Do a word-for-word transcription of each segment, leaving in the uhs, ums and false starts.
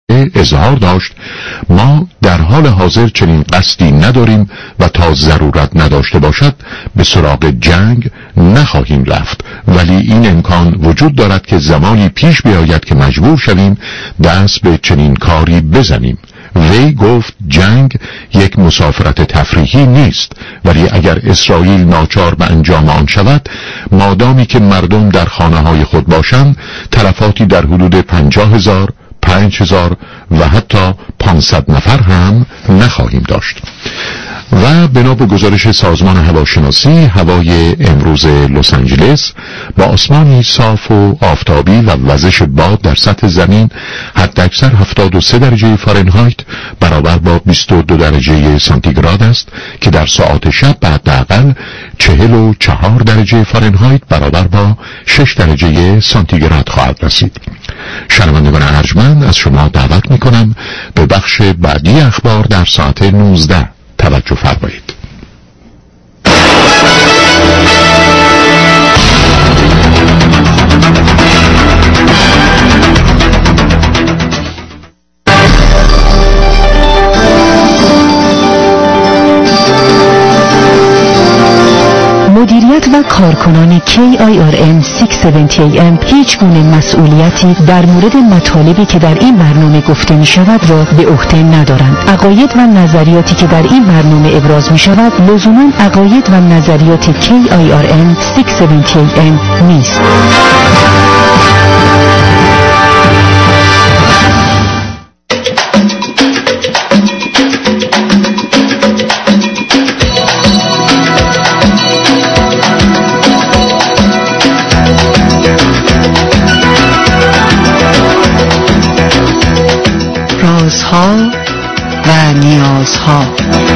اظهار داشت ما در حال حاضر چنین قصدی نداریم و تا ضرورت نداشته باشد به سراغ جنگ نخواهیم رفت، ولی این امکان وجود دارد که زمانی پیش بیاید که مجبور شویم دست به چنین کاری بزنیم. وی گفت جنگ یک مسافرت تفریحی نیست، ولی اگر اسرائیل ناچار به انجام آن شود، مادامی که مردم در خانه های خود باشند، تلفاتی در حدود پنجاه هزار، پنج هزار و حتی پانصد نفر هم نخواهیم داشت. و بنا به گزارش سازمان هواشناسی، هوای امروز لس آنجلس با آسمانی صاف و آفتابی و وزش باد در سطح زمین حداکثر هفتاد و سه درجه فارنهایت برابر با بیست و دو درجه سانتیگراد است که در ساعات شب به حداقل چهل و چهار درجه فارنهایت برابر با شش درجه سانتیگراد خواهد رسید. شنوندگان ارجمند، از شما دعوت می‌کنم به بخش بعدی اخبار در ساعت نوزده توجه فرمایید. مدیریت و کارکنان کی آی آر ان ششصد و هفتاد ای ام هیچ گونه مسئولیتی در مورد مطالبی که در این برنامه گفته می شود را به عهده ندارند. عقاید و نظریاتی که در این برنامه ابراز می شود لزوما عقاید و نظریات کی آی آر ان ششصد و هفتاد ای ام نیست. رازها و نیازها.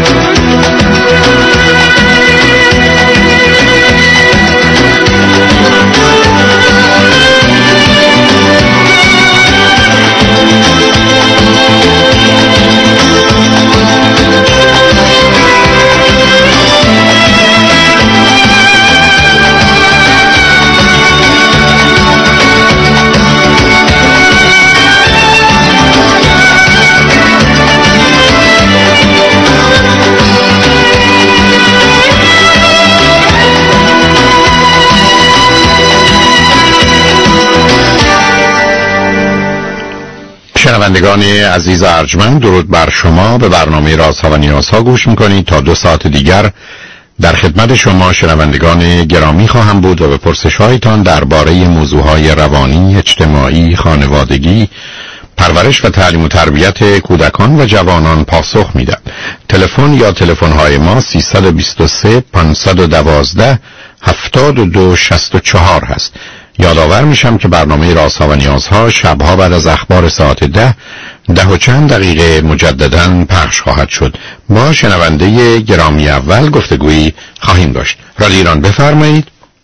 شنوندگان عزیز ارجمند، درود بر شما. به برنامه رازها و نیازها گوش میکنید. تا دو ساعت دیگر در خدمت شما شنوندگان گرامی خواهم بود و به پرسش‌هایتان درباره موضوعهای روانی، اجتماعی، خانوادگی، پرورش و تعلیم و تربیت کودکان و جوانان پاسخ میدم. تلفن یا تلفن‌های ما سیصد و بیست و سه پانصد و دوازده هفتاد و دو شصت و چهار هست. یادآور میشم که برنامه رازها و نیازها شبها بعد از اخبار ساعت ده ده و چند دقیقه مجدداً پخش خواهد شد. با شنونده گرامی اول گفتگویی خواهیم داشت. رادیو ایران، بفرمایید.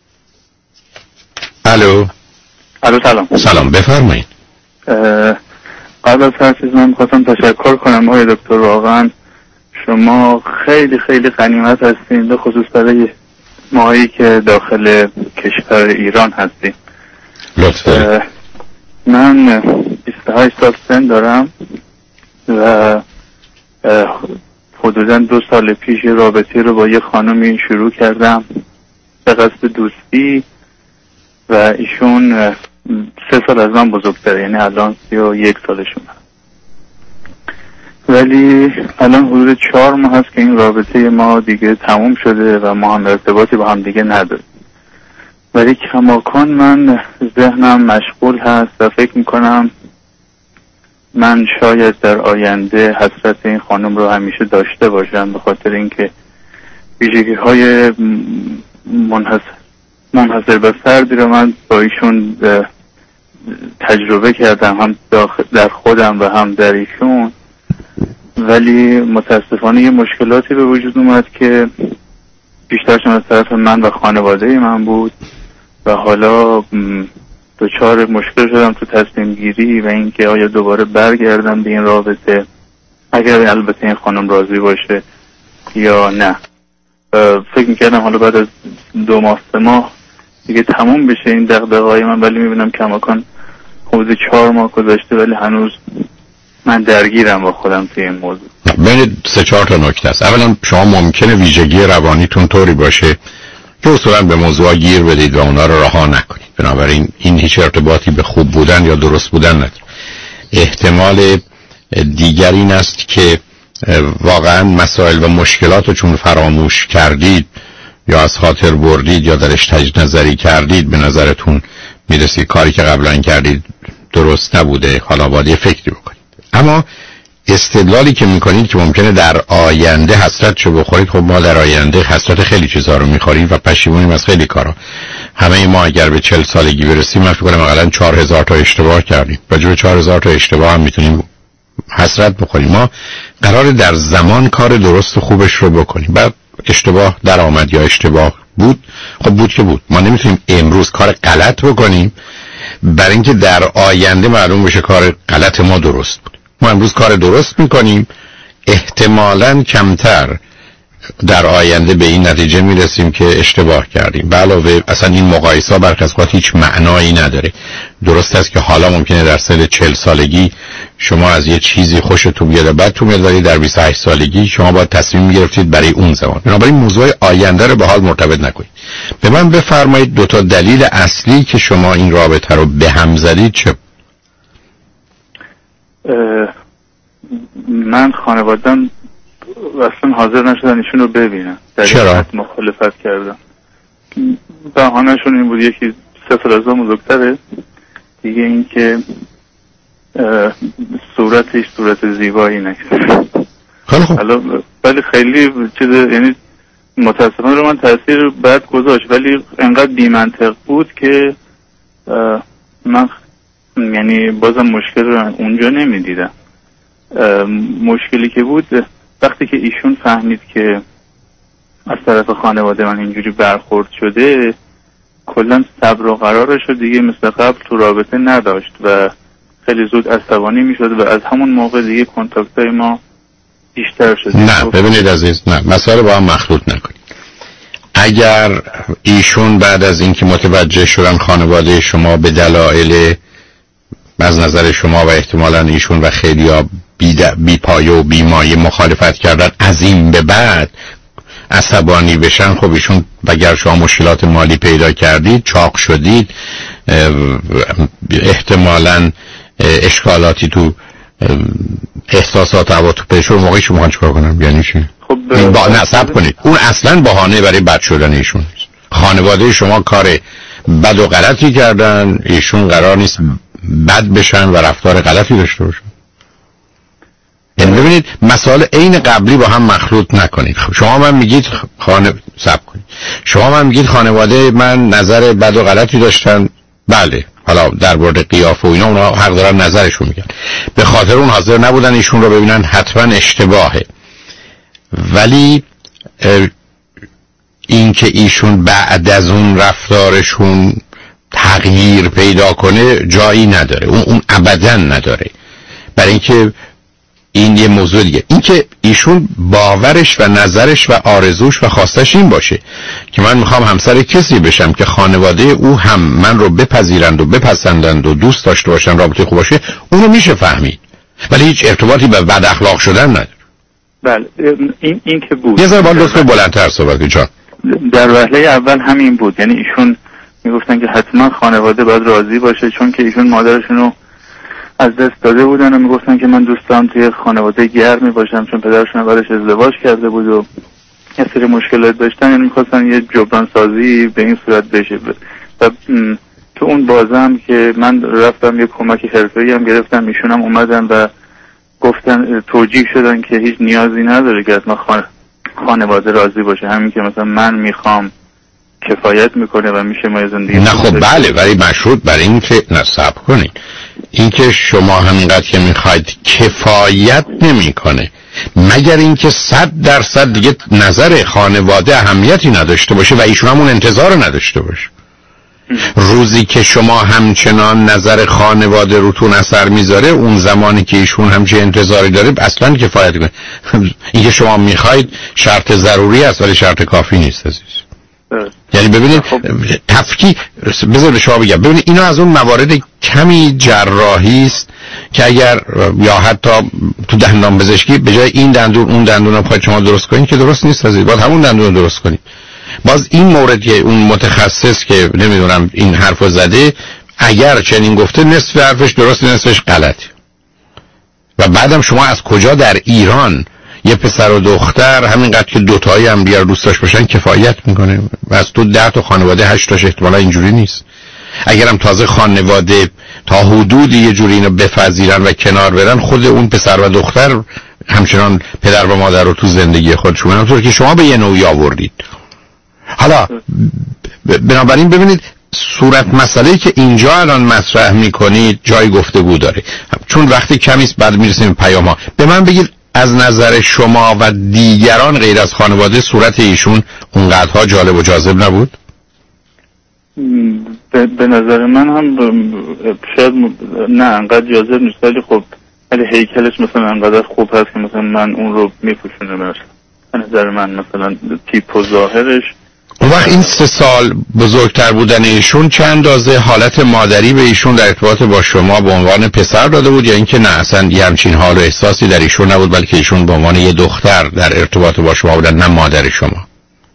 الو. الو سلام. سلام، بفرمایید. قبل از هر چیز من می‌خواستم تشکر کنم آقای دکتر، واقعا شما خیلی خیلی غنیمت هستین، به خصوص برای ماهایی که داخل کشور ایران هستیم. لطفا. من بیست و هشت سال سن دارم و حدودا دو سال پیش رابطه رو با یه خانمی شروع کردم به قصد دوستی و ایشون سه سال از من بزرگتره، یعنی الان سی و یک سالشون هست. ولی الان حدود چهار ماه هست که این رابطه ما دیگه تموم شده و ما هم ارتباطی با هم دیگه نداریم. ولی کماکان من ذهنم مشغول هست و فکر میکنم من شاید در آینده حسرت این خانم رو همیشه داشته باشم، به خاطر اینکه ویژگی های منحصر منحصر به فردی رو من با ایشون تجربه کردم، هم در خودم و هم در ایشون. ولی متاسفانه یه مشکلاتی به وجود اومد که بیشترشون از طرف من و خانواده من بود و حالا دچار مشکل شدم تو تصمیم گیری و اینکه آیا دوباره برگردم به این رابطه اگر البته این خانم راضی باشه یا نه. فکر میکردم حالا بعد از دو ماه سه ماه دیگه تموم بشه این دغدغه‌های من، ولی میبینم کماکان حدود چهار ماه گذشته ولی هنوز من درگیرم با خودم توی این موضوع. بین سه چهار تا نکته است. اولا شما ممکنه ویژگی روانیتون طوری باشه که اصولا به موضوع گیر بدید و اونا رو رها نکنید، بنابراین این هیچ ارتباطی به خوب بودن یا درست بودن نداره. احتمال دیگر این است که واقعا مسائل و مشکلات رو چون فراموش کردید یا از خاطر بردید یا درش تجدید نظری کردید، به نظرتون میرسید کاری که قبلا کردید درست نبوده، حالا باید یه فکری بکنید. اما استدلالی که میکنید که ممکنه در آینده حسرت شو بخورید، خب ما در آینده حسرت خیلی چیزها رو میخوریم و پشیمونیم از خیلی کارا. همه ما اگر به چهل سالگی برسیم من فکر کنم حداقل چهار هزار تا اشتباه کردیم. راجع به چهار هزار تا اشتباه هم میتونیم حسرت بخوریم. ما قراره در زمان کار درست و خوبش رو بکنیم. بعد اشتباه در آمد یا اشتباه بود، خب بود که بود. ما نمیتونیم امروز کار غلط بکنیم برای اینکه در آینده معلوم بشه کار غلط ما درست بود. ما امروز کار درست میکنیم، احتمالاً کمتر در آینده به این نتیجه میرسیم که اشتباه کردیم. به علاوه اصلا این مقایسه برخی از اوقات هیچ معنایی نداره. درست است که حالا ممکنه در سن چهل سالگی شما از یه چیزی خوشتون بیاد و بعدتون میاد، ولی در بیست و هشت سالگی شما باید تصمیم میگرفتید برای اون زمان. بنابراین موضوع آینده رو به حال مرتبط نکنید. به من بفرمایید دو تا دلیل اصلی که شما این رابطه رو به هم زدید چه؟ من خانواده‌ام اصلا حاضر نشدن ایشون رو ببینن. چرا؟ مخالفت کردن. بهانه‌شون این بود یکی سه سال از من بزرگتره، دیگه این که صورتش صورت زیبایی نکرد. خیلی خوب. ولی خیلی چیز، یعنی متاسفانه رو من تاثیر بد گذاشت، ولی انقدر بی‌منطق بود که من یعنی بازم مشکل رو اونجا نمیدیدم. مشکلی که بود وقتی که ایشون فهمید که از طرف خانواده من اینجوری برخورد شده، کلا صبر و قرارش رو دیگه مثل قبل تو رابطه نداشت و خیلی زود عصبانی میشد و از همون موقع دیگه کنتاکتای ما بیشتر شد. نه ببینید عزیز، نه مسائل با هم مخلوط نکنید. اگر ایشون بعد از اینکه متوجه شدن خانواده شما به دلایل از نظر شما و احتمالاً ایشون و خیلیا بی, بی پایه و بی مایه مخالفت کردن، از این به بعد عصبانی بشن، خب ایشون اگر شما مشکلات مالی پیدا کردید، چاق شدید، احتمالاً اشکالاتی تو احساسات عواطف پیشون، موقعی شما میخوان چیکار کنم؟ یعنی چی؟ خب با نصب کنید اون اصلا بهانه برای بد شدن ایشون نیست. خانواده شما کار بد و غلطی کردن، ایشون قرار نیست بد بشن و رفتار غلطی داشته باشن. یعنی ببینید مسائل عین قبلی با هم مخلوط نکنید. شما من میگید خانه صبر کنید، شما من میگید خانواده من نظر بد و غلطی داشتن، بله، حالا در مورد قیافه و اینا اونا حق دارن نظرشون میگن، به خاطر اون حاضر نبودن ایشون رو ببینن، حتما اشتباهه. ولی این که ایشون بعد از اون رفتارشون تغییر پیدا کنه جایی نداره، اون اون ابدا نداره. برای اینکه این یه موضوع دیگه، این که ایشون باورش و نظرش و آرزوش و خواستش این باشه که من میخوام همسر کسی بشم که خانواده او هم من رو بپذیرند و بپسندند و دوست داشته باشن، رابطه خوب باشه، اونو میشه فهمید، ولی هیچ ارتباطی به بد اخلاق شدن نداره. بله این این که بود. یه ذره باید لطفاً بلندتر صحبت کنید جان. در وهله اول همین بود، یعنی ایشون میگفتن که حتما خانواده باید راضی باشه، چون که ایشون مادرشون رو از دست داده بودن و میگفتن که من دوست دارم توی خانواده گرمی باشم، چون پدرشون بعدش ازدواج کرده بود و یه سری مشکلات داشتن، یعنی میخواستن یه جبران سازی به این صورت بشه. و تو اون بازم که من رفتم یه کمک حرفه‌ای هم گرفتم، ایشون هم اومدن و گفتن، توجیه شدن که هیچ نیازی نداره که حتما خان... خانواده راضی باشه، همین که مثلا من میخوام کفایت میکنه و میشه ما زندگی. نه خب بله، ولی مشروط بر این که نصب کنید اینکه شما همینقدر که میخواید کفایت نمیکنه، مگر اینکه صد درصد دیگه نظر خانواده اهمیتی نداشته باشه و ایشون همون انتظار نداشته باشه. روزی که شما همچنان نظر خانواده روتون اثر میذاره، اون زمانی که ایشون همچین انتظاری داره اصلا کفایت کنه. این که شما میخواید شرط ضروری است ولی شرط کافی نیست عزیز. یعنی ببینید تفکیک، بذار شما بگم، ببینید اینا از اون موارد کمی جراحی است که اگر یا حتی تو دندان پزشکی به جای این دندون اون دندون رو بخواید شما درست کنید که درست نیست، از باید همون دندون رو درست کنید. باز این مورد که اون متخصص که نمیدونم این حرفو زده اگر چنین گفته نصف حرفش درست نصفش غلط. و بعدم شما از کجا در ایران یه پسر و دختر همینقدر که دوتایی هم بیار دوست داشت باشن کفایت میکنه؟ و از تو ده تا خانواده هشت تاش احتمالا اینجوری نیست. اگرم تازه خانواده تا حدودی یه جوری اینو بپذیرن و کنار برن، خود اون پسر و دختر همچنان پدر و مادر رو تو زندگی خودشون، همونطور که شما به یه نوعی آوردید. حالا بنابراین ببینید صورت مسئله‌ای که اینجا الان مطرح میکنید جای گفتگو داره، چون وقتی کمی است بعد میرسیم به پیام‌ها. به من بگید از نظر شما و دیگران غیر از خانواده صورت ایشون اونقدرها جالب و جاذب نبود؟ به, به نظر من هم شاید م... نه انقدر جاذب نیست، ولی خب ولی هیکلش مثلا انقدر خوب هست که مثلا من اون رو میپوشونم. مثلا به نظر من مثلا تیپ و ظاهرش. اون وقت این سه سال بزرگتر بودن ایشون چند اندازه حالت مادری به ایشون در ارتباط با شما به عنوان پسر داده بود، یا اینکه نه اصلا یه همچین حال و احساسی در ایشون نبود بلکه ایشون به عنوان یه دختر در ارتباط با شما بودن، نه مادر شما؟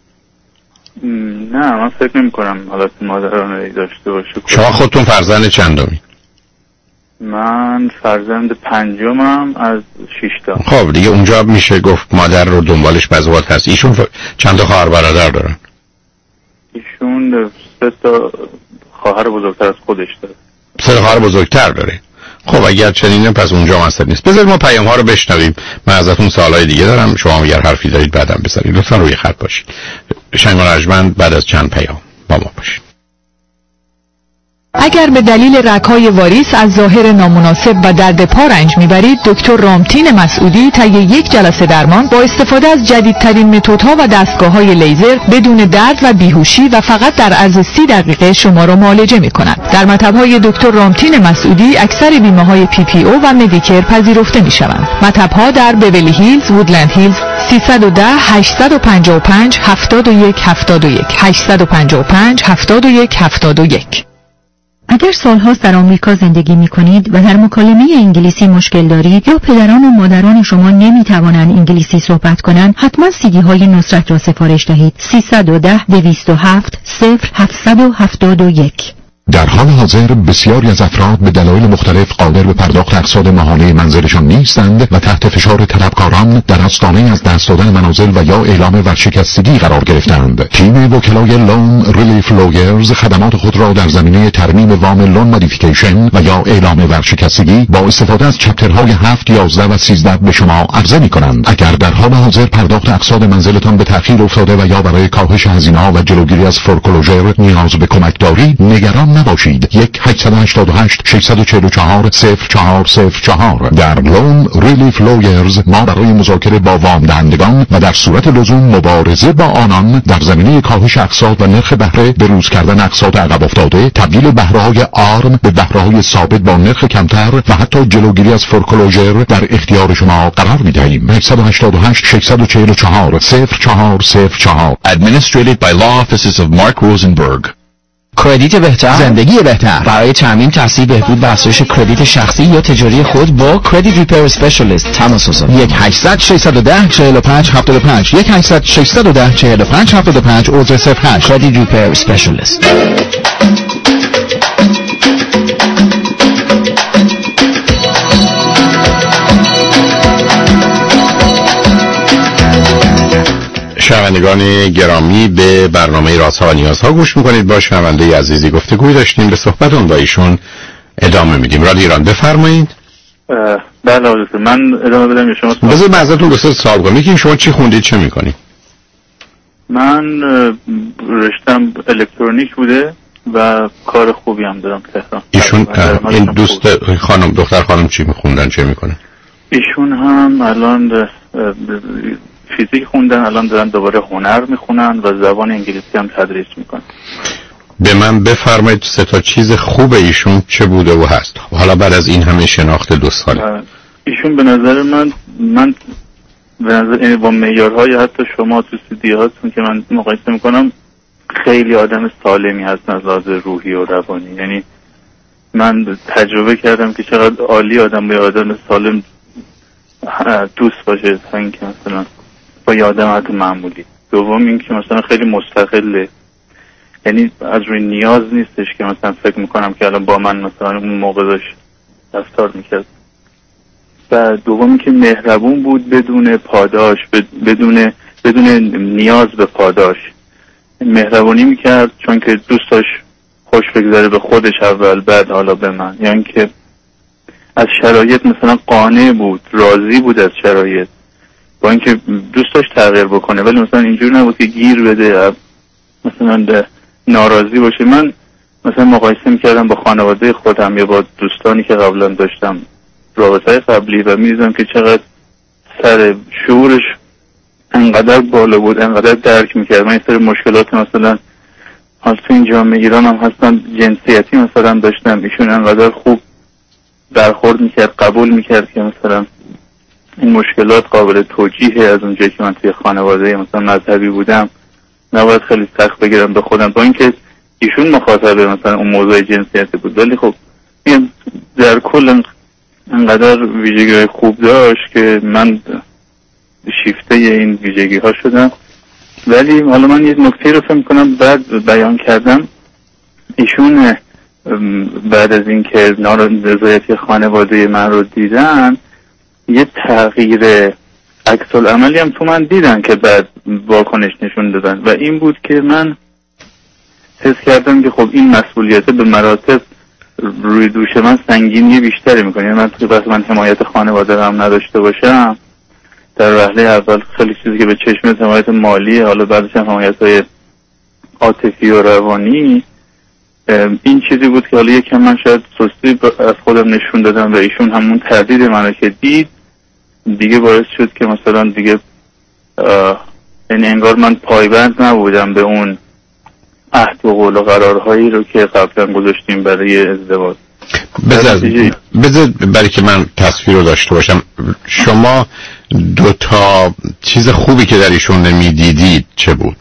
نه من فکر نمی کنم حالت مادرانه داشته باشه. شما خودتون فرزند چندمی؟ من فرزند پنجمم از شش تا. خب دیگه اونجا میشه گفت مادر رو دنبالش بزوات هست. ایشون ف... چند تا خواهر برادر دارن؟ ایشون سه تا خواهر بزرگتر از خودش داره. سه تا خواهر بزرگتر داره. خب اگر چنینه پس اونجا مسئله نیست. بذارید ما پیام ها رو بشنویم. من ازتون سوالای دیگه دارم، شما اگر حرفی دارید بعدم بزنید. لطفا روی خط باشید. شنگ رجمند بعد از چند پیام با ما باشید. اگر به دلیل رگ‌های واریس از ظاهر نامناسب و درد پا رنج میبرید، دکتر رامتین مسعودی طی یک جلسه درمان با استفاده از جدیدترین متدها و دستگاه‌های لیزر بدون درد و بیهوشی و فقط در عرض سی دقیقه شما را معالجه می‌کند. در مطب‌های دکتر رامتین مسعودی اکثر بیمه‌های پی پی او و مدیکر پذیرفته می‌شوند. مطب‌ها در بیولی هیلز، وودلند هیلز، سیصد و ده هشتصد و پنجاه و پنج هفتاد و یک هفتاد و یک هشتصد و پنجاه و پنج هفتاد و یک هفتاد و یک. اگر سالهاست در آمریکا زندگی می کنید و در مکالمه انگلیسی مشکل دارید یا پدران و مادران شما نمی توانند انگلیسی صحبت کنند، حتما سیدی های نصرت را سفارش دهید. سیصد و ده دویست و هفت صفر هفتصد و هفتاد و یک. در حال حاضر بسیاری از افراد به دلایل مختلف قادر به پرداخت اقساط ماهانه منزلشان نیستند و تحت فشار طلبکاران در آستانه از دست دادن منازل و یا اعلام ورشکستگی قرار گرفتند. تیم وکلای لون ریلیف لویرز خدمات خود را در زمینه ترمیم وام لون مودیفیکیشن و یا اعلام ورشکستگی با استفاده از چپترهای هفت، یازده و سیزده به شما عرضه می‌کنند. اگر در حال حاضر پرداخت اقساط منزلتان به تأخیر افتاده و یا برای کاهش هزینه‌ها و جلوگیری از فورکلوزر نیاز به کمک دارید، نگران نباشید. یک هشت هشت هشت شش چهار چهار صفر چهار صفر چهار. در لون ریلیف لویرز ما برای مذاکره با وام دهندگان و در صورت لزوم مبارزه با آنان در زمینه کاهش اقساط و نرخ بهره، بروز کردن اقساط عقب افتاده، تبدیل بهره‌های آرم به بهره‌های ثابت با نرخ کمتر و حتی جلوگیری از فورکلوزر در اختیار شما قرار می‌دهیم. هشت هشت هشت شش چهار چهار صفر چهار صفر چهار. Administrated by Law Offices of Mark Rosenberg. کردیت بهتر، زندگی بهتر. برای تامین تحصیل، بهبود و افزایش کردیت شخصی یا تجاری خود با کردیت ریپیر اسپشیالیست تماس بگیرید. یک هشتصد ششصد و ده چهل و پنج هفتاد و پنج یک هشتصد ششصد و ده چهل و پنج هفتاد و پنج عضو صفر هشت. کردیت ریپیر اسپشیالیست. شنوندگان گرامی، به برنامه رازها و نیازها گوش میکنید. با شنونده عزیزی گفتگوی داشتیم، به صحبتون با ایشون ادامه میدیم. رادیو ایران، بفرمایید. بله حضرت، من ادامه بدم یا شما؟ بذار من ازتون دو سه سوال کنم. یکی شما چی خوندید، چه میکنید؟ من رشتم الکترونیک بوده و کار خوبی هم دارم تهران. ایشون این دوست خانم دختر خانم چی میخوندن، چه میکنن؟ ایشون هم الان فیزیک خوندن، الان دارن دوباره هنر میخونن و زبان انگلیسی هم تدریس میکنن. به من بفرمایید سه تا چیز خوب ایشون چه بوده و هست حالا بعد از این همه شناخت دو ساله؟ ایشون به نظر من من به نظر این با معیارهای حتی شما تو سیدی هاتون که من مقایسه میکنم خیلی آدم سالمی هستن از لحاظ روحی و روانی. یعنی من تجربه کردم که چقدر عالی آدم با آدم سالم دوست باشه تا اینکه مثلا با یه آدم حتی معمولی. دوم این که مثلا خیلی مستقله، یعنی از روی نیاز نیستش که مثلا فکر میکنم که الان با من مثلا اون موقع داشت رفتار میکرد. و دومی که مهربون بود بدون پاداش، بدون بدون نیاز به پاداش مهربونی میکرد، چون که دوست داشت خوش بگذاره به خودش اول بعد حالا به من. یعنی که از شرایط مثلا قانع بود، راضی بود از شرایط، با اینکه دوست داشت تغییر بکنه ولی مثلا اینجور نبود که گیر بده مثلا ناراضی باشه. من مثلا مقایسه میکردم با خانواده خودم یا با دوستانی که قبلا داشتم رابطه قبلی و میدیدم که چقدر سر شعورش انقدر بالا بود، انقدر درک میکرد. من این سر مشکلات مثلا حال تو این جامعه ایران هم هستن جنسیتی مثلا داشتم، ایشون انقدر خوب برخورد میکرد، قبول میکرد که مثلا این مشکلات قابل توجیه. از اونجایی که من توی خانواده مثلا مذهبی بودم نباید خیلی سخت بگیرم به خودم، با اینکه ایشون مخاطب مثلا اون موضوع جنسیتی بود ولی خب در کل انقدر ویژگی خوب داشت که من شیفته این ویژگی ها شدم. ولی حالا من یه نکته رو فهم میکنم بعد بیان کردم، ایشون بعد از اینکه نارضایتی خانواده من رو دیدن یه تغییر عکس العملی هم تو من دیدن که بعد واکنش نشون دادن و این بود که من حس کردم که خب این مسئولیت به مراتب روی دوش من سنگینی بیشتری میکنه. یعنی من تو بس من حمایت خانواده هم نداشته باشم در وهله اول خیلی چیزی که به چشم حمایت مالی، حالا بعدش هم حمایت های عاطفی و روانی، این چیزی بود که حالا یکم من شاید سستی از خودم نشون دادم و ایشون همون تردید منو که دید دیگه باعث شد که مثلا دیگه یعنی انگار من پایبند نبودم به اون عهد و قول و قرارهایی رو که قبلا گذاشتیم برای ازدواج. بذار برای که من تصویر رو داشته باشم، شما دو تا چیز خوبی که در ایشون نمیدیدید چه بود؟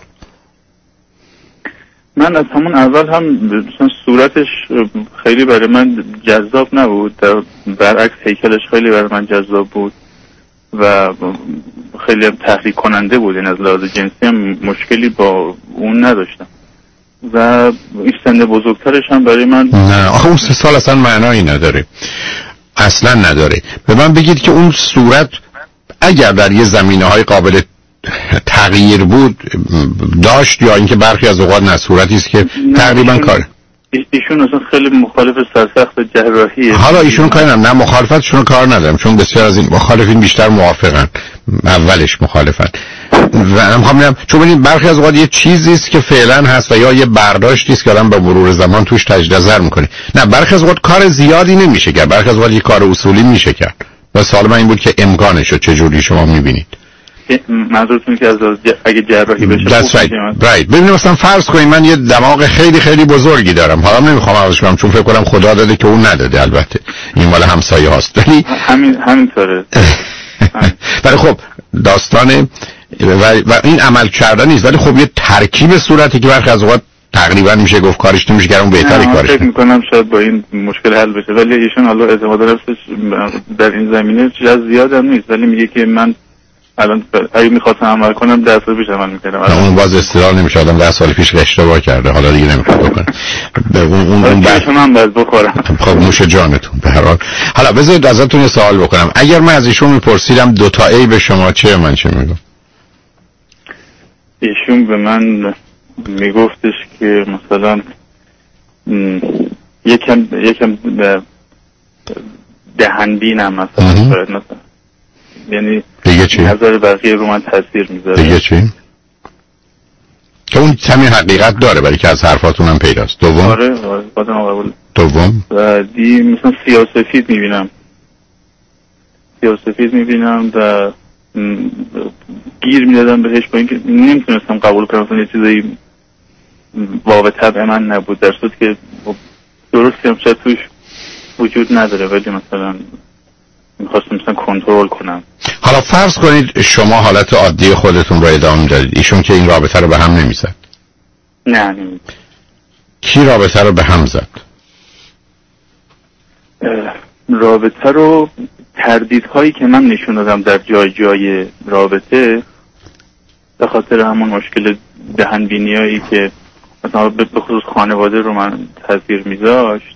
من از همون اول هم مثلا صورتش خیلی برای من جذاب نبود، برعکس هیکلش خیلی برای من جذاب بود و خیلی هم تحریک کننده بود. این از لحاظ جنسی هم مشکلی با اون نداشتم و این سن بزرگترش هم برای من نه آخه اون سه سال اصلا معنایی نداره، اصلا نداره. به من بگید که اون صورت اگر در یه زمینه های قابل تغییر بود داشت یا اینکه برخی از اوقات نه صورتی است که تقریبا کار ایشون اصلا خیلی مخالف سرسخت جراحیه. حالا ایشون کاری ندارم، نه مخالفتشون کار ندارم چون بسیار از این مخالفین بیشتر موافقن، اولش مخالفن و هم خواهم چون ببینید برخی از اوقات یه چیزی است که فعلا هست و یا یه برداشتی است که آدم با مرور زمان توش تجدید نظر میکنه. نه برخی از اوقات کار زیادی نمیشه کرد، برخی از اوقات یه کار اصولی میشه کرد و سوال من این بود که امکانش رو چه جوری شما میبینید؟ منظورتون که از اگه جراحی بشه That's right. right. ببینید مثلا فرض کنید من یه دماغ خیلی خیلی بزرگی دارم، حالا نمیخوام عوضش کنم چون فکر کنم خدا داده که اون نداده، البته این مال همسایه هاست ولی همین همینطوره. ولی خب داستان و, و این عمل کردن نیست، ولی خب یه ترکیب صورتی که برخی از اوقات تقریبا میشه گفت کارش نمیشه که اون بهتری کارش. فکر میکنم شاید با این مشکل حل بشه ولی ایشون حالا اعتماد نفسش در این زمینه چیز زیاد هم نیست ولی میگه که من الان اگه میخواستم عمل کنم ده سال پیش عمل میکردم. اون باز استدلال نمیشه، آدم ده سال پیش اشتباه کرده حالا دیگه نمیخواد بکنه. اون اون اون بعد من باز بخورم. خب نوش جانتون به هر حال. حالا بذارید ازتون یه سوال بکنم، اگر من از ایشون میپرسیدم دو تا ای به شما چه من چه میگم؟ ایشون به من میگفتش که مثلا یکم یکم دهنبینم مثلا مثلا یعنی دیگه چی؟ نظر بقیه رو من تاثیر میذاره. دیگه چی؟ که اون همین حقیقت داره برای که از حرفاتون هم پیداست. دوم؟ آره آدم قبول. دوم؟ و دی مثلا سیاسفید میبینم سیاسفید میبینم و گیر میدادم بهش با اینکه نمیتونستم قبول کنم مثلا یه چیزایی واقع طبع من نبود در صورتی که درستی هم شاید توش وجود نداره ولی مثلا میخواستم مثلا کنترل کنم. حالا فرض کنید شما حالت عادی خودتون رو ادامه دارید، ایشون که این رابطه رو به هم نمیزد. نه نمیدونم. کی رابطه رو به هم زد؟ رابطه رو تردیدهایی که من نشون دادم در جای جای رابطه به خاطر همون مشکل دهنبینیایی که مثلا به خصوص خانواده رو من تاثیر میذاشت،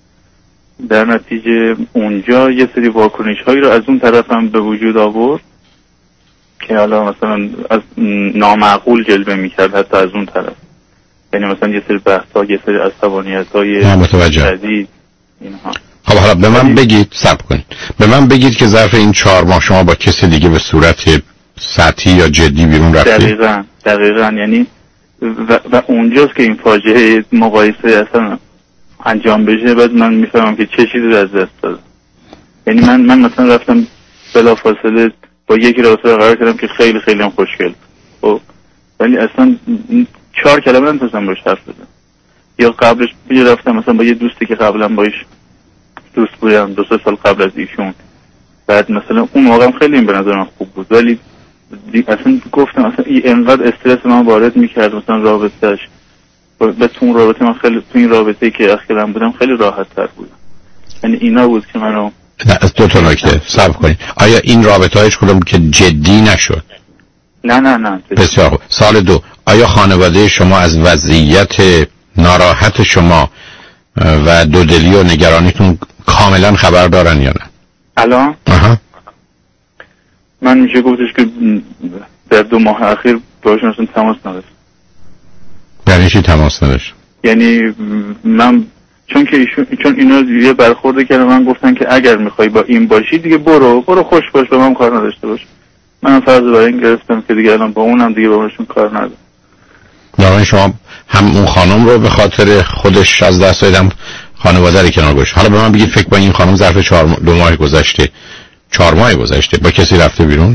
در نتیجه اونجا یه سری واکنش هایی رو از اون طرف هم به وجود آورد که حالا مثلا از نامعقول جلوه میکرد حتی از اون طرف. یعنی مثلا یه سری بحث ها، یه سری عصبانیت های شدید اینها. خب حالا به من بگید، صبر کنید، به من بگید که ظرف این چهار ماه شما با کسی دیگه به صورت سطحی یا جدی بیرون رفتید؟ دقیقاً دقیقاً یعنی و, و اونجاست که این فاجعه مقایسه اصلا انجام بشه. بعد من میفهمم که چه چیزی از دست دادم. یعنی من من مثلا رفتم بلافاصله با یکی رابطه قرار کردم که خیلی خیلی هم خوشگل، خب ولی اصلا چهار کلمه نتونستم باش حرف بزنم. یا قبلش یه رفتم مثلا با یه دوستی که قبلا باش دوست بودم دو سه سال قبل از ایشون، بعد مثلا اون موقع خیلی این به نظر من خوب بود، ولی اصلا گفتم اصلا اینقدر استرس من وارد میکرد مثلا رابطهش. به تو اون رابطه من خیلی، تو این رابطه‌ای که اخیراً بودم خیلی راحت تر بودم. یعنی اینا بود که منو از دو تا نکته صبر کنید. آیا این رابطه هایش کدوم که جدی نشد؟ نه نه نه. بسیار خوب. سال دو، آیا خانواده شما از وضعیت ناراحت شما و دودلی و نگرانیتون کاملا خبر دارن یا نه؟ الان؟ آها. من میشه گفتش که در دو ماه اخیر باشون اصلا تماس نداشت. یعنی چی تماس نداشت؟ یعنی من چون که ایشون چون اینا یه برخورده کردن، من گفتن که اگر میخوای با این باشی دیگه برو برو خوش باش، به من کار نداشته باش. من فرض بر این گرفتم که دیگه الان با اونم دیگه با اونشون کار ندارم. نه شما هم اون خانم رو به خاطر خودش از دست دادم، خانواده رو کنار گذاشت. حالا به من بگید فکر با این خانم ظرف چهار دو ماه گذشته چهار ماه گذشته با کسی رفته بیرون؟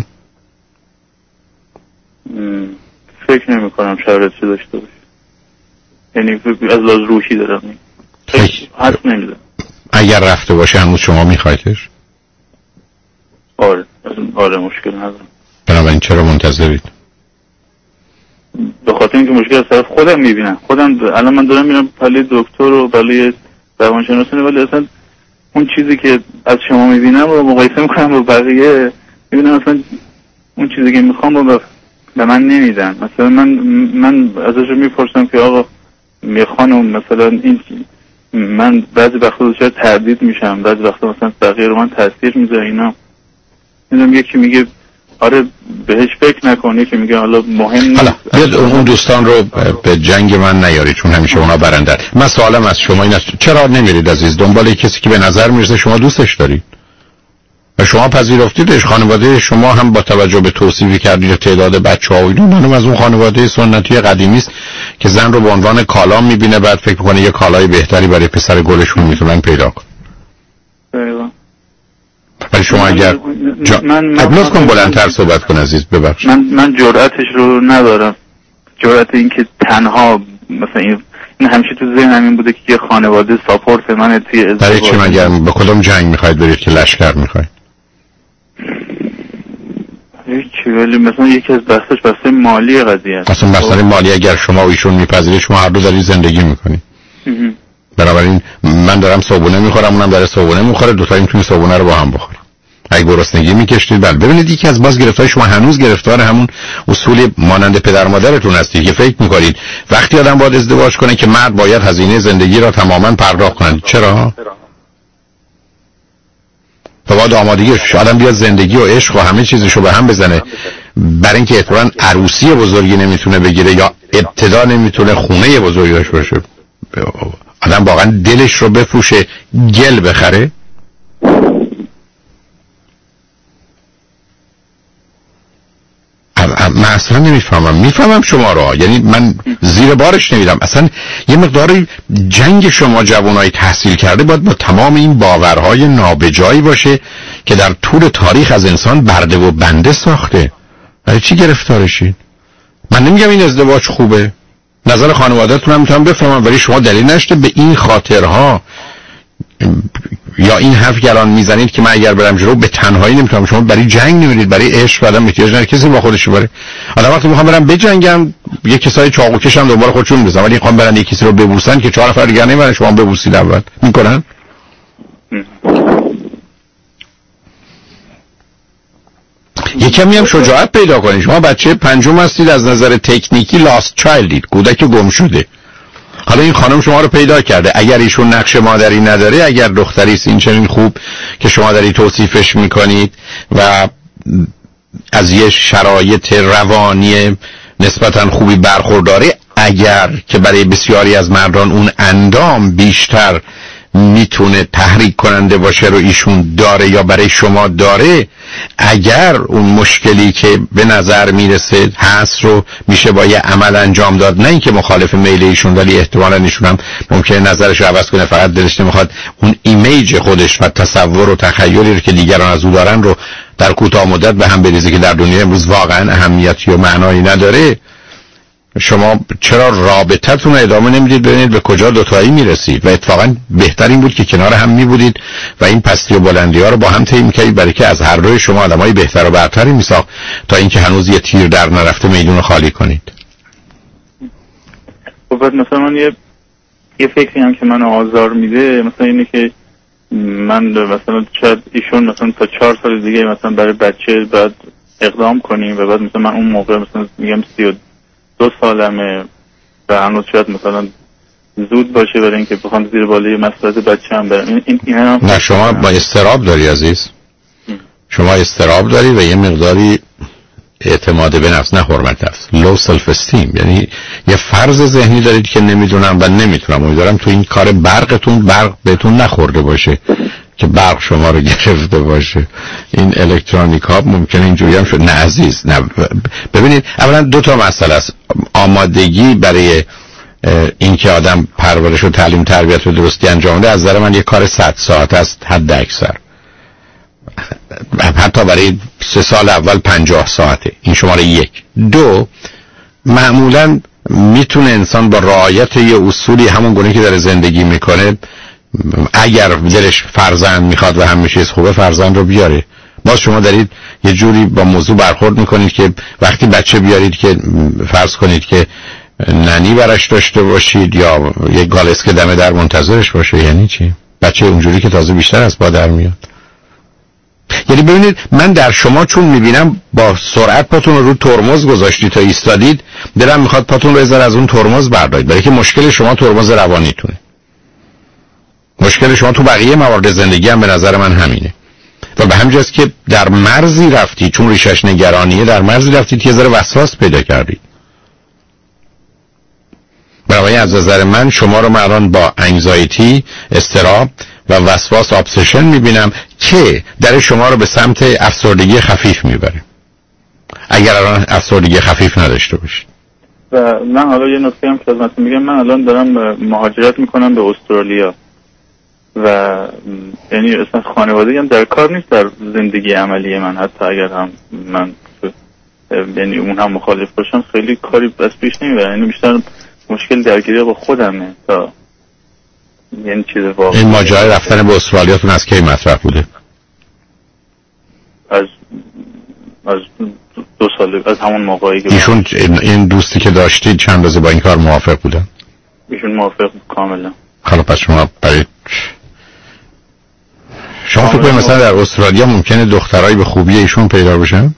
فکر نمی کنم شرایطی داشته باشه. یعنی از لحاظ روحی دارم فکر حد نمیدم. اگر رفته باشه هنوز شما میخوایدش؟ آره آره مشکل ندارم. بنابراین چرا منتظرید؟ به خاطر اینکه مشکل از طرف خودم میبینم. خودم الان من دارم میرم پلی دکتر و پلی روانشناسانه، ولی اصلا اون چیزی که از شما میبینم رو مقایسه میکنم با بقیه، میبینم اصلا اون چیزی که میخوام رو به من نمیدن. مثلا من من ازش میپرسم که آقا میخوانم مثلا این من بعضی وقتا دچار تردید میشم، بعضی وقتا مثلا بقیه رو من تاثیر میذاره اینا. میدونم یکی میگه آره بهش فکر نکنی، که میگه حالا مهم نیست. حالا بیاد اون دوستان رو به جنگ من نیاری چون همیشه اونا برندن. من سوالم از شما این است چرا نمیرید عزیز دنبال کسی که به نظر میرسه شما دوستش دارید و شما پذیرفتیدش؟ خانواده شما هم با توجه به توصیفی کردید تعداد بچه‌ها و اینا، منم از اون خانواده سنتی قدیمی است که زن رو به عنوان کالا میبینه، بعد فکر میکنه یه کالای بهتری برای پسر گلشون میتونن پیدا کنن. ولی شما اگر جا... من لطف کن بلندتر صحبت کن عزیز، ببخشید. من من جرأتش رو ندارم، جرأت این که تنها مثلا این, این همیشه تو ذهنم این بوده که یه خانواده ساپورت منه توی ازدواج. برای چی مگر به کدوم جنگ میخواید برید که لشکر میخواید؟ هیچی، ولی مثلا یکی از بحثش بحث مالی قضیه است. اصلا مسئله مالی اگر شما و ایشون میپذیرید شما هر دو دارید زندگی میکنید. بنابراین من دارم صبحونه میخورم اونم داره صبحونه میخوره، دو تا میتونید صبحونه رو با هم بخورید. اگه گرسنگی میکشید بله. ببینید یکی از باز گرفتار شما هنوز گرفتار همون اصول مانند پدر مادرتون هستید که فکر میکنید وقتی آدم باید ازدواج کنه که مرد باید هزینه زندگی را تماما پرداخت کنه. چرا؟ تا بعد آمادگیش آدم بیاد زندگی و عشق و همه چیزشو به هم بزنه، برای اینکه احتمالاً عروسی بزرگی نمیتونه بگیره یا ابتدا نمیتونه خونه بزرگی داشته باشه، آدم واقعا دلش رو بفروشه گل بخره؟ من اصلا نمیفهمم. میفهمم شما را، یعنی من زیر بارش نمیدم. اصلا یه مقدار جنگ شما جوانای تحصیل کرده باید با تمام این باورهای نابجایی باشه که در طول تاریخ از انسان برده و بنده ساخته. برای چی گرفتارشید؟ من نمیگم این ازدواج خوبه، نظر خانواده‌تون هم میتونم بفهمم، ولی شما دلیل نشته به این خاطرها یا این حرف که الان میزنید که من اگر برم جلو به تنهایی نمیتونم، شما برای جنگ نمیرید، برای عشق آدم احتیاج نداره کسی با خودش بره. آدم وقتی میخوام برم بجنگم یه کسای چاقو کشم دنبال خودشون میرسن، ولی میخوام برن یه کسی رو ببوسن که چهار نفر دیگه نمیرن شما ببوسید اول میکنن. یه کمی هم شجاعت پیدا کنید. شما بچه پنجم هستید، از نظر تکنیکی لاست چایلدید، کودک گم شده. حالا این خانم شما رو پیدا کرده، اگر ایشون نقش مادری نداره، اگر دختری است این چنین خوب که شما داری توصیفش میکنید و از یه شرایط روانی نسبتا خوبی برخورداره، اگر که برای بسیاری از مردان اون اندام بیشتر میتونه تحریک کننده باشه رو ایشون داره یا برای شما داره، اگر اون مشکلی که به نظر میرسه هست رو میشه با یه عمل انجام داد، نه اینکه مخالف میل ایشون ولی احتمالاً ایشون هم ممکنه نظرش رو عوض کنه، فقط دلش نمیخواد اون ایمیج خودش و تصور و تخیلی رو که دیگران از او دارن رو در کوتاه مدت به هم بریزه که در دنیای امروز واقعا اهمیتی و معنایی نداره. شما چرا رابطتون رو ادامه نمیدید ببینید به کجا دوتایی میرسید؟ و اتفاقا بهتر این بود که کنار هم میبودید و این پستی و بلندی ها رو با هم طی میکردید، برای که از هر دوی شما آدمای بهتر و برتری میساخت تا اینکه هنوز یه تیر در نرفته میدون خالی کنید. خب مثلا من یه یه فکری هم که منو آزار میده مثلا اینه که من مثلا شاید ایشون مثلا تا چهار سال دیگه مثلا برای بچه بعد اقدام کنیم و بعد مثلا من اون موقع مثلا میگم سی و دو سالمه و هنوز شاید مثلا زود باشه برای اینکه بخوام زیر بالای مسئله بچه هم برم. این این این هم نه شما با استراب داری عزیز، شما استراب داری و یه مقداری اعتماد به نفس، نه حرمت نفس، لو سلف استیم، یعنی یه فرض ذهنی دارید که نمیدونم و نمیتونم. امیدوارم تو این کار برقتون برق بهتون نخورده باشه که برق شما رو گرفته باشه. این الکترونیک ها ممکنه اینجوری هم شد. نه عزیز، نه. ببینید اولا دو تا مسئله است. آمادگی برای اینکه آدم پرورش و تعلیم تربیت رو درستی انجام بده از نظر من یه کار صد ساعت است حد اکثر، حتی برای سه سال اول پنجاه ساعته. این شماره یک. دو، معمولا میتونه انسان با رعایت یه اصولی همون گونه که داره زندگی میکنه، اگر دلش فرزند میخواد و همه چیز خوبه فرزند رو بیاره. باز شما دارید یه جوری با موضوع برخورد میکنید که وقتی بچه بیارید که فرض کنید که ننی براش داشته باشید یا یه گالس که دمه در منتظرش باشه. یعنی چی؟ بچه اونجوری که تازه بیشتر از با در میاد. یعنی ببینید من در شما چون میبینم با سرعت پاتون رو رو ترمز گذاشتید تا ایستادید، دلم میخواد پاتون رو از اون ترمز بردارید، برای که مشکل شما ترمز روانیتونه. مشکل شما تو بقیه موارد زندگی هم به نظر من همینه و به همین جاست که در مرزی رفتید، چون ریشش نگرانیه، در مرزی رفتید که یه ذره وسواس پیدا کردید. برای از نظر من شما رو الان با انگزایتی، اضطراب و وسواس، ابسشن میبینم که در شما رو به سمت افسردگی خفیف میبره اگر الان افسردگی خفیف نداشته باشید. و من حالا یه نکته هم خدمتتون میگم، من الان دارم مهاجرت میکنم به استرالیا و یعنی اصلا خانوادگی هم در کار نیست در زندگی عملی من، حتی اگر هم من یعنی اون هم مخالف باشم خیلی کاری بس پیش نمیبره، یعنی بیشتر مشکل درگیری با خودمه تا یعنی چیز واقعی. این ماجرای رفتن به استرالیاتون از کی مطرح بوده؟ از از دو سال، از همون موقعی که ایشون این دوستی که داشتید چند روزه با این کار موافق بودن؟ ایشون موافق کاملا. حالا پس شما برای شما فکر کنید مثلا در استرالیا ممکنه دخترایی به خوبی ایشون پیدا بشن؟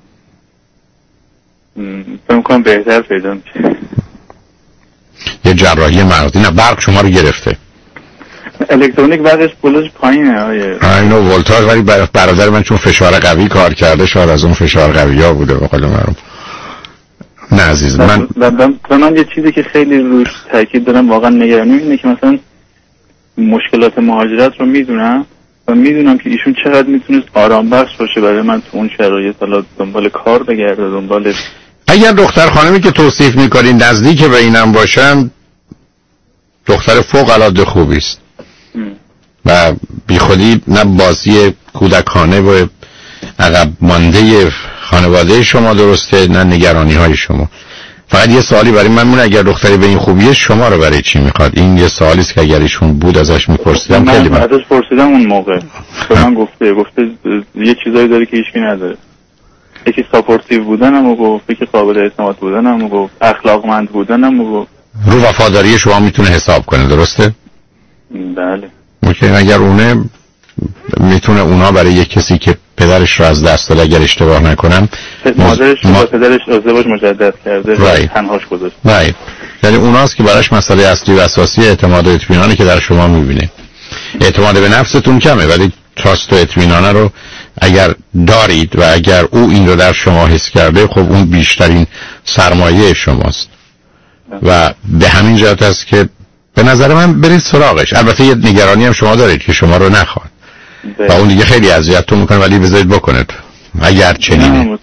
فکر می‌کنم بهتر پیدا میشه. یه جراحی مغزی. نه برق شما رو گرفته. الکترونیک بعدش پولش پایینه آیه. اینو ولتاژ، ولی برادر من چون فشار قوی کار کرده شاید از اون فشار قوی ها بوده به قول معروف. نه عزیز من من من یه چیزی که خیلی روش تاکید دارم واقعا نگرانم اینه که مثلا مشکلات مهاجرت رو میدونم و میدونم که ایشون چقدر میتونست آرام بخش باشه برای من تو اون شرایط، حالا دنبال کار بگرده، دنبال اگر دختر خانمی که توصیف میکنین نزدیک به اینم باشن دختر فوق العاده خوبی است و بی خودی نه بازی کودکانه و عقب مانده خانواده شما درسته نه نگرانی های شما. فقط یه سوالی برای من مونه، اگر دختری به این خوبیه شما رو برای چی میخواد؟ این یه سوالی است که اگر ایشون بود ازش میپرسیدم خیلی من ازش پرسیدم اون موقع به من گفته گفته یه چیزایی داره که هیچکی نداره. یکی ساپورتیو بودنم گفت، یکی قابل اعتماد بودنم گفت، اخلاقمند بودنم گفت. رو وفاداری شما میتونه حساب کنه، درسته؟ بله. اوکی، اگر اونه میتونه اونا برای یک کسی که پدرش رو از دست داده، اگر اشتباه نکنم مادرش ما... با پدرش ازدواج مجدد کرده و تنهاش گذاشت. right. یعنی اوناست که براش مسئله اصلی و اساسی اعتماد و اطمینانی که در شما میبینه. اعتماد به نفستون کمه ولی تراست و اطمینانه رو اگر دارید و اگر او این رو در شما حس کرده، خب اون بیشترین سرمایه شماست و به همین جهت است که به نظر من برید سراغش. البته یه نگرانی هم شما دارید که شما رو نخواد و اون دیگه خیلی اذیتتون میکنه، ولی بذارید بکنه اگر چنینه.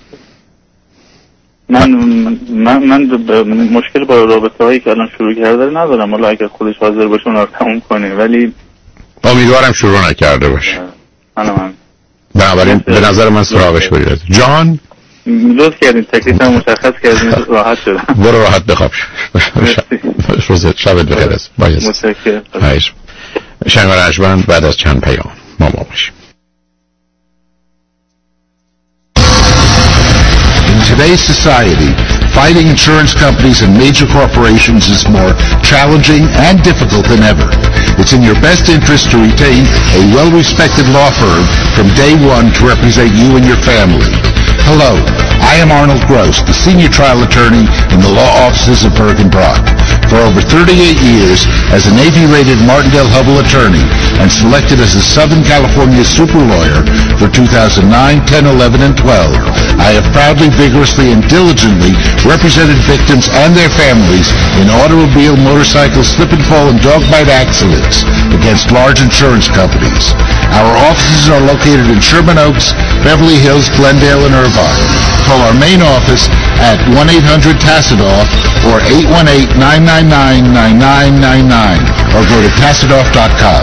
من من من مشکل با رابطه هایی که الان شروع کرده ندارم، حالا اگر خودش حاضر باشه اون رو تموم کنه، ولی امیدوارم شروع نکرده باشه. من بنابراین به نظر من سراغش برید. جان لطف کردین، تکلیف هم مشخص کردین، راحت شدم. برو راحت بخواب. روزت شبت بخیر است. متشکرم. شنگ و رجمند بعد از چند پیام ما ما باشیم. In today's society, fighting insurance companies and major corporations is more challenging and difficult than ever. It's in your best interest to retain a well-respected law firm from day one to represent you and your family. Hello, I am Arnold Gross, the senior trial attorney in the law offices of Berg and Brock. For over thirty-eight years, as a Navy-rated Martindale-Hubbell attorney and selected as a Southern California super lawyer for two thousand nine, ten, eleven, and twelve, I have proudly, vigorously, and diligently represented victims and their families in automobile, motorcycle, slip and fall, and dog bite accidents against large insurance companies. Our offices are located in Sherman Oaks, Beverly Hills, Glendale, and Irvine. Call our main office at one eight hundred TASSEDOFF or eight one eight, nine nine nine, nine nine nine nine or go to tassedoff dot com.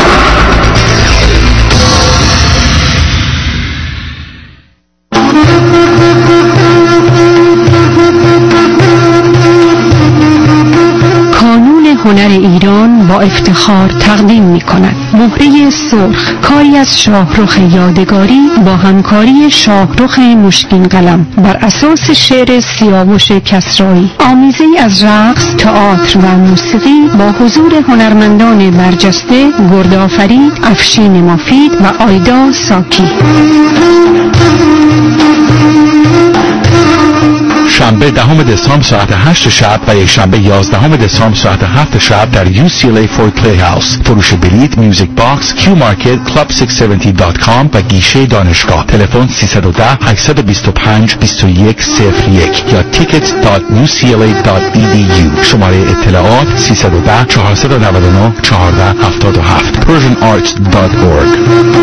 هنر ایران با افتخار تقدیم می کند مهره سرخ، کاری از شاهرخ یادگاری با همکاری شاهرخ مشکین قلم بر اساس شعر سیاوش کسرایی، آمیزه‌ای از رقص، تئاتر و موسیقی با حضور هنرمندان برجسته گردآفرید، افشین مفید و آیدا ساکی. شنبه دهم دسامبر ساعت هشت شب و یک شنبه یازدهم دسامبر ساعت هفت شب در یو سی ال ای فورد پلی هاوس. فروش بلیط میوزیک باکس، کیو مارکت، کلاب ششصد و هفتاد دات کام و گیشه دانشگاه. تلفن سیصد و ده، هشتصد و بیست و پنج، بیست و یک صفر یک یا tickets dot u c l a dot e d u. شماره اطلاعات سیصد و ده، چهارصد و نود و نه، چهارده هفتاد و هفت. persian arts dot org.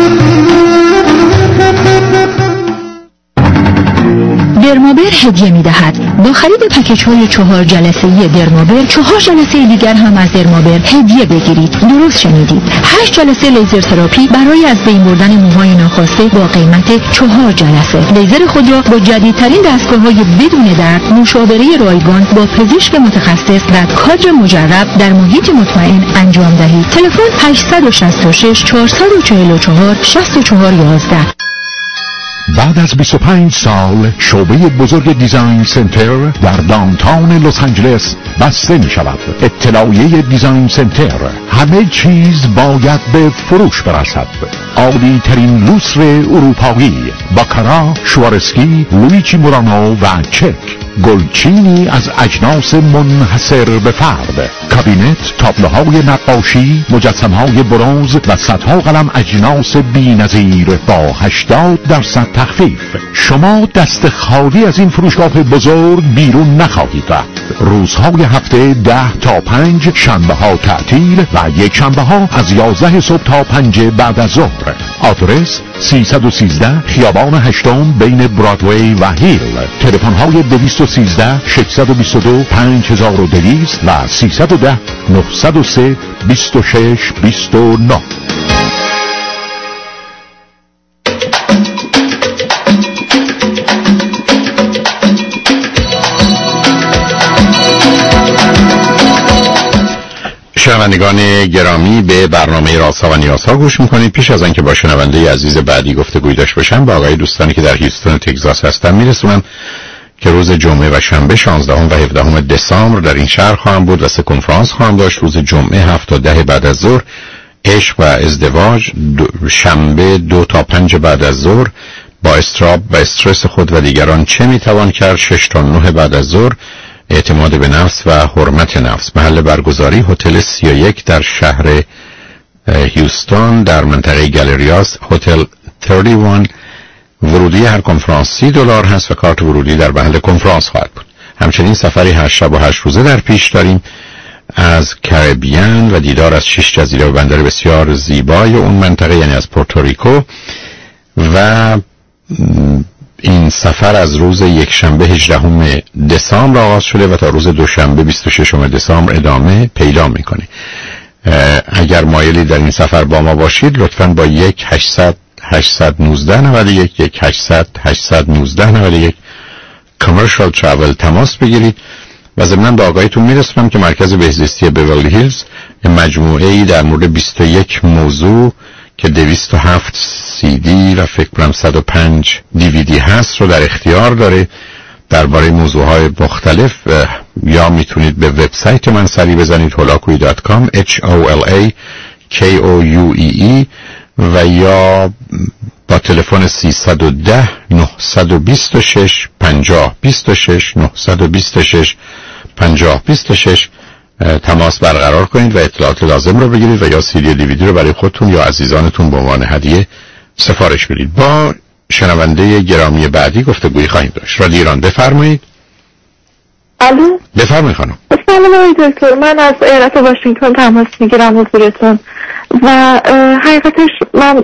درمابر هدیه می دهد. با خرید پکیج های چهار جلسه‌ای درمابر، چهار جلسه دیگر هم از درمابر هدیه بگیرید. درست شنیدید. هشت جلسه لیزر تراپی برای از بین بردن موهای ناخواسته با قیمت چهار جلسه. لیزر خود را با جدیدترین دستگاه‌های بدون درد، مشاوره رایگان با پزشک متخصص و کادر مجرب در محیط مطمئن انجام دهید. تلفن هشت شش شش، چهار چهار چهار، شش چهار یک یک. بعد از بیست و پنج سال شعبه بزرگ دیزاین سنتر در داونتاون لس آنجلس بسته می شود. اطلاعیه دیزاین سنتر: همه چیز باید به فروش برسد. عالی ترین لوسر اروپایی، باکارا، شوارسکی، لویچی مورانو و چک. گلچینی از اجناس منحصر به فرد، کابینت، تابلوهای نقاشی، مجسمه‌های برنز و صدها قلم اجناس بی‌نظیر با هشتاد درصد تخفیف. شما دست خالی از این فروشگاه بزرگ بیرون نخواهید رفت. روزهای هفته ده تا پنج، شنبه ها تعطیل و یک شنبه ها از یازده صبح تا پنج بعد از ظهر. آدرس سیصد و سیزده خیابان هشتم بین برادوی و هیل. تلفن های دویست و سیزده، ششصد و بیست و دو، پنج هزار و دویست و سیصد و ده، نهصد و سه، بیست و شش، بیست و نه. شنوندگان گرامی، به برنامه رازها و نیازها گوش میکنید. پیش از آنکه با شنونده عزیز بعدی گفتگوی داشته باشم، با آقای دوستانی که در هیوستن تگزاس هستن میرسونم که روز جمعه و شنبه شانزدهم و هفدهم دسامبر در این شهر خواهم بود و سه کنفرانس خواهم داشت. روز جمعه هفت تا ده بعد از ظهر عشق و ازدواج، دو شنبه دو تا پنج بعد از ظهر با استراب و استرس خود و دیگران چه میتوان کرد، شش تا نه بعد از ظهر اعتماد به نفس و حرمت نفس. محل برگزاری هتل سی و یک در شهر هیوستن در منطقه گالریاس، هتل سی و یک. ورودی هر کنفرانس سی دلار هست و کارت ورودی در محل کنفرانس خواهد بود. همچنین سفری هشت شب و هشت روزه در پیش داریم از کربیان و دیدار از شش جزیره و بندر بسیار زیبای اون منطقه، یعنی از پورتوریکو. و این سفر از روز یک شنبه هجدهم دسامبر آغاز شده و تا روز دوشنبه بیست و ششم دسامبر ادامه پیدا میکنه. اگر مایلی در این سفر با ما باشید، لطفاً با یک هشتصد هشتصد و نوزده نود و یک یک هشتصد هشتصد و نوزده نود و یک کامرشال ترافل تماس بگیرید. و ضمناً به آگاهیتون میرسونم که مرکز بهزیستی بیورلی هیلز مجموعه ای در مورد بیست و یک موضوع که دویست و هفت سی دی و فکر کنم صد و پنج دی وی دی هست رو در اختیار داره درباره موضوعهای مختلف. یا میتونید به وبسایت من سری بزنید هولاکویی دات کام اچ او ال ای کی او یو ای ای و یا با تلفن سیصد و ده نهصد و بیست و شش پنجاه بیست و شش نهصد و بیست و شش پنجاه بیست و شش تماس برقرار کنید و اطلاعات لازم رو بگیرید و یا سی دی دیویدی رو برای خودتون یا عزیزانتون به عنوان هدیه سفارش بدید. با شنونده گرامی بعدی گفتگویی خواهیم داشت. رادیو ایران، بفرمایید. الو، بفرمایید خانم. سلام آقای دکتر، من از ایالت واشنگتن تماس میگیرم حضورتون و حقیقتش من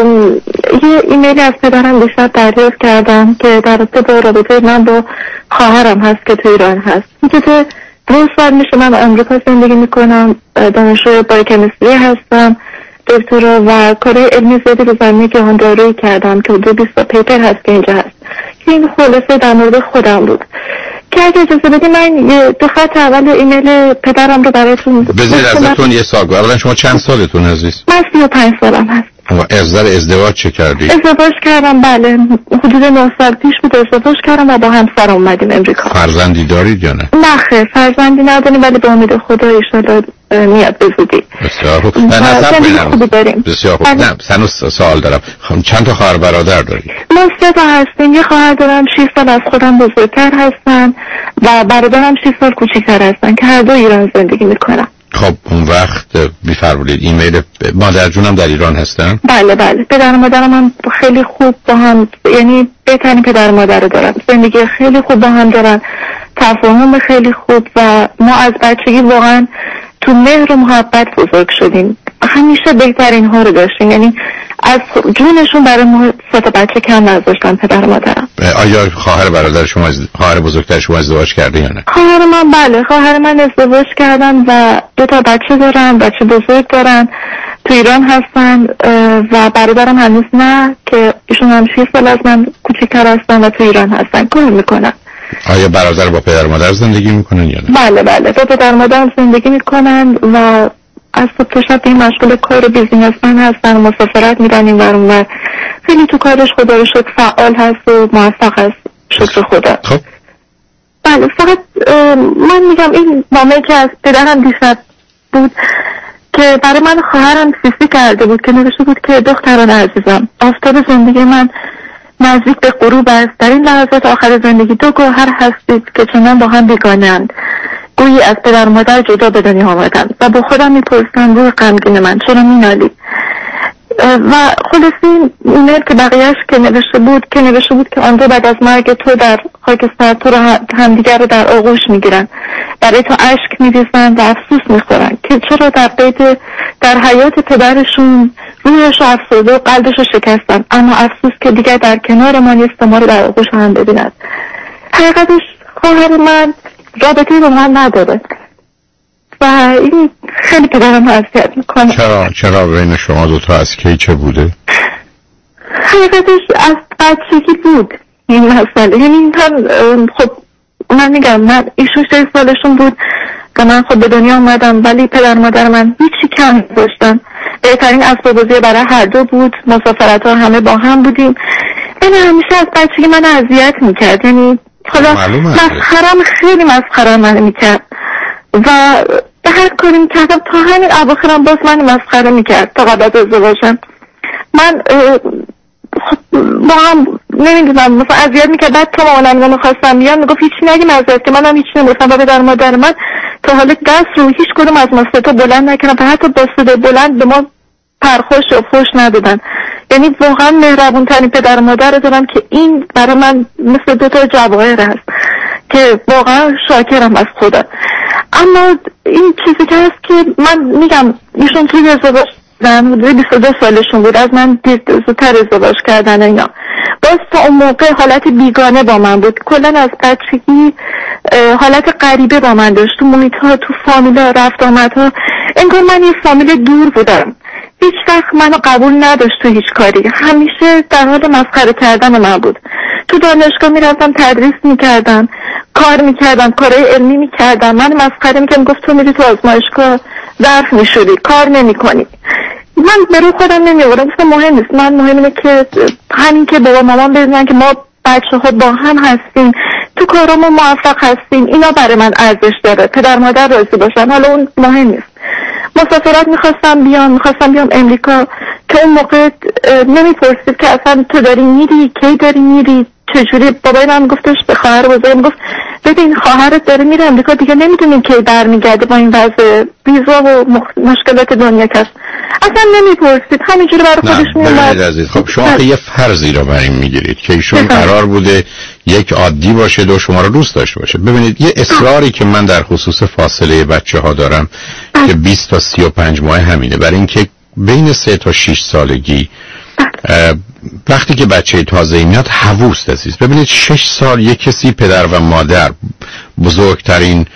یه ایمیلی از پدرم دیشب دریافت کردم که در رابطه با رابطه من با خواهرم هست که تو ایران هست. اینکه دو سال میشه من امریکا زندگی میکنم، دانشجوی بایوکمیستری هستم، دکترا و کارهای علمی زیادی رو زمینه جهاندارویی کردم که حدود بیست پیپر هست که اینجا هست که این خلاصه در مورد خودم بود که اگه اجازه بدی من یه دو خط اول ایمیل پدرم رو براتون بذارید. ازتون یه سوال کنم، اولا شما چند سالتون عزیز؟ من سی و پنج سالم هست. از نظر ازدواج چه کردی؟ ازدواج کردم، بله حدود نه سال پیش بود ازدواج کردم و با همسرم اومدیم امریکا. فرزندی دارید یا نه؟ نه خیر، فرزندی نداریم ولی به امید خدا ان شاءالله میاد به زودی. بسیار خوب. نه نه بسیار خوب. نه هنوز سوال دارم. چند تا خواهر برادر دارید؟ ما سه تا هستیم. یه خواهر دارم شش سال از خودم بزرگتر هستن و برادرم شش سال کوچیک‌تر هستن که هر دو ایران زندگی میکنن. خب اون وقت می‌فرمایید ایمیل مادر جونم در ایران هستن؟ بله بله، پدر و مادرم هم خیلی خوب با هم، یعنی بهترین پدر و مادر رو دارن، زندگی خیلی خوب با هم دارن، تفاهم خیلی خوب و ما از بچگی واقعا تو مهر و محبت بزرگ شدیم. همیشه بهترین ها رو داشتیم، یعنی از جونشون برای ما سه تا بچه کم نذاشتن پدر و مادرم. آیا خواهر برادر شما از خواهر بزرگتر شما ازدواج کرده یا نه؟ خواهر من بله، خواهر من ازدواج کردن و دو تا بچه دارن، بچه بزرگ دارن، تو ایران هستن و برادرم هنوز نه که ایشون هم شش سال از من کوچیک‌تر هستن و تو ایران هستن، کار میکنن. آیا برادر با پدر مادر زندگی میکنن یا نه؟ بله بله، با پدر مادر زندگی میکنن و از صبح تا شب این مشغول کار و بیزینسمن هستن و مسافرت میرن این ور اون ور. خیلی تو کارش خدا رو شکر فعال هست و موفق هست، شکر خدا. خب بله، فقط من میگم این معامله که از پدرم دیشب بود که برای من خواهرم سیسی کرده بود که نوشته بود که دختران عزیزم، آفتاب زندگی من نزدیک به غروب است، در این لحظات آخر زندگی دو گوهر هستید که چنان با هم بیگانه‌اند، گویی از پدر و مادر جدا به دنیا آمدند و با خودم میپرسم روی غمگین من چرا مینالی. و خلاصی ایمیل که بقیهش که نوشته بود که نوشته بود که آنجا بعد از مرگ تو در خاکستر تو رو همدیگر رو در آغوش میگیرن، برای تو اشک میریزن و افسوس میخورن که چرا در بیت در حیات پدرشون رویش رو افسرده و قلبش رو شکستن، اما افسوس که دیگر در کنار ما نیست ما رو در آغوش هم ببیند. حقیقتش خواهر من رابطه با من نداره و این خیلی پدرم اذیت میکنه. چرا چرا بین شما دوتا از کی چه بوده؟ حقیقتش از بچگی بود این مسئله، یعنی من خب من میگم من ایشون شش سالشون بود که من خود به دنیا اومدم، ولی پدر مادر من هیچی کم داشتن. بهترین اسباب‌بازی برای هر دو بود، مسافرت ها همه با هم بودیم. یعنی همیشه از بچگی من اذیت میکرد، یعنی حالا مسخرم خیلی مسخره من میکرد و به هر کاری میکردم تا همین اواخرم باز من مسخره میکرد تا قبل از ازدواجم. من با هم نمیدونم مثلا اذیت میکرد. بعد تا مامانم میخواستم بیان میگفت هیچی نگیم ازت، که منم هیچی نمیگفتم و پدر مادر من تا حالا دست رو هیچ کدوم از ما سه تا بلند نکردن و حتی با صدای بلند به ما پرخوش و فوش ندادن. یعنی واقعا مهربون ترین پدر مادر دارم که این برای من مثل دو تا جواهر هست که واقعا شاکرم از خدا. اما این چیزی که هست که من میگم ایشون توی ازدواج حدود بیست و دو سالشون بود، از من زودتر ازدواج کردن اینا. باز تا اون موقع حالت بیگانه با من بود، کلا از بچگی حالت غریبه با من داشت، تو محیط ها، تو فامیل ها، رفت آمد ها، انگار من یه فامیل دور بودم. هیچ وقت منو قبول نداشت تو هیچ کاری، همیشه در حال مسخره کردن من بود. تو دانشگاه میرفتم تدریس میکردم، کار میکردم، کارهای علمی میکردم، من مسخره میکردم، گفت تو میری تو آزمایشگاه ظرف میشوری، کار نمیکنی. من به روی خودم نمیآوردم، گفتم مهم نیست، من مهم اینه که همین که بابا مامان بدونن که ما بچه ها با هم هستیم، تو کارامون موفق هستیم، اینا برای من ارزش داره، پدر مادر راضی باشن، حالا اون مهم نیست. مسافرت میخواستم بیام، میخواستم بیام امریکا که اون موقع نمیپرسید که اصلا تو داری میری، کی داری میری، چجوری. بابای من گفتش به خواهر بزرگم، گفت ببین خواهرت داره میره امریکا، دیگه نمیدونیم کی برمیگرده با این وضع ویزا و مشکلات دنیا کس. اصلا نمیپرسید، همینجوری برای خودش میومد. خب شما یه فرضی رو بر این میگیرید که ایشون قرار بوده یک عادی باشه، دو شما رو دوست داشته باشه. ببینید یه اصراری که من در خصوص فاصله بچه ها دارم که بیست تا سی و پنج ماه همینه، برای اینکه بین سه تا شش سالگی وقتی که بچه تازه میاد هووست عزیز. ببینید شش سال یک کسی پدر و مادر بزرگترین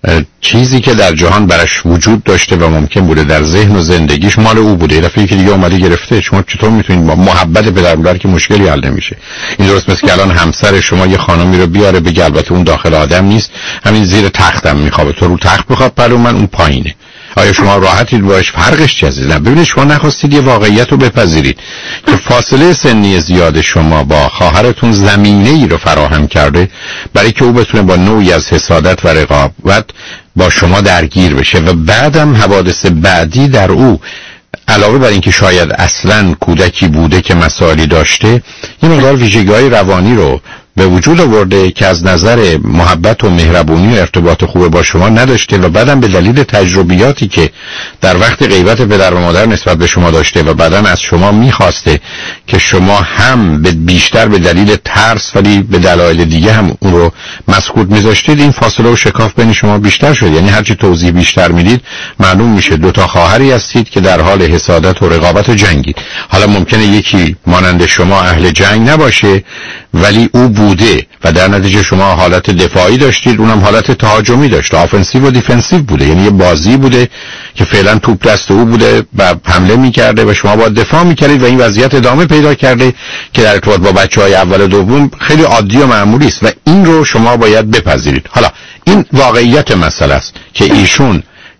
چیزی که در جهان برش وجود داشته و ممکن بوده در ذهن و زندگیش مال او بوده، دفعه که دیگه اومده گرفته. شما چطور میتونید با محبت پدر مادر که مشکلی حل نمیشه؟ این درست مثل که الان همسر شما یه خانمی رو بیاره بگه البته اون داخل آدم نیست، همین زیر تختم میخوابه، تو رو تخت بخواب پلو من، اون پایینه. آیا شما راحتید باش؟ فرقش چیه؟ نه ببینید شما نخواستید یه واقعیت رو بپذیرید که فاصله سنی زیاد شما با خواهرتون زمینه ای رو فراهم کرده برای که او بتونه با نوعی از حسادت و رقابت با شما درگیر بشه و بعدم حوادث بعدی در او علاوه بر اینکه شاید اصلا کودکی بوده که مسائلی داشته، یه مقدار ویژگی‌های روانی رو به وجود آورده که از نظر محبت و مهربونی و ارتباط خوب با شما نداشته و بعدم به دلیل تجربیاتی که در وقت غیبت پدر و مادر نسبت به شما داشته و بعدم از شما میخواسته که شما هم به بیشتر به دلیل ترس ولی به دلایل دیگه هم اون رو مسکوت میذاشتید، این فاصله و شکاف بین شما بیشتر شد. یعنی هرچی توضیح بیشتر میدید معلوم میشه دو تا خواهری هستید که در حال حسادت و رقابت و جنگید. حالا ممکنه یکی مانند شما اهل جنگ نباشه ولی او بوده و در نتیجه شما حالت دفاعی داشتید، اونم حالت تهاجمی داشته، آفنسیو و دیفنسیو بوده. یعنی یه بازی بوده که فعلا توپ دست او بوده و حمله میکرده و شما باید دفاع میکردید و این وضعیت ادامه پیدا کرده که در ارتباط با بچهای اول و دوم خیلی عادی و معمولی است و این رو شما باید بپذیرید. حالا این واقعیت مسئله است که ایشون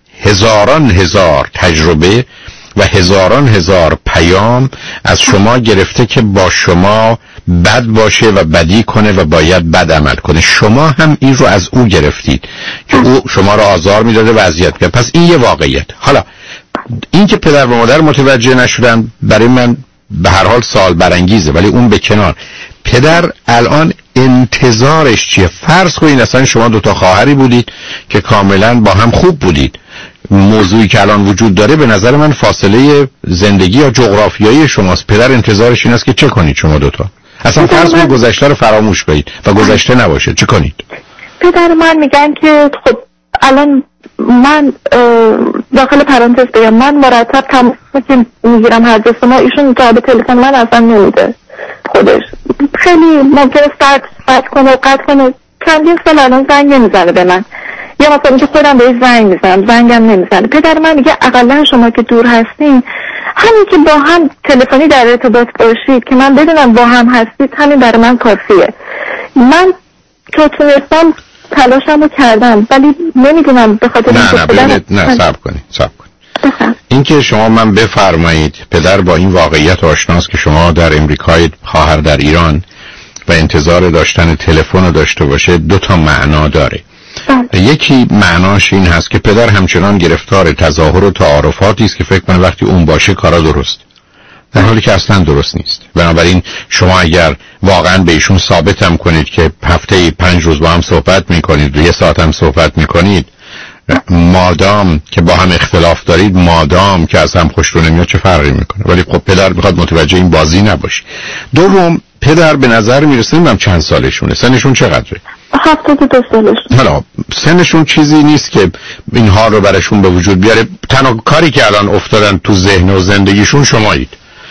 هزاران هزار تجربه و هزاران هزار پیام از شما گرفته که با شما بد باشه و بدی کنه و باید بد عمل کنه. شما هم این رو از او گرفتید که او شما رو آزار میداده و اذیت می‌کرد. پس این یه واقعیت. حالا این که پدر و مادر متوجه نشدن برای من به هر حال سوال برانگیزه، ولی اون به کنار. پدر الان انتظارش چیه؟ فرض کنید اصلا شما دو تا خواهری بودید که کاملا با هم خوب بودید. موضوعی که الان وجود داره به نظر من فاصله زندگی یا جغرافیایی شماست. پدر انتظارش این است که چه کنید شما دوتا؟ اصلا فرض کنید گذشته رو فراموش کنید و گذشته نباشه، چه کنید؟ پدر من میگن که خب الان من داخل پرانتز بگم من مرتب تماس که میگیرم هر دست ما، ایشون جواب تلفن من اصلا نمیده خودش. خیلی ممکنه ساعت ساعت کنه و قطع کنه. چندین سال الان زنگ نمیزنه به من، یا مثلا که خودم بهش زنگ میزنم زنگم نمیزنه. پدر من میگه اقلا شما که دور هستین، همین که با هم تلفنی در ارتباط باشید که من بدونم با هم هستید همین برای من کافیه. من که تونستم تلاشمو کردم ولی نمیدونم به خاطر نه نه ببینید نه صبر کنید صبر کنید. این که شما من بفرمایید پدر با این واقعیت آشناست که شما در امریکای، خواهر در ایران و انتظار داشتن تلفن رو داشته باشه دو تا معنا داره. یکی معناش این هست که پدر همچنان گرفتار تظاهر و تعارفاتی است که فکر کنه وقتی اون باشه کارا درست، در حالی که اصلا درست نیست. بنابراین شما اگر واقعا به ایشون ثابت هم کنید که هفته پنج روز با هم صحبت میکنید و یه ساعت هم صحبت میکنید، مادام که با هم اختلاف دارید، مادام که از هم خوشتون نمیاد، چه فرقی میکنه؟ ولی خب پدر میخواد متوجه این بازی نباشه. دوم، پدر به نظر میرسه نمیدونم چند سالشونه، سنشون چقدره؟ هفتاد و دو سالشون. حالا سنشون چیزی نیست که اینها رو براشون به وجود بیاره. تنها کاری که الان افتادن تو ذهن و زندگیشون شمایید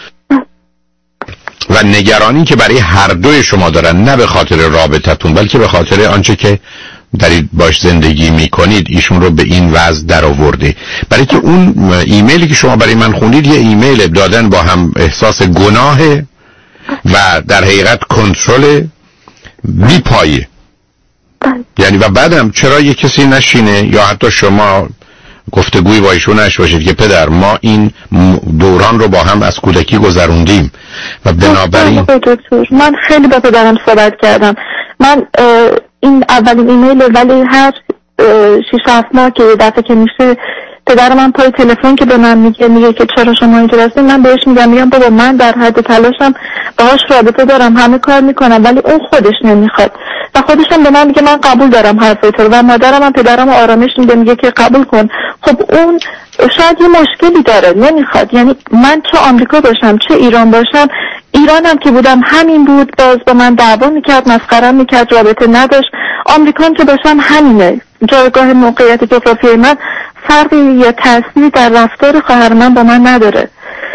و نگرانی که برای هر دوی شما دارن، نه به خاطر رابطتون بلکه به خاطر آنچه که دارید باش زندگی میکنید ایشون رو به این وضع در آورده. برای که اون ایمیلی که شما برای من خوندید یه ایمیل دادن با هم احساس گناه و در حقیقت کنترل بی پایه. یعنی و بعدم چرا یه کسی نشینه یا حتی شما گفتگوی با ایشون نش باشید که پدر ما این دوران رو با هم از کودکی گذروندیم و بنابراین من خیلی با پدرم صحبت کردم. من این اولین ایمیل ولی هر شیش هفت ماه که یه دفعه که میشه پدر من پای تلفن که به من میگه میگه که چرا شما اینجا هستید، من بهش میگم میگم بابا من در حد تلاشم باهاش رابطه دارم، همه کار میکنم ولی اون خودش نمیخواد و خودش هم به من میگه من قبول دارم حرفای تو و مادرم هم پدرم آرامش میده میگه که قبول کن. خب اون شاید یه مشکلی داره نمیخواد. یعنی من چه آمریکا باشم چه ایران باشم، ایرانم که بودم همین بود، باز با من دعوا میکرد، مسخره‌ام میکرد، رابطه نداشت. آمریکا که باشم همینه. جایگاه موقعیت جغرافیایی من فرقی یا تأثیری در رفتار خواهر من با من نداره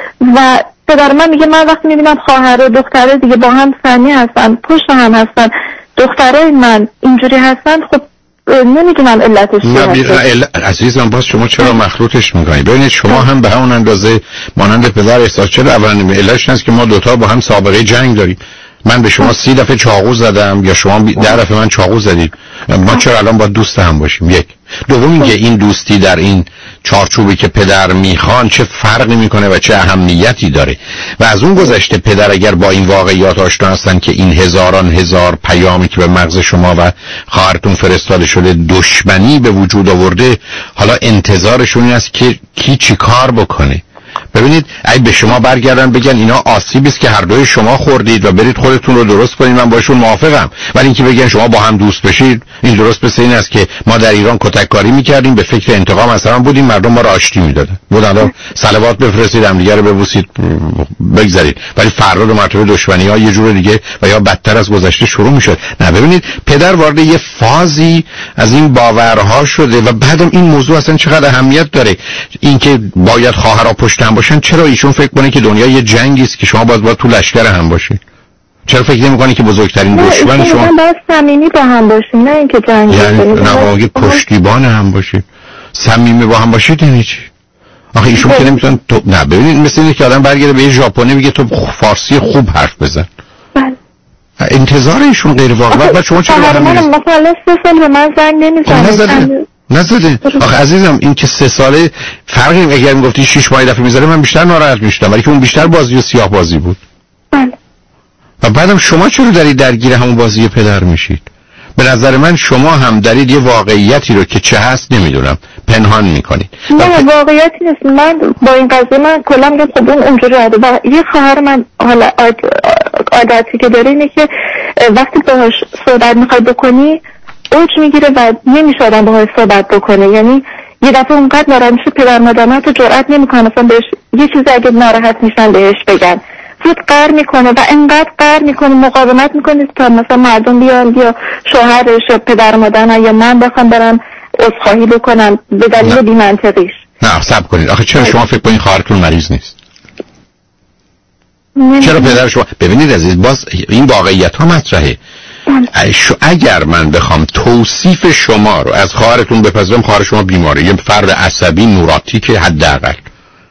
و پدر من میگه من وقتی میبینم خواهر و دختره دیگه با هم سنی هستن، پشت هم هستن، دخترای من اینجوری هستن، خب نمیدونم علتش چیه. عزیزم باز شما چرا مخلوطش میکنید؟ ببینید شما هم به همون اندازه مانند پدر احساس چرا اولین علتش هست که ما دوتا با هم سابقه جنگ داریم. من به شما سی دفعه چاقو زدم یا شما ده دفعه من چاقو زدید، ما چرا الان با دوست هم باشیم؟ یک. دوم اینکه این دوستی در این چارچوبی که پدر میخوان چه فرقی میکنه و چه اهمیتی داره. و از اون گذشته پدر اگر با این واقعیات آشنا هستن که این هزاران هزار پیامی که به مغز شما و خواهرتون فرستاده شده دشمنی به وجود آورده، حالا انتظارشون این است که کی چی کار بکنه. ببینید اگه به شما برگردن بگن اینا آسیبی است که هر دوی شما خوردید و برید خودتون رو درست کنید، من باشون موافقم. ولی اینکه بگن شما با هم دوست بشید، این درست مثل این است که ما در ایران کتککاری میکردیم، به فکر انتقام از هم بودیم، مردم ما رو آشتی میدادن، بودن صلوات بفرستید هم دیگه رو ببوسید بگذارید، ولی فردا دو مرتبه دشمنی‌ها یه جور دیگه و یا بدتر از گذشته شروع میشد. نه ببینید پدر وارد یه فازی از این باورها شده و بعدم این موضوع اصلا چقدر اهمیت داره. اینکه باید خواهرها پشت هم باشن، چرا ایشون فکر کنه که دنیا یه جنگی است که شما باید باید تو لشکر هم باشید؟ چرا فکر نمی‌کنی که بزرگترین دشمن شما باید صمیمی با هم باشیم، نه اینکه جنگی یعنی نه پشتیبان هم باشید؟ صمیمی با هم باشید یعنی چی؟ آخه ایشون که نمیتونن تو... نه ببینید مثل اینه که آدم برگرده به یه ژاپنی میگه تو فارسی خوب حرف بزن. بله. انتظار ایشون غیر واقعی. بعد شما چرا آدم میگید مثلا سه سال به من زنگ نمیزنه؟ نزده. آخه عزیزم این که سه ساله فرقی اگر میگفتی شش ماه دفعه میذاره من بیشتر ناراحت میشدم، ولی که اون بیشتر بازی و سیاه بازی بود. بله. و بعدم شما چرا دارید درگیر همون بازی پدر میشید؟ به نظر من شما هم دارید یه واقعیتی رو که چه هست نمیدونم پنهان میکنید. نه پ... واقعیتی نیست. من با این قضیه من کلا میگم خب اون اونجوری عاده و یه خواهر من حالا عادتی که داره اینه که وقتی باهاش صحبت میخوای بکنی اوج میگیره و نمیشه آدم باهاش صحبت بکنه. یعنی یه دفعه اونقدر ناراحت میشه پدر مادرها تو جرئت نمیکنن اصلا بهش یه چیزی اگه ناراحت میشن بهش بگن، زود قهر میکنه و انقدر قهر میکنه مقاومت میکنه تا مثلا مردم بیان یا شوهرش یا پدر مادرها یا من بخوام برم عذرخواهی بکنم به دلیل بی‌منطقیش. نه صبر کنید. آخه چرا شما فکر کنید خواهرتون مریض نیست؟ نه. چرا پدر شما ببینید عزیز باز این واقعیت ها مطرحه. اگر من بخوام توصیف شما رو از خواهرتون بپذیرم، خواهر شما بیماره، یه فرد عصبی نوراتیک حداقل،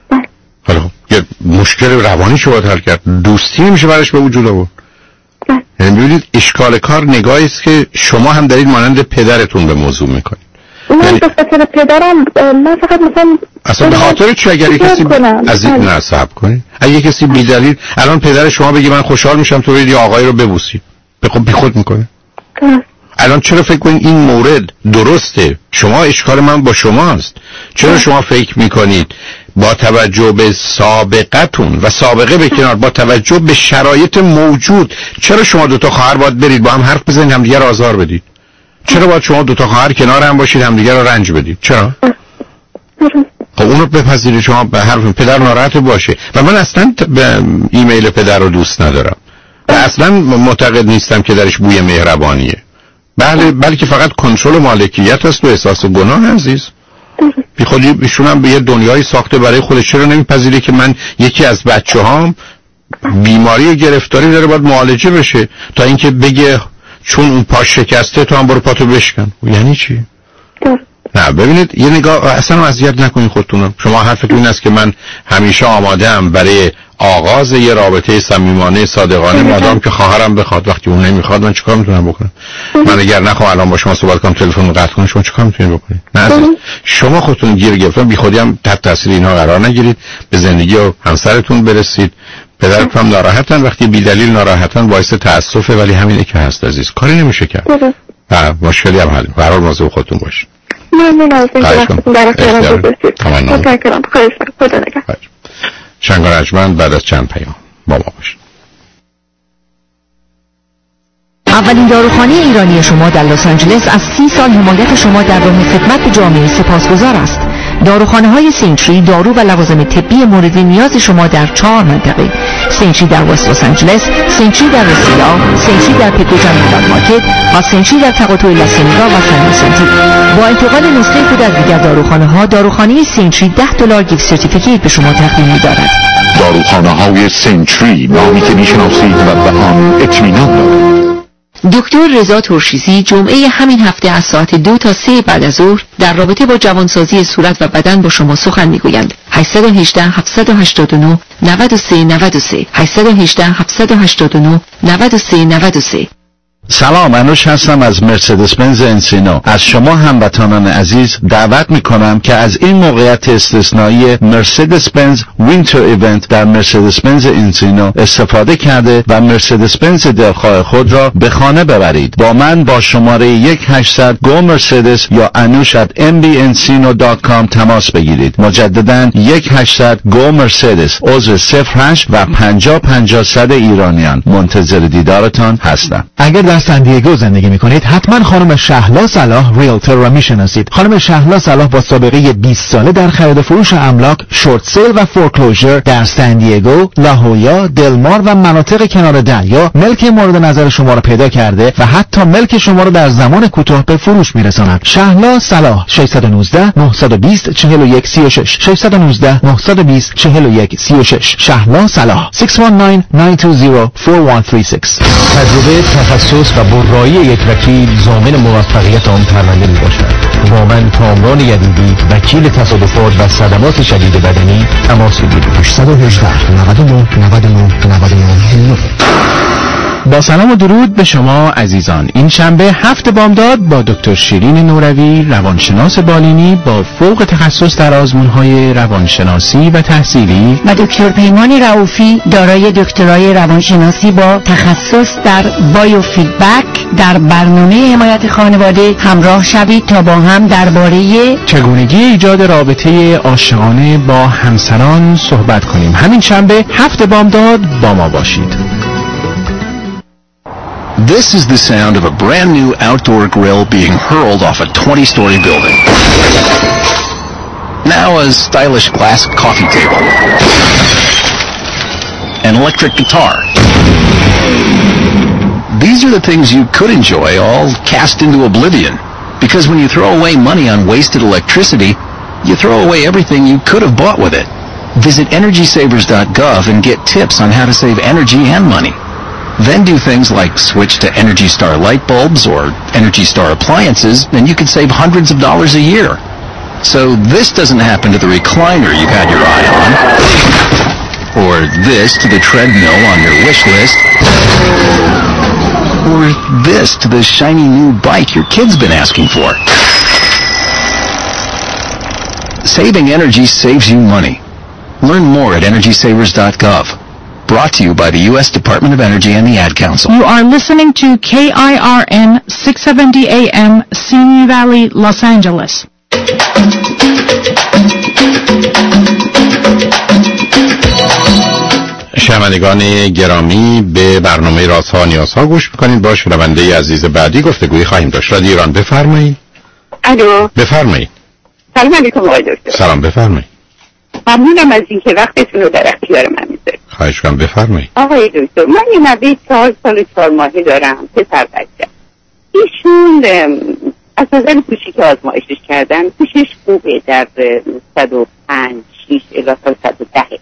حالا یه مشکل روانی شو باید حل کرد، دوستی نمیشه برش به وجود آورد. یعنی ببینید اشکال کار نگاهی است که شما هم دارید مانند پدرتون به موضوع میکنید. من یعنی... به خاطر پدرم من فقط مثلا اصلا به خاطر چی؟ اگر کسی از این نصب کنید، اگه کسی بی دلیل الان پدر شما بگه من خوشحال میشم تو برید یه آقای رو ببوسید، به خود بی خود میکنه. الان چرا فکر کنید این مورد درسته؟ شما اشکال من با شماست. چرا شما فکر میکنید با توجه به سابقتون و سابقه به کنار، با توجه به شرایط موجود، چرا شما دو تا خواهر باید برید با هم حرف بزنید همدیگه رو آزار بدید؟ چرا باید شما دو تا خواهر کنار هم باشید همدیگه رو رنج بدید؟ چرا؟ خب اونو بپذیرید. شما به حرف پدر ناراحت باشه و من اصلا به ایمیل پدر رو دوست ندارم و اصلا معتقد نیستم که درش بوی مهربانیه. بله بلکه فقط کنترل مالکیت است و احساس گناه. عزیز بی خودی ایشون هم به یه دنیای ساخته برای خودش. چرا نمیپذیره که من یکی از بچه‌هام بیماری و گرفتاری داره باید معالجه بشه تا اینکه بگه چون اون پاش شکسته تو هم برو پاتو بشکن؟ یعنی چی؟ نه ببینید یه نگاه اصلا اذیت نکنید خودتونم. شما حرفتون این است که من همیشه آماده ام برای آغاز یه رابطه صمیمانه صادقانه مادام که خواهرم بخواد. وقتی اون نمیخواد من چیکار میتونم بکنم؟ من اگر نخوام الان با شما صحبت کنم تلفن رو قطع کنم شما چیکار میتونید بکنید؟ نه عزیز شما خودتون گیر گرفتن، بی خودی هم تحت تاثیر اینها قرار نگیرید، به زندگی و همسرتون برسید. پدرتون هم ناراحتن، وقتی بی دلیل ناراحتن باعث تاسفه، ولی همینه که هست عزیز، کاری نمیشه کرد. نه مشکلی هم حل. به هر حال مواظب خودتون باشید. ممنون از اینکه وقتتون در اختیارم گذاشتید. متشکرم. خواهش می‌کنم. خدا نگهدار. شنگار اجمن بعد از چند پیام با ما باشید. اولین داروخانه ایرانی شما در لس آنجلس از سی سال حمایت شما در راه خدمت به جامعه سپاسگزار است. داروخانه های سینتری دارو و لوازم طبی مورد نیاز شما در چهار منطقه: سینتری در وست لس آنجلس، سینتری در رسیلا، سینتری در پیکو جنگل مارکت و سینتری در تقاطع لاسنیگا و سن سنتی. با انتقال نسخه خود از دیگر داروخانه ها، داروخانه سینتری ده دلار گیفت سرتیفیکیت به شما تقدیم می‌دارد. داروخانه های سینتری، نامی که میشناسید و به آن اطمینان دارید. دکتر رضا ترشیزی جمعه همین هفته از ساعت دو تا سه بعد از ظهر در رابطه با جوانسازی صورت و بدن با شما سخن میگویند. هشت یک هشت هفت هشت نه نه سه نه سه هشت یک هشت هفت هشت نه نه سه نه سه. سلام، انوش هستم از مرسدس بنز انسینو. از شما هموطنان عزیز دعوت میکنم که از این موقعیت استثنایی مرسدس بنز وینتر ایونت در مرسدس بنز انسینو استفاده کرده و مرسدس بنز دلخواه خود را به خانه ببرید. با من با شماره یک هشتصد گو مرسدس یا انوش ات ام بی انسینو دات کام تماس بگیرید. مجددا یک هشتصد گو مرسدس، عضو صفر هشت و پنجاه پنجاه صد ایرانیان. منتظر دیدارتان هستم. اگر در سن دیگو زندگی میکنید حتما خانم شهلا صلاح ریلتور را میشناسید. خانم شهلا صلاح با سابقه بیست ساله در خرید و فروش املاک، شورت سیل و فورکلوزر در سن دیگو، لاهویا، دلمار و مناطق کنار دریا ملک مورد نظر شما را پیدا کرده و حتی ملک شما را در زمان کوتاه به فروش میرساند. شهلا صلاح شش یک نه نه دو صفر چهار یک سه شش شش یک نه نه دو صفر چهار یک سه شش. شهلا صلاح شش یک نه نه دو صفر چهار یک سه شش. تجربه، تخصص و برایی یک وکیل ضامن موفقیت آن پرونده می باشد. با من کامران یدیدی، وکیل تصادفات و صدمات شدید بدنی تماس بگیرید. هشت یک هشت نه نه نه نه نه. با سلام و درود به شما عزیزان. این شنبه هفت بامداد با دکتر شیرین نوروی، روانشناس بالینی با فوق تخصص در آزمون‌های روانشناسی و تحصیلی، و دکتر پیمان رؤوفی دارای دکترای روانشناسی با تخصص در بایوفیدبک در برنامه حمایت خانواده همراه شوید تا با هم درباره چگونگی ایجاد رابطه عاشقانه با همسران صحبت کنیم. همین شنبه هفت بامداد با ما باشید. This is the sound of a brand new outdoor grill being hurled off a twenty-story building. Now a stylish glass coffee table. An electric guitar. These are the things you could enjoy, all cast into oblivion. Because when you throw away money on wasted electricity, you throw away everything you could have bought with it. Visit energy savers dot gov and get tips on how to save energy and money. Then do things like switch to Energy Star light bulbs or Energy Star appliances, and you could save hundreds of dollars a year. So this doesn't happen to the recliner you've had your eye on, or this to the treadmill on your wish list. Or this to the shiny new bike your kid's been asking for. Saving energy saves you money. Learn more at energy savers dot gov. Brought to you by the U S Department of Energy and the Ad Council. You are listening to K I R N six seventy A M, Simi Valley, Los Angeles. شنوندگان گرامی، به برنامه رازها نیازها گوش میکنید. با شنونده عزیز بعدی گفتگوی خواهیم داشت. رادیو ایران، بفرمایید. الو، بفرمایید. سلام علیکم آقای دکتر. سلام، بفرمایید. ممنونم از اینکه وقتتون رو در اختیار من میذارید. خواهش کنم، بفرمایید. آقای دکتر، من یه نوه چهار سال چهار ماهی دارم، پسر بچه. ایشون از نظر گوشی که آزمایشش کردن گوشش خوبه، در صد و پنج شیش الی صد و ده.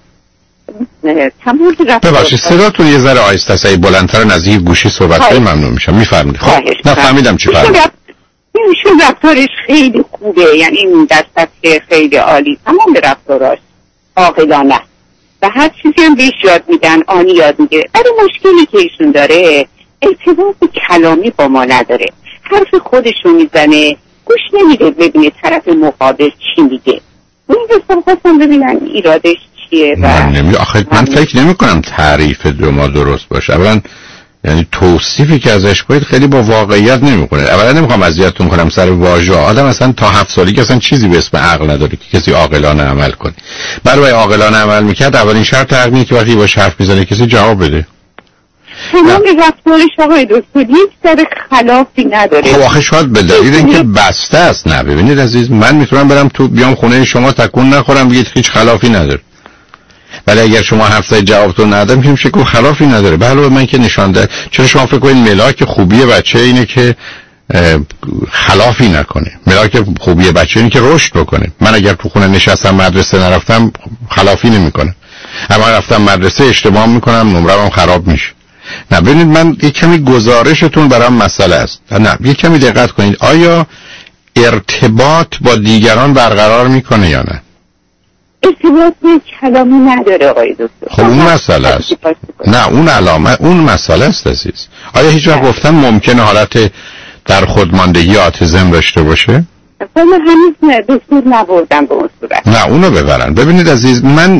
ببخشید صداتون یه ذره آهسته است، بلندتر نزدیک گوشی صحبت کنید ممنون میشم. میفرمایید. خب نه فهمیدم چی فرمودید. ایشون رفتارش خیلی خوبه، یعنی در سطح خیلی عالی، تمام رفتاراش عاقلانه و هر چیزی هم بهش یاد میدن آنی یاد میگیره. ولی مشکلی که ایشون داره ارتباط کلامی با ما نداره، حرف خودشو میزنه، گوش نمیده ببینه طرف مقابل چی میگه. این حساب خواستم ببینن ایرادش چیه. من نمی... آخه من فکر نمی کنم تعریف دو ما درست باشه. اولا یعنی توصیفی که ازش باید خیلی با واقعیت نمیکنه. اولا نمیخوام اذیتتون کنم سر واژه. آدم اصلا تا هفت سالگی اصلا چیزی به اسم عقل نداره که کسی عاقلانه عمل کنه. برای عاقلانه عمل میکرد اولین شرط عقلی که وقتی باش حرف میزنه کسی جواب بده. تمام رفتارش آقای دکتر هیچ سر خلافی نداره. خب آخه شاید به دلیل اینکه بسته است. نه ببینید عزیز، من میتونم برم تو بیام خونه شما تکون نخورم بگید هیچ خلافی نداره. ولی اگر شما حرف زدید جوابتون ندادم که میشه که خلافی نداره. به علاوه من که نشان ده، چرا شما فکر کنید ملاک خوبی بچه اینه که خلافی نکنه؟ ملاک خوبی بچه اینه که رشد بکنه. من اگر تو خونه نشستم مدرسه نرفتم خلافی نمیکنه، اما رفتم مدرسه اشتباه میکنم نمره‌ام خراب میشه. نه ببینید من یک کمی گزارشتون برام مسئله است. نه یک کمی دقت کنید، آیا ارتباط با دیگران برقرار میکنه یا نه؟ ارتباط کلامی نداره آقای دکتر. خب اون مسئله است. نه اون علامه اون مسئله است عزیز. آیا هیچ وقت گفتن ممکنه حالت در خودماندگی آتیزم داشته باشه؟ من هنوز دکتر نبردم به اون صورت. نه اونو ببرن. ببینید عزیز، من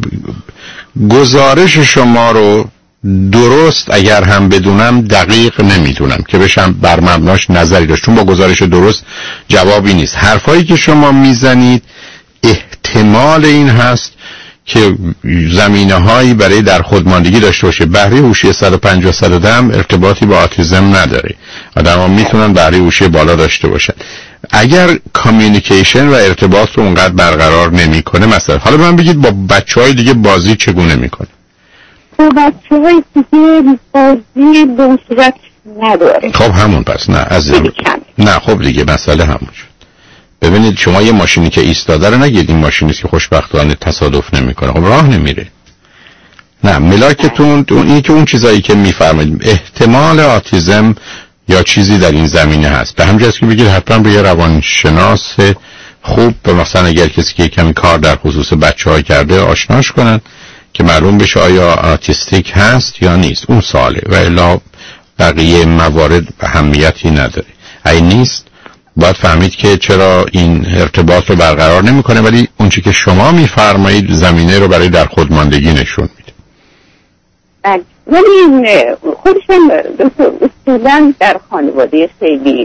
گزارش شما رو درست اگر هم بدونم دقیق نمیدونم که بشم بر مبناش نظری داشت، چون با گزارش درست جوابی نیست. حرفایی که شما میزنید احتمال این هست که زمینه هایی برای در خودماندگی داشته باشه. بهره هوشی صد و پنجاه صد و ده ارتباطی با آتیزم نداره. آدم ها میتونن بهره هوشی بالا داشته باشن. اگر کامیونیکیشن و ارتباط رو اونقدر برقرار نمیکنه، مثلا حالا من بگید با بچه های دیگه بازی چگونه میکنه؟ با بچه های دیگه بازی به اون صورت نداره. خب همون پس نه عزیزم. نه خب دیگه مسئله همون شد. ببینید شما یه ماشینی که ایستاده رو نگید این ماشینی که خوشبختانه تصادف نمیکنه، خب راه نمیره. نه ملاکتون این که اون چیزایی که میفرمایید احتمال آتیزم یا چیزی در این زمینه هست. به همین جاست که بگید حتما به یه روانشناس خوب، به مثلا اگر کسی که کمی کار در خصوص بچه‌ها کرده آشناش کنن که معلوم بشه آیا آتیستیک هست یا نیست. اون سواله و الا بقیه موارد اهمیتی نداره. اگه نیست باید فهمید که چرا این ارتباط رو برقرار نمیکنه، ولی اون چی که شما میفرمایید زمینه رو برای در خودماندگی نشون میده. بله ولی خودشم اصولا در خانواده خیلی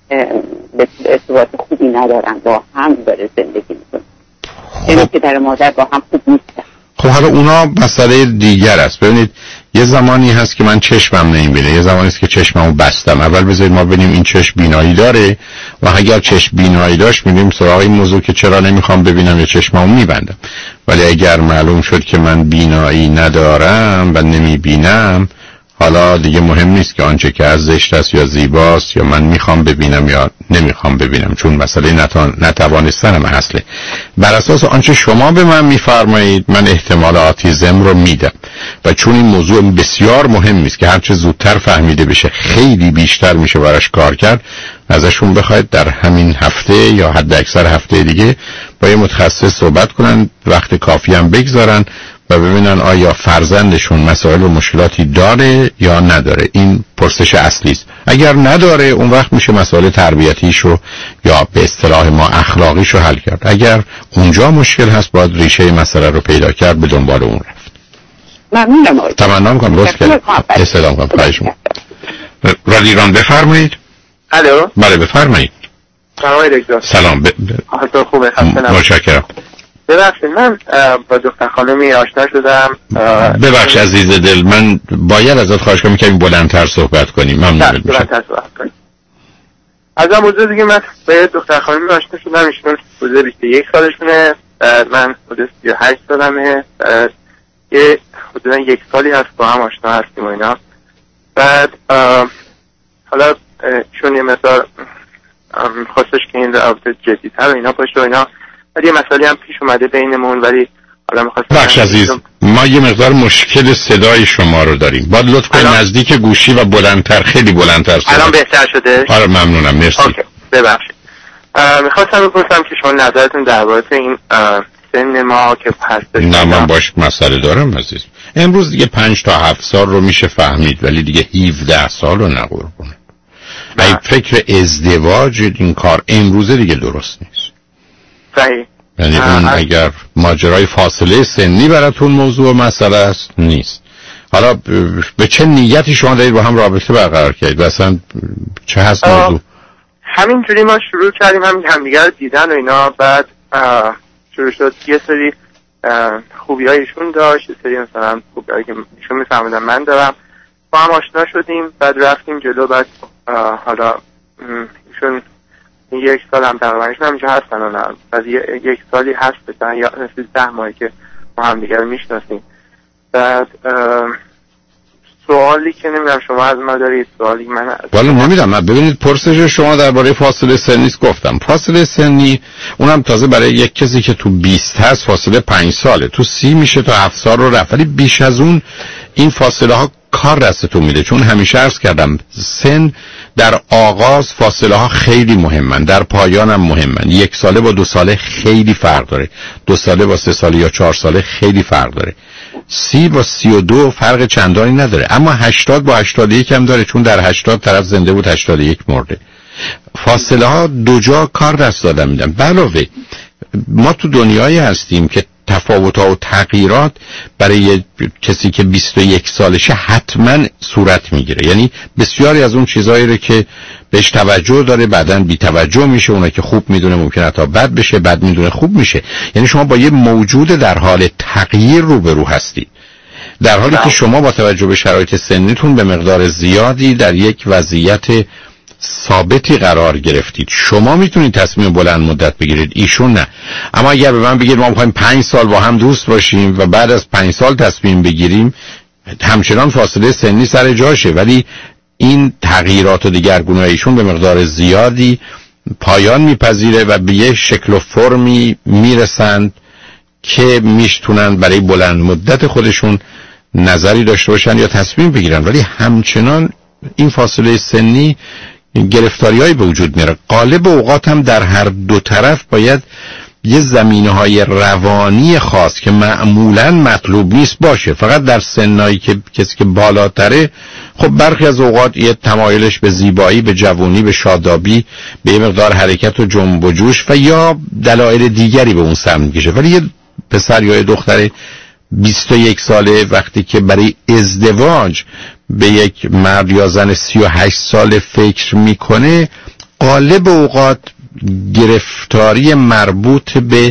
ارتباط خوبی ندارن، با هم داره زندگی میکنن. یعنی که در مادر با هم خوب نیستن. خب حالا اونا مسئله دیگر است. ببینید یه زمانی هست که من چشمم نمیبینه، یه زمانی است که چشممو بستم. اول بذارید ما ببینیم این چشم بینایی داره و اگر چشم بینایی داشت میریم سراغ این موضوع که چرا نمیخوام ببینم یا چشممو میبندم. ولی اگر معلوم شد که من بینایی ندارم و نمیبینم، حالا دیگه مهم نیست که آنچه که از زشت است یا زیباست یا من میخوام ببینم یا نمیخوام ببینم، چون مسئله نتوان... نتوانستنم هسته. بر اساس آنچه شما به من میفرمایید من احتمال آتیزم رو میدم و چون این موضوع بسیار مهم است که هرچه زودتر فهمیده بشه خیلی بیشتر میشه براش کار کرد، ازشون بخواید در همین هفته یا حد اکثر هفته دیگه با یه متخصص صحبت کنن، وقت کافی هم بگذارن و ببینن آیا فرزندشون مسائل و مشکلاتی داره یا نداره. این پرسش اصلی است. اگر نداره اون وقت میشه مسائل تربیتیش رو یا به اصطلاح ما اخلاقیش رو حل کرد. اگر اونجا مشکل هست باید ریشه مسئله رو پیدا کرد، به دنبال اون رفت. ممنونم آقای. تمنا می‌کنم لطف کنید. استلام کنم. خواهش می‌کنم. رادیو ایران بفرمایید. الو. بله بفرمایید. سلام دکتر. سلام. ب... حالتون خوبه؟ خسته نباشید. متشکرم. ببخشید من با دختر خانمی آشنا شدم. ببخش عزیز دل، من باید ازت خواهش کنم که بلندتر صحبت کنیم. ممنون میشم. بلندتر صحبت کنیم. از اون موضوع دیگه من با دختر خانمی آشنا شدم، ایشون حدود بیست و یک سالشونه، من حدود سی و هشت سالمه. یه حدودا یک سالی هست با هم آشنا هستیم و اینا. بعد حالا چون یه مقدار خواستش که این رابطه جدی‌تر و اینا باشه و اینا، ولی یه مسئله هم پیش اومده بینمون، ولی حالا می‌خواستم بخش عزیز ما یه مقدار مشکل صدای شما رو داریم. باید لطف کنید نزدیک گوشی و بلندتر، خیلی بلندتر صدا. الان بهتر شده؟ آره ممنونم، مرسی. اوکی. ببخشید. می‌خواستم بپرسم که شما نظرتون درباره این سن ما که هستش. نه من باش مسئله دارم عزیز. امروز دیگه پنج تا هفت سال رو میشه فهمید، ولی دیگه هفده سال رو نقربونه. ای فکر ازدواج این کار امروزه دیگه درست نیست. صحیح. یعنی اون اگر ماجرای فاصله سنی براتون موضوع مسئله است نیست. حالا به چه نیتی شما دارید با هم رابطه برقرار کردید؟ مثلا چه هست موضوع؟ همینجوری ما شروع کردیم همین همدیگه رو دیدن و اینا، بعد شروع شد یه سری خوبی هایشون داشت، یه سری مثلا خوبی هایی که ایشون میفهمیدن من دارم، با هم آشنا شدیم، بعد رفتیم جلو. بعد حالا ایشون یک سال هم تقریبا ایشون همینجا هستن و نه بعد یک سالی هست بسن یا ده ماهی که ما هم دیگر میشناسیم. بعد سوالی که نمیدونم شما از ما دارید، سوالی من والا نمیدونم. من ببینید پرسش شما درباره فاصله سنی گفتم. فاصله سنی اونم تازه برای یک کسی که تو بیست هست فاصله پنج ساله، تو سی میشه تا هفت سال رو رفت، ولی بیش از اون این فاصله ها کار دستتون میده. چون همیشه عرض کردم سن در آغاز فاصله ها خیلی مهمن، در پایان هم مهمن. یک ساله با دو ساله خیلی فرق داره، دو ساله با سه ساله یا چهار ساله خیلی فرق داره، سی با سی و دو فرق چندانی نداره، اما هشتاد با هشتاد و یک هم داره، چون در هشتاد طرف زنده بود هشتاد و یک مرده. فاصله ها دو جا کار دست دادن میدن. علاوه ما تو دنیایی هستیم که تفاوت ها و تغییرات برای کسی که بیست و یک سالشه حتما صورت میگیره. یعنی بسیاری از اون چیزایی رو که بهش توجه داره بعداً بی توجه میشه، اونا که خوب میدونه ممکنه تا بد بشه، بد میدونه خوب میشه. یعنی شما با یه موجود در حال تغییر روبرو هستید، در حالی که شما با توجه به شرایط سنیتون به مقدار زیادی در یک وضعیت ثابتی قرار گرفتید. شما میتونید تصمیم بلند مدت بگیرید، ایشون نه. اما اگر به من بگید ما میخوایم پنج سال با هم دوست باشیم و بعد از پنج سال تصمیم بگیریم، همچنان فاصله سنی سر جاشه، ولی این تغییرات و دیگرگونی ایشون به مقدار زیادی پایان میپذیره و به یه شکل و فرمی میرسند که میشتونن برای بلند مدت خودشون نظری داشته باشن یا تصمیم بگیرن. ولی همچنان این فاصله سنی گرفتاری‌هایی به وجود میاره. غالب اوقات هم در هر دو طرف باید یه زمینه‌های روانی خاص که معمولاً مطلوب نیست باشه. فقط در سنایی که کسی که بالاتره، خب برخی از اوقات یه تمایلش به زیبایی، به جوانی، به شادابی، به یه مقدار حرکت و جنب و جوش و یا دلایل دیگری به اون سمت میکشه. ولی یه پسر یا یه دختر بیست و یک ساله وقتی که برای ازدواج به یک مرد یا زن سی و هشت ساله فکر میکنه، غالب اوقات گرفتاری مربوط به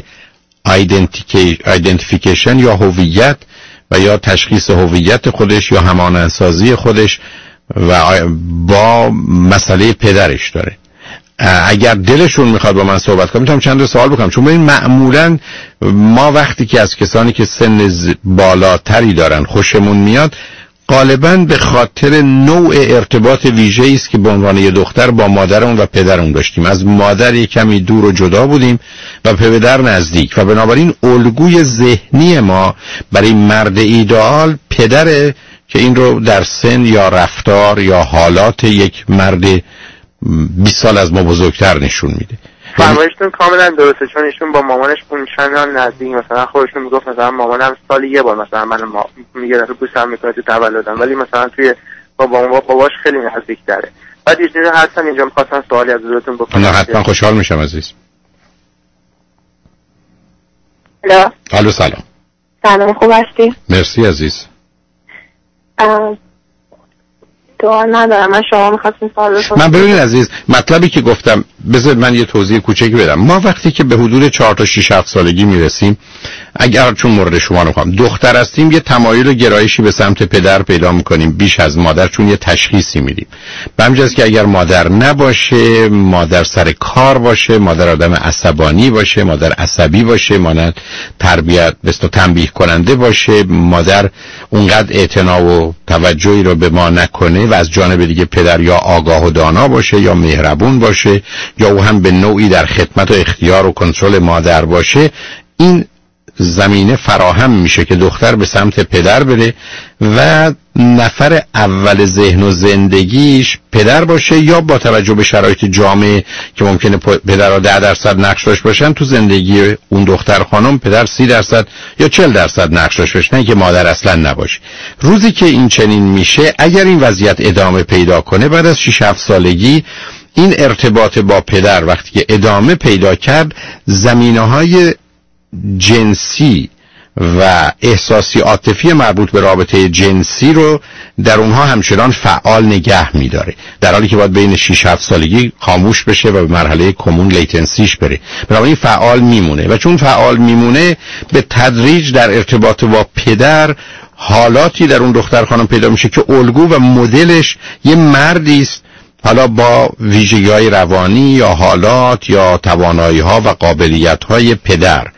ایدنتیفیکیشن یا هویت و یا تشخیص هویت خودش یا همانندسازی خودش و با مسئله پدرش داره. اگر دلشون میخواد با من صحبت کنم میتونم چند سوال بکنم، چون ببین معمولا ما وقتی که از کسانی که سن بالاتری دارن خوشمون میاد، غالباً به خاطر نوع ارتباط ویژه‌ای است که به عنوان یه دختر با مادرمون و پدرمون داشتیم. از مادر یک کمی دور و جدا بودیم و پدر نزدیک، و بنابراین الگوی ذهنی ما برای مرد ایدئال پدره که این رو در سن یا رفتار یا حالات یک مرد بیست سال از ما بزرگتر نشون میده. فرمایشتون کاملا درسته، چون ایشون با مامانش اون چندان نزدیک، مثلا خودشون میگفت مثلا مامانم سالی یه بار مثلا من ما... میگه دفعه بوسم میکنه تو تولدم، ولی مثلا توی بابا با باباش خیلی نزدیک داره. بعد ایشون هستن اینجا می‌خواستن سوالی از حضورتون بکنم. نه حتما خوشحال میشم عزیز. الو. الو سلام. سلام، خوب هستی؟ مرسی عزیز. تو ندارم، من شما می‌خواستم سوال بپرسم. من ببینید عزیز، مطلبی که گفتم بذار من یه توضیح کوچکی بدم. ما وقتی که به حدود چهار تا شش هفت سالگی میرسیم، اگر چون مورد شما رو می‌خوام دختر هستیم، یه تمایل و گرایشی به سمت پدر پیدا می‌کنیم بیش از مادر، چون یه تشخیصی میدیم. به همین جاست که اگر مادر نباشه، مادر سر کار باشه، مادر آدم عصبانی باشه، مادر عصبی باشه، مادر تربیت بست تنبیه کننده باشه، مادر اونقدر اعتنا و توجهی رو به ما نکنه و از جانب دیگه پدر یا آگاه و دانا باشه یا مهربون باشه یا او هم به نوعی در خدمت و اختیار و کنترل مادر باشه، این زمینه فراهم میشه که دختر به سمت پدر بره و نفر اول ذهن و زندگیش پدر باشه، یا با توجه به شرایط جامعه که ممکنه پدرها ده درصد نقش داشته باشن، تو زندگی اون دختر خانم پدر سی درصد یا چهل درصد نقش داشته باشه، نه که مادر اصلا نباشه. روزی که این چنین میشه، اگر این وضعیت ادامه پیدا کنه، بعد از شش هفت سالگی این ارتباط با پدر وقتی که ادامه پیدا کرد، زمینه‌های جنسی و احساسی عاطفی مربوط به رابطه جنسی رو در اونها همچنان فعال نگه می‌داره، در حالی که باید بین شش هفت سالگی خاموش بشه و به مرحله کمون لیتنسیش بره. بنابراین فعال میمونه و چون فعال میمونه، به تدریج در ارتباط با پدر حالاتی در اون دختر خانم پیدا میشه که الگو و مدلش یه مردی است، حالا با ویژگی‌های روانی یا حالات یا توانایی‌ها و قابلیت‌های پدر،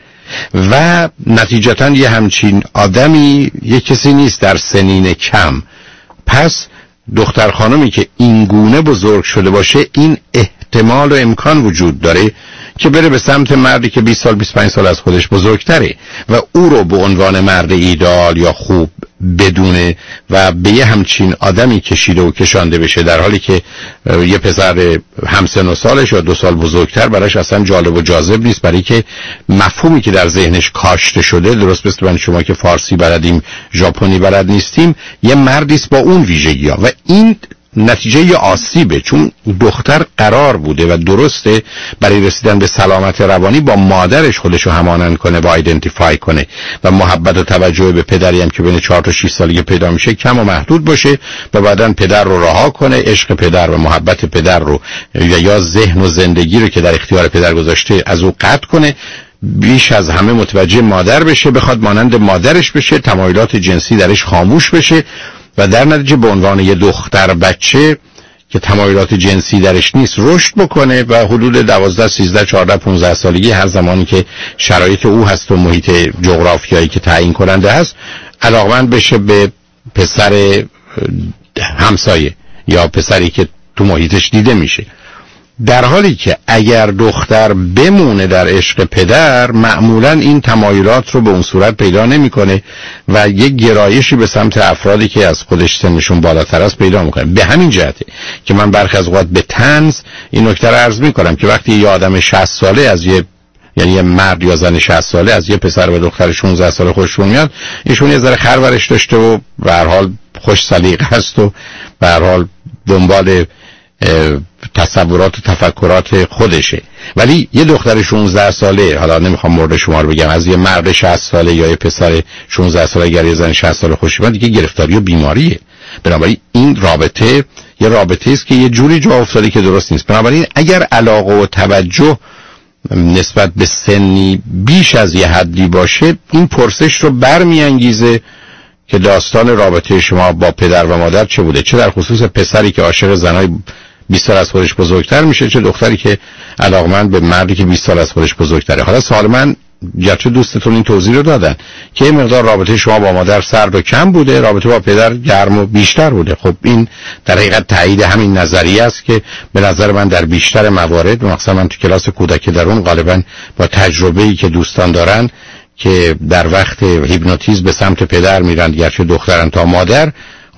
و نتیجتاً یه همچین آدمی یه کسی نیست در سنین کم. پس دختر خانمی که این گونه بزرگ شده باشه، این احتمال و امکان وجود داره که بره به سمت مردی که بیست سال بیست و پنج سال از خودش بزرگتره و او رو به عنوان مرد ایدئال یا خوب بدونه و به یه همچین آدمی کشیده و کشانده بشه، در حالی که یه پسر همسن و سالش یا دو سال بزرگتر براش اصلا جالب و جاذب نیست، برای که مفهومی که در ذهنش کاشته شده، درست مثل من شما که فارسی بلدیم ژاپنی بلد نیستیم، یه مردیست با اون ویژگی‌ها و این نتیجه یه آسیبه، چون دختر قرار بوده و درسته برای رسیدن به سلامت روانی با مادرش خودشو همانند کنه و آیدنتیفای کنه و محبت و توجه به پدری هم که بین چهار تا شش سالگی پیدا میشه کم و محدود باشه و بعدن پدر رو رها کنه، عشق پدر و محبت پدر رو یا یا ذهن و زندگی رو که در اختیار پدر گذاشته از او قطع کنه، بیش از همه متوجه مادر بشه، بخواد مانند مادرش بشه، تمایلات جنسی درش خاموش بشه و در نتیجه به عنوان یه دختر بچه که تمایلات جنسی درش نیست رشد بکنه و حدود دوازده، سیزده، چهارده، پانزده سالگی، هر زمانی که شرایط او هست و محیط جغرافیایی که تعیین کننده هست، علاقمند بشه به پسر همسایه یا پسری که تو محیطش دیده میشه. در حالی که اگر دختر بمونه در عشق پدر، معمولا این تمایلات رو به اون صورت پیدا نمیکنه و یک گرایشی به سمت افرادی که از خودش سنشون بالاتر است پیدا میکنه. به همین جهته که من برخی از اوقات به طنز این نکته رو عرض میکنم که وقتی یه آدم شصت ساله از یه یعنی یه مرد یا زن شصت ساله از یه پسر و دختر شانزده ساله خوششون میاد، ایشون یه ذره خرورش داشته و به هر حال خوش سلیقه هست و به هر حال دنبال تصورات و تفکرات خودشه، ولی یه دختر شانزده ساله، حالا نمیخوام مورد شما رو بگم، از یه مرد شصت ساله یا یه پسر شانزده ساله اگر یه زن شصت ساله خوشش میاد، دیگه گرفتاری و بیماریه. بنابراین این رابطه یه رابطه است که یه جوری جا افتاده که درست نیست. بنابراین اگر علاقه و توجه نسبت به سنی بیش از یه حدی باشه، این پرسش رو برمیانگیزه که داستان رابطه شما با پدر و مادر چه بوده، چه در خصوص پسری که عاشق زنای بیست سال از خودش بزرگتر میشه، چه دختری که علاقمند به مردی که بیست سال از خودش بزرگتره. حالا سوال من، گرچه دوستتون این توضیح رو دادن که یه مقدار رابطه شما با مادر سرد و کم بوده، رابطه با پدر گرم و بیشتر بوده، خب این در حقیقت تایید همین نظریه است که به نظر من در بیشتر موارد، مثلا من تو کلاس کودک درون غالبا با تجربه‌ای که دوستان دارن که در وقت هیپنوتیزم به سمت پدر میرن گرچه دخترن تا مادر،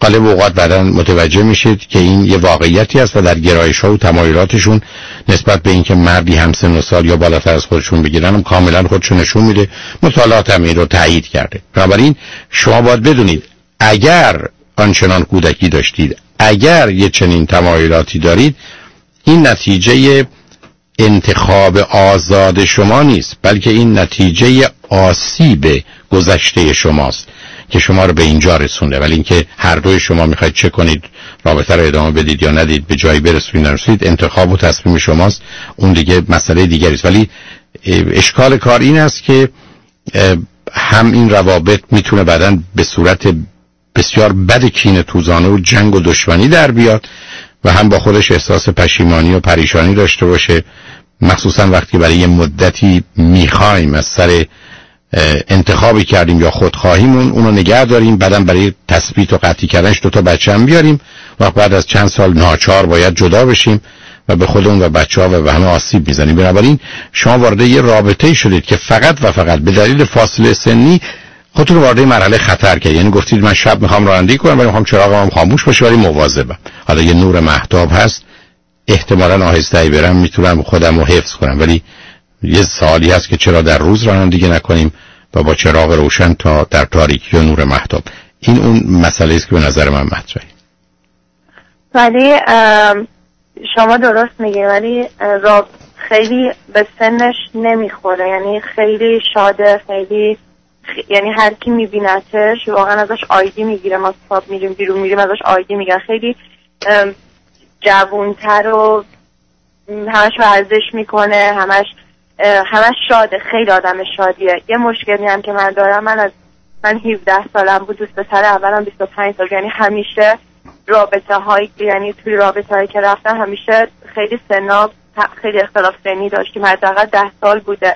غالب اوقات بعداً متوجه میشید که این یه واقعیتی است و در گرایش‌ها و تمایلاتشون نسبت به اینکه مردی هم سن و سال یا بالاتر از خودشون بگیرن هم کاملا خودشون نشون میده. مطالعات هم این رو تایید کرده. بنابراین شما باید بدونید اگر آنچنان کودکی داشتید، اگر یه چنین تمایلاتی دارید، این نتیجه انتخاب آزاد شما نیست، بلکه این نتیجه آسیب گذشته شماست که شما رو به اینجا رسونده. ولی اینکه هر دوی شما میخواید چه کنید، رابطه رو ادامه بدید یا ندید، به جایی برسونید نرسید، انتخاب و تصمیم شماست، اون دیگه مسئله دیگری است. ولی اشکال کار این است که هم این روابط میتونه بعداً به صورت بسیار بد کینه توزانه و جنگ و دشمنی در بیاد و هم با خودش احساس پشیمانی و پریشانی داشته باشه، مخصوصا وقتی برای یه مدتی میخوایم از سر انتخابی کردیم یا خودخواهیمون اونو نگه داریم، بعدم برای تثبیت و قطعی کردنش دو تا بچه هم بیاریم و بعد از چند سال ناچار باید جدا بشیم و به خودمون و بچه‌ها و به همه آسیب میزنیم. بنابراین شما وارد یه رابطه‌ای شدید که فقط و فقط به دلیل فاصله سنی خودتون رو وارد مرحله خطر کردید. یعنی گفتید من شب میخوام رانندگی کنم ولی میخوام چراغم خاموش باشه ولی مواظبم. حالا یه نور مهتاب هست، احتمالاً آهسته‌ای برم میتونم خودم رو حفظ کنم، ولی یه سوالی هست که چرا در روز رانندگی نکنیم و با چراغ روشن تا در تاریکی و نور مهتاب. این اون مسئله است که به نظر من مطرحه. ولی شما درست میگه، ولی راب خیلی به سنش نمیخوره، یعنی خیلی شاده، خیلی خ... یعنی هر کی میبینتش واقعا ازش آیدی میگیره. ما صاحب میریم بیرون میریم ازش آیدی میگن. خیلی جوونتر و همش ورزش میکنه، همش همش شاده، خیلی آدم شادیه. یه مشکلی هم که من دارم، من از من هفده سالم بود، دوست پسر اولم بیست و پنج سال، یعنی همیشه رابطه هایی یعنی توی رابطه هایی که رفتم همیشه خیلی سنا خیلی اختلاف سنی داشتیم، حداقل ده سال بوده.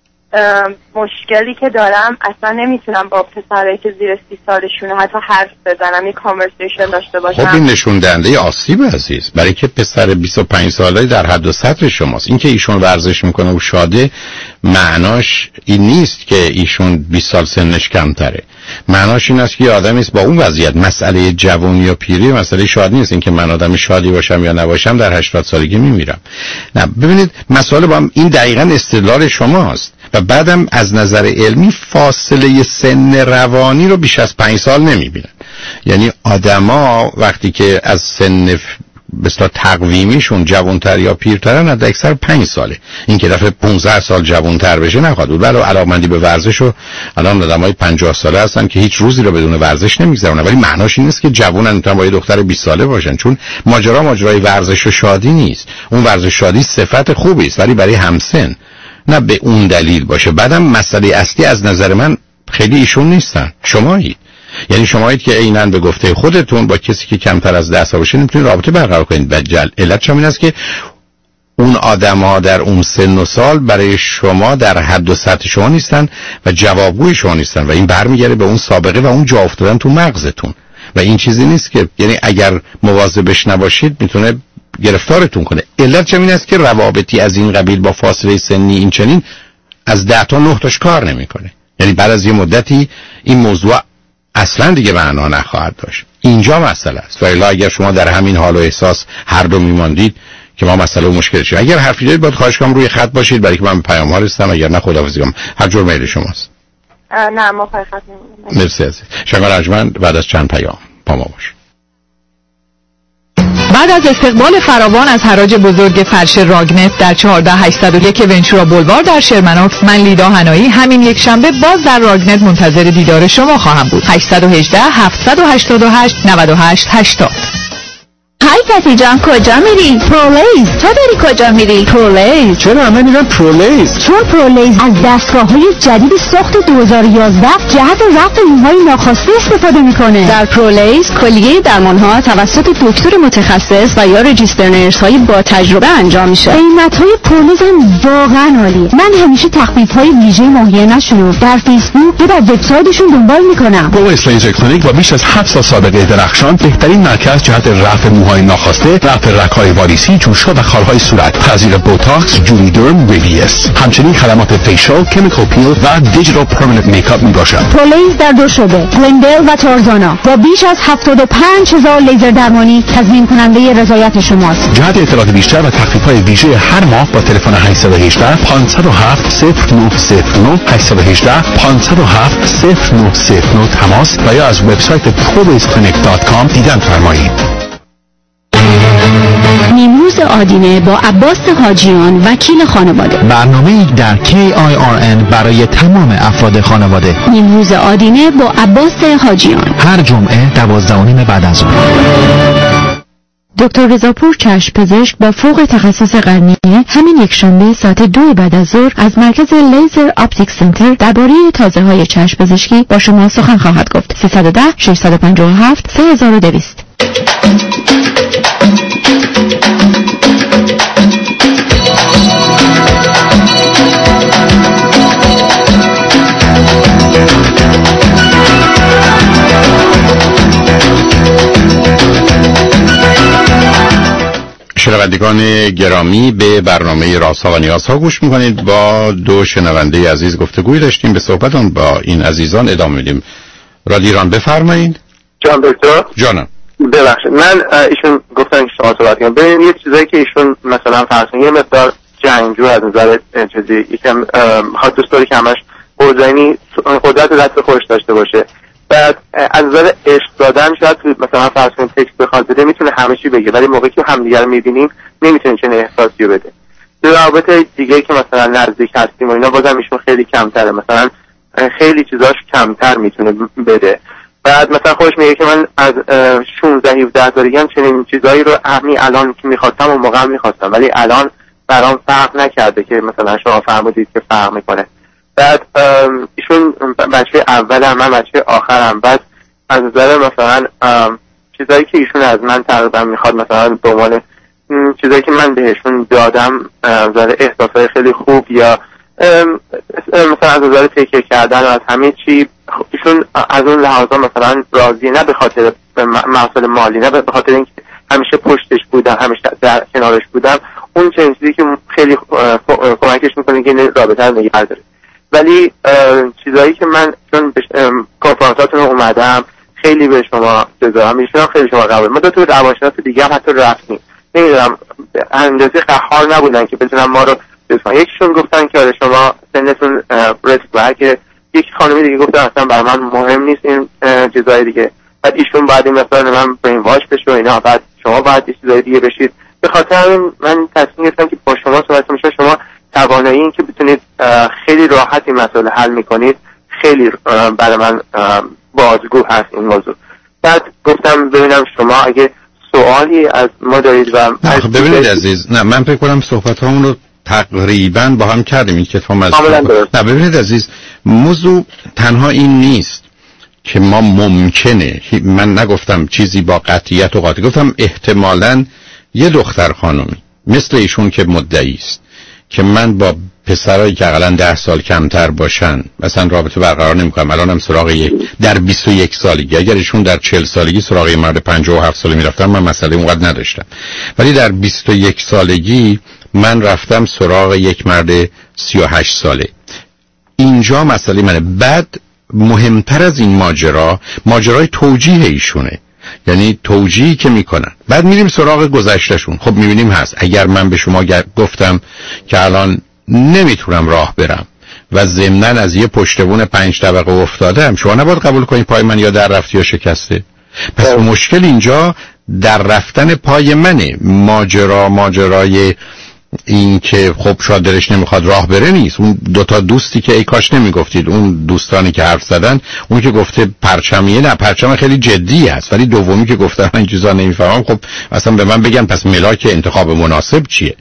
مشکلی که دارم اصلا نمیتونم با پسرایی که زیر سی سالشونه حتی حرف بزنم، یک کانورسیشن داشته باشم. خب این نشون دهنده آسیب عزیز، برای که پسر بیست و پنج ساله در حد و سطح شماست. این که ایشون ورزش میکنه و شاده معناش این نیست که ایشون بیست سال سنش کمتره. معناش این است که یه آدمی است با اون وضعیت. مسئله جوانی و پیری مسئله شادی نیست. این که من آدم شادی باشم یا نباشم در هشتاد سالگی میمیرم. نه ببینید مسئله با هم این دقیقاً استدلال شماست. و بعدم از نظر علمی فاصله سن روانی رو بیش از پنج سال نمیبینن. یعنی آدما وقتی که از سن بسیار تقویمیشون جوانتر یا پیرترن حد اکثر پنج ساله. این که دفعه پانزده سال جوانتر بشه نخواهد بود. ولی علاقمندی به ورزش و الان آدمای پنجاه ساله هستن که هیچ روزی رو بدون ورزش نمیگذرونن، ولی معناش این نیست که جوونن میتونن با یه دختر بیست ساله باشن، چون ماجرا ماجرای ورزش و شادی نیست. اون ورزش شادی صفت خوبی است ولی برای همسن، نه به اون دلیل باشه. بعدم مسئله اصلی از نظر من خیلی ایشون نیستن، شمایید. یعنی شمایید که عیناً به گفته خودتون با کسی که کمتر از ده سال باشه نمیتونید رابطه برقرار کنید. بجل علت همین است که اون آدم‌ها در اون سن و سال برای شما در حد و سطح شما نیستن و جوابگوی شما نیستن و این برمیگره به اون سابقه و اون جا افتادن تو مغزتون و این چیزی نیست که یعنی اگر مواظبش نباشید میتونه گرفتارتون کنه. علت همین است که روابطی از این قبیل با فاصله سنی این چنین از ده تا نه تاش کار نمیکنه. یعنی بعد از یه مدتی این موضوع اصلا دیگه معنا نخواهد داشت. اینجا مسئله است. و الا اگر شما در همین حال و احساس هر دو میماندید که ما مسئله و مشکل شد. اگر حرفی دارید باید خواهش کنم روی خط باشید برای که من پیام ها رسیدم، اگر نه خداحافظی کنم. هر جور میل شماست. نه ما پای خط نمیمونیم. مرسی عزیز. شما رجمند بعد از چند پیام با ما باشید. بعد از استقبال فراوان از حراج بزرگ فرش راگنت در چهارده هشتصد و یک ونچورا بولوار در شرمنوکس، من لیدا هنایی همین یک شنبه باز در راگنت منتظر دیدار شما خواهم بود. هشت یک هشت هفت هشت هشت نه هشت هشتاد. های کتی جان کجا میری؟ پرولیز. تو داری کجا میری؟ پرولیز. چرا همه میرن پرولیز؟ چون پرولیز از دستگاه‌های جدید ساخت دو هزار و یازده جهت رفع موهای ناخواسته استفاده میکنه. در پرولیز کلیه درمان‌ها توسط دکتر متخصص و یا رجیستر نرس‌های با تجربه انجام میشه. قیمت‌های پرولیز هم واقعا عالی. من همیشه تخفیف‌های ویژه ماهیانه نشون در فیسبوک و در وبسایتشون دنبال میکنم. پرولیز لیزر کلینیک با بیش از هفت سال سابقه درخشان بهترین مرکز جهت رفع موهای های ناخواسته، رفع رگ‌های واریسی، جوش‌ها و خال‌های صورت، تزریق بوتاکس، جولیدرم، ریویس. همچنین خدمات فیشال، کمیکال پیل و دیجیتال پرمننت میکاپ میباشد. پرولیز در دو شعبه، گلندل و تارزانا، با بیش از هفتاد و پنج هزار لیزر درمانی تضمین کننده رضایت شماست. جهت اطلاعات بیشتر و تخفیف‌های ویژه هر ماه با تلفن هشت یک هشت پنج صفر هفت صفر نه صفر نه هشت یک هشت پنج صفر هفت صفر نه صفر نه تماس و یا از وبسایت پرولیز کلینیک دات کام دیدن فرمایید. نیمروز آدینه با عباس حاجیان وکیل خانواده. برنامه‌ای در کی آی آر ان برای تمام افراد خانواده. نیمروز آدینه با عباس حاجیان هر جمعه دوازده و نیم بعد از ظهر. دکتر رضاپور چشم پزشک با فوق تخصص قرنیه همین یک شنبه ساعت دو بعد از ظهر از مرکز لیزر آپتیک سنتر درباره تازه های چشم پزشکی با شما سخن خواهد گفت. سه یک صفر شش پنج هفت سه دو صفر صفر. شنوندگان گرامی، به برنامه رازها و نیازها گوش میکنید. با دو شنونده عزیز گفتگوی داشتیم، به صحبتون با این عزیزان ادامه میدیم. رادیو ایران بفرمایید. جان دکتر. جانم. ببخشید من ایشون گفتن که شما صحبت کنید. ببینید یه چیزایی که ایشون مثلا فرض کنید یه مقدار جنگجو از نظر چیزی یکم خاص دوست داره که همش قرضانی قدرت دست خودش داشته باشه. بعد از نظر عشق دادن شاید مثلا فرض کنید تکست بخواد بده میتونه همه چی بگه، ولی موقعی که همدیگه رو میبینیم نمیتونه چنین احساسی رو بده. در رابطه دیگه که مثلا نزدیک هستیم و اینا بازم ایشون خیلی کمتره، مثلا خیلی چیزاش کمتر میتونه بده. بعد مثلا خودش میگه که من از شانزده هفده سالگی چنین چیزایی رو همین الان که میخواستم و موقع میخواستم، ولی الان برام فرق نکرده که مثلا شما فرمودید که فرق میکنه. بعد ایشون بچه اولم، من بچه آخرم. بعد از نظر مثلا چیزایی که ایشون از من تقریبا میخواد مثلا به عنوان چیزایی که من بهشون دادم از نظر احساسای خیلی خوب یا مثلا از نظر تکیه کردن و از همه چی، ایشون از اون لحاظا مثلا راضیه، نه به خاطر مسائل مالی، نه به خاطر اینکه همیشه پشتش بودم، همیشه در کنارش بودم، اون چنین چیزی که خیلی کمکش میکنه که این رابطه رو نگه داره. ولی چیزایی که من چون کنفرانساتون اومدم خیلی به شما جذابم، ایشون خیلی شما قبول. ما دو تا روانشناس دیگه هم حتی رفتیم، نمیدونم اندازه قهار نبودن که بتونن ما رو بفهمن. یکیشون گفتن که آره شما سنتون رسیده، که یک خانمی دیگه گفتن اصلا برای من مهم نیست این چیزای دیگه. بعد ایشون بعد این مثلا من برین واش بشه و اینا، بعد شما بعد یه چیزای دیگه بشید. به خاطر همین من تصمیم گرفتم که با شما صحبت میشه. شما توانایی این که بتونید خیلی راحت این مسئله حل میکنید خیلی برای من بازگو هست این موضوع. بعد گفتم ببینم شما اگه سوالی از ما دارید. و ببینید عزیز، نه من فکر کنم صحبت هامون رو تقریبا با هم کردیم. این که از نه ببینید عزیز، موضوع تنها این نیست که ما ممکنه، من نگفتم چیزی با قطعیت و قاطع، گفتم احتمالاً یه دختر خانمی مثل ایشون که مدعی است که من با پسرایی که اقلا ده سال کمتر باشن مثلا رابطه برقرار نمی‌کنم، الانم سراغ یک در بیست و یک سالگی، اگر ایشون در چهل سالگی سراغ مرد پنجاه و هفت ساله میرفتن من مسئله اونقدر نداشتم، ولی در بیست و یک سالگی من رفتم سراغ یک مرد سی و هشت ساله. اینجا مسئله منه. بعد مهمتر از این ماجرا ماجرای توجیه ایشونه، یعنی توجیهی که میکنن. بعد میریم سراغ گذشتهشون. خب میبینیم هست اگر من به شما گفتم که الان نمیتونم راه برم و ضمناً از یه پشتبون پنج طبقه افتادم، شما نباید قبول کنید پای من یا در رفتی یا شکسته. پس اه. مشکل اینجا در رفتن پای منه. ماجرا ماجرای این که خب شاید دلش نمیخواد راه بره نیست. اون دوتا دوستی که ای کاش نمیگفتید، اون دوستانی که حرف زدن، اون که گفته پرچمیه، نه پرچم خیلی جدی است، ولی دومی که گفته من این چیزا نمیفهمم، خب اصلا به من بگن پس ملاک انتخاب مناسب چیه.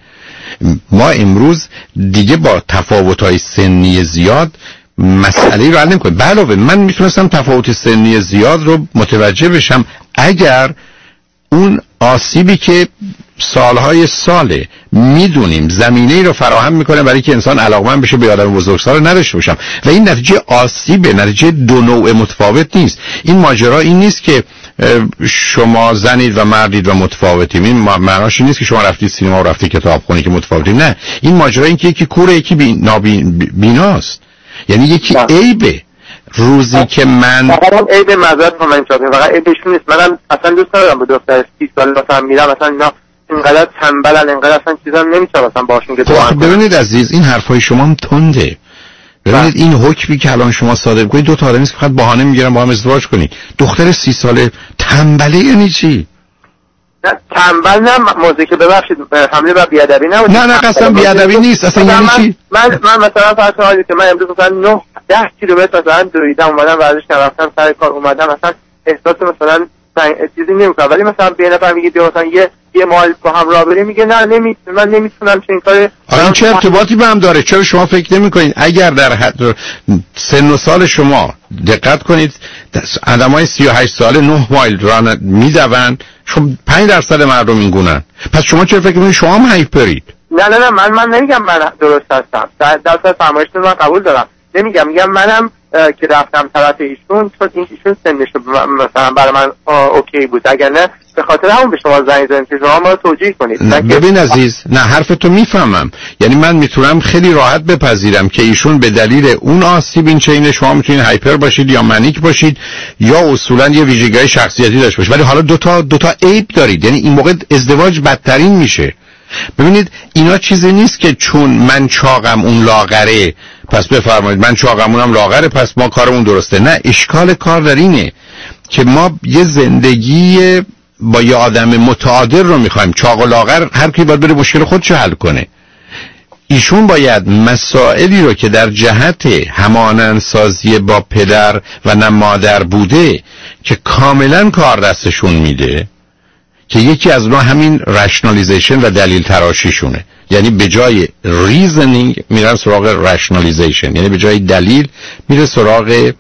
ما امروز دیگه با تفاوت‌های سنی زیاد مسئله رو حل نمی‌کنیم. علاوه من میتونستم تفاوت سنی زیاد رو متوجه بشم اگر اون آسیبی که سالهای ساله میدونیم زمینه‌ای رو فراهم میکنه برای که انسان علاقمند بشه به آدم بزرگسال نداشته باشم. و این نتیجه آسیبه، نتیجه دو نوع متفاوت نیست. این ماجرا این نیست که شما زنید و مردید و متفاوتیم، این معناش نیست که شما رفتید سینما و رفتید کتابخونه که متفاوتیم. نه، این ماجرا این که یکی کوره یکی بی نابیناست، یعنی یکی عیبه. روزی که من فقط هم عیب مذارت رو من چاپیم، فقط عیبشون نیست. منم اصلا دوست ندارم به دختر سی سال مثلا میرم مثلا اینا اینقدر تنبلن، اینقدر اصلا چیزا نمیشه مثلا باشون که خب ببینید عزیز، این حرفای شما هم تنده. ببینید این حکمی که الان شما صادر کنید دو تا آدمی است که فقط بهانه میگیرن با هم ازدواج کنید. دختر سی ساله تنبله یعنی چی؟ نه تنبل نه، موزیک ببخشید حمله بر بیادبی نبود. نه نه قسم بیادبی نیست اصلا. یعنی چی؟ من من مثلا فرض کنید که من امروز مثلا نه ده کیلومتر مثلا دویدم اومدم ورزش کردم رفتم سر کار اومدم مثلا احساس مثلا چیزی نمیکنم، ولی مثلا به نفر میگه بیا مثلا یه یه مایل با هم راه بریم، میگه نه نمیتونم، من نمیتونم چنین کاری. این چه ارتباطی به هم داره؟ چرا شما فکر نمی‌کنید اگر در حد سن و سال شما دقت کنید آدمای سی و هشت ساله نه مایل راه میدون، شما پنج درصد مردم این گونه‌ن، پس شما چرا فکر می‌کنید شما هم هایپرید؟ نه نه نه من من نمیگم من درست هستم، در درصد فرمایشتون من قبول دارم، نمیگم، میگم منم که رفتم طرف ایشون چون این ایشون سنش مثلا برای من اوکی بود، اگر نه به خاطر همون به شما زنگ زدم که شما ما رو توجیه کنید. ببین عزیز، نه حرفتو میفهمم، یعنی من میتونم خیلی راحت بپذیرم که ایشون به دلیل اون آسیب این چینه شما میتونید هایپر باشید یا منیک باشید یا اصولا یه ویژگی شخصیتی داشته باشید، ولی حالا دو تا دو تا عیب دارید، یعنی این موقع ازدواج بدترین میشه. ببینید اینا چیزی نیست که چون من چاقم اون لاغره پس بفرمایید من چاقمونم لاغره پس ما کارمون درسته. نه، اشکال کار در اینه که ما یه زندگی با یه آدم متعادل رو میخوایم. چاق و لاغر هر کی باید بره مشکل خودشو حل کنه. ایشون باید مسائلی رو که در جهت همانندسازی با پدر و نه مادر بوده که کاملا کار دستشون میده، که یکی از اونها همین رشنالیزیشن و دلیل تراشیشونه، یعنی به جای ریزنینگ میرن سراغ رشنالیزیشن، یعنی به جای دلیل میره سراغ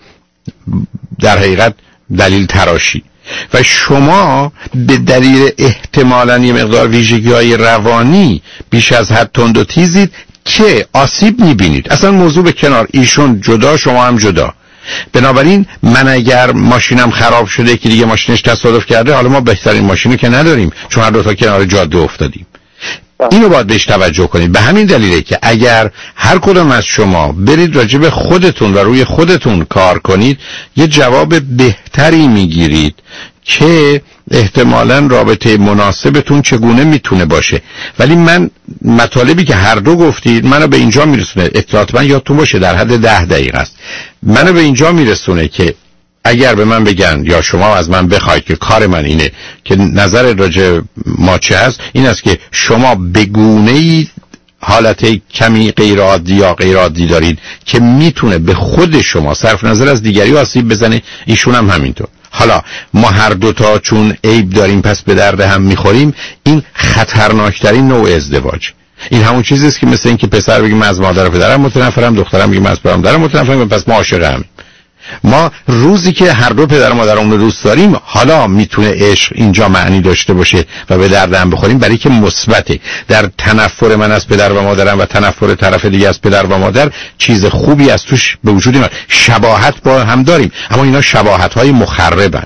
در حقیقت دلیل تراشی. و شما به دلیل احتمالاً یه مقدار ویژگی‌های روانی بیش از حد تند و تیزید که آسیب میبینید. اصلا موضوع به کنار، ایشون جدا شما هم جدا. بنابراین من اگر ماشینم خراب شده که دیگه ماشینش تصادف کرده، حالا ما بهترین ماشینی که نداریم چون هر دو تا کنار جاده افتادیم. اینو باید بهش توجه کنید. به همین دلیله که اگر هر کدوم از شما برید راجع به خودتون و روی خودتون کار کنید، یه جواب بهتری میگیرید که احتمالاً رابطه مناسبتون چگونه میتونه باشه. ولی من مطالبی که هر دو گفتید منو به اینجا میرسونه، اطلاعات من یادتون باشه در حد ده دقیقه است، منو به اینجا میرسونه که اگر به من بگن یا شما از من بخواید که کار من اینه که نظر راجع ما چه هست، این است که شما بگونه‌ای حالت کمی غیر عادی یا غیر عادی دارید که میتونه به خود شما صرف نظر از دیگری آسیب بزنه، ایشون هم همینطور. حالا ما هر دوتا چون عیب داریم پس به درد هم میخوریم، این خطرناکترین نوع ازدواج. این همون چیزی است که مثل این که پسر بگه من از مادر و پدرم متنفرم، دخترم بگه من از پدرم متنفرم، پس ما عاشقیم. ما روزی که هر دو پدر و مادرمون رو دوست داریم، حالا میتونه عشق اینجا معنی داشته باشه و به درد هم بخوریم، برای که مثبته. در تنفر من از پدر و مادرم و تنفر طرف دیگه از پدر و مادر چیز خوبی از توش به وجود میاد. شباهت با هم داریم اما اینا شباهت‌های مخربن.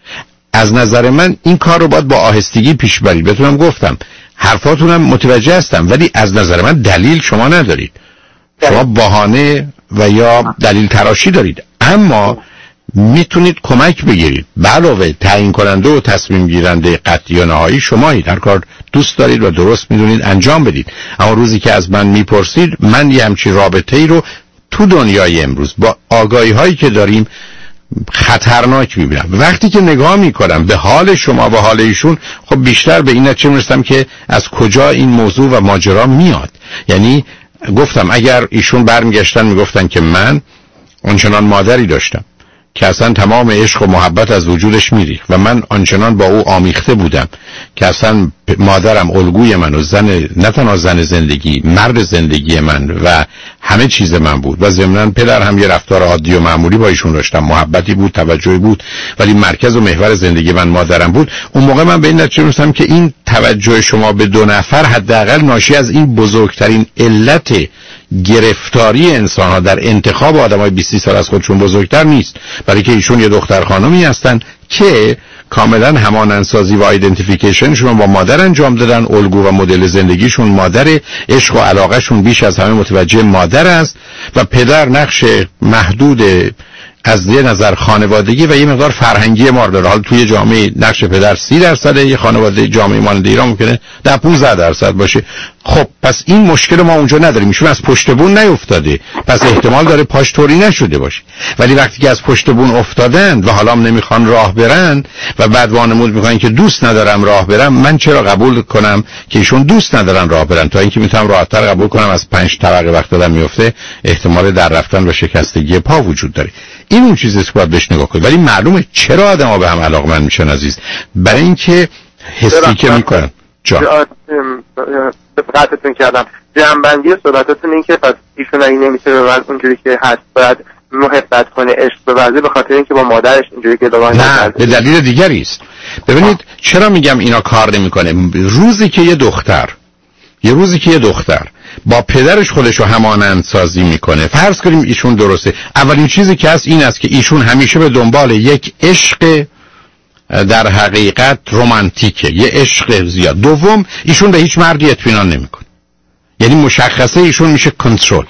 از نظر من این کار رو باید با آهستگی پیش برید. بهتونم گفتم حرفاتونم متوجه هستم، ولی از نظر من دلیل شما ندارید. شما بهانه و یا دلیل تراشی دارید، اما میتونید کمک بگیرید. علاوه تعیین کننده و تصمیم گیرنده قطعی و نهایی شمایید. هر کار دوست دارید و درست میدونید انجام بدید. اما روزی که از من میپرسید، من یه همچین رابطه ای رو تو دنیای امروز با آگاهی هایی که داریم خطرناک میبینم. وقتی که نگاه میکنم به حال شما و حال ایشون، خب بیشتر به این نتیجه میرسم که از کجا این موضوع و ماجرا میاد. یعنی گفتم اگر ایشون برمیگشتن میگفتن که من آنچنان مادری داشتم که اصلا تمام عشق و محبت از وجودش میریخت و من آنچنان با او آمیخته بودم که اصلا مادرم الگوی من و زن، نه تنها زن زندگی، مرد زندگی من و همه چیز من بود و ضمناً پدر هم یه رفتار عادی و معمولی با ایشون داشتم، محبتی بود، توجهی بود، ولی مرکز و محور زندگی من مادرم بود. اون موقع من به این نتیجه رسیدم که این توجه شما به دو نفر حداقل ناشی از این بزرگترین علت گرفتاری انسان ها در انتخاب آدمای بیست سال از خودشون بزرگتر نیست، برای که ایشون یه دختر خانمی هستن که کاملا همانندسازی و آیدنتیفیکیشنشون با مادر انجام دادن، الگو و مدل زندگیشون مادر، عشق و علاقهشون بیش از همه متوجه مادر است و پدر نقش محدود از یه نظر خانوادگی و یه مقدار فرهنگی ما داره. حالا توی جامعه نقش پدر سی درصده، یه خانواده جامعه مانند ایران ممکنه ده پانزده درصد باشه. خب پس این مشکل ما اونجا نداریم، ایشون از پشت بون نیفتاده، پس احتمال داره پاش طوری نشده باشه. ولی وقتی که از پشت بون افتادن و حالا هم نمیخوان راه برن و بعد وانمود میکنن که دوست ندارم راه برم، من چرا قبول کنم که ایشون دوست ندارن راه برن؟ تا اینکه میتونم راحت‌تر قبول کنم از پنج طبقه وقت دادن میفته، احتمال در رفتن و شکستگی پا وجود داره. این اون چیزی که باید بهش نگاه کنید. ولی معلومه چرا آدم‌ها به هم علاقمند میشن عزیز، برای اینکه حسی که میکنن. جا دقتتون کردم جنبندی صحبتاتون این که پس ایشون اگه نمیشه به من اونجوری که هست باید محبت کنه، عشق بورزه، به خاطر اینکه با مادرش اینجوری که دوان نه به دلیل دیگری است. ببینید آه. چرا میگم اینا کار نمیکنه؟ روزی که یه دختر یه روزی که یه دختر با پدرش خودشو همانند سازی میکنه، فرض کنیم ایشون درسته، اولین چیزی که هست این است که ایشون همیشه به دنبال یک عشق در حقیقت رمانتیکه، یه عشق زیاد. دوم ایشون به هیچ مردی اطمینان نمیکنه، یعنی مشخصه ایشون میشه کنترل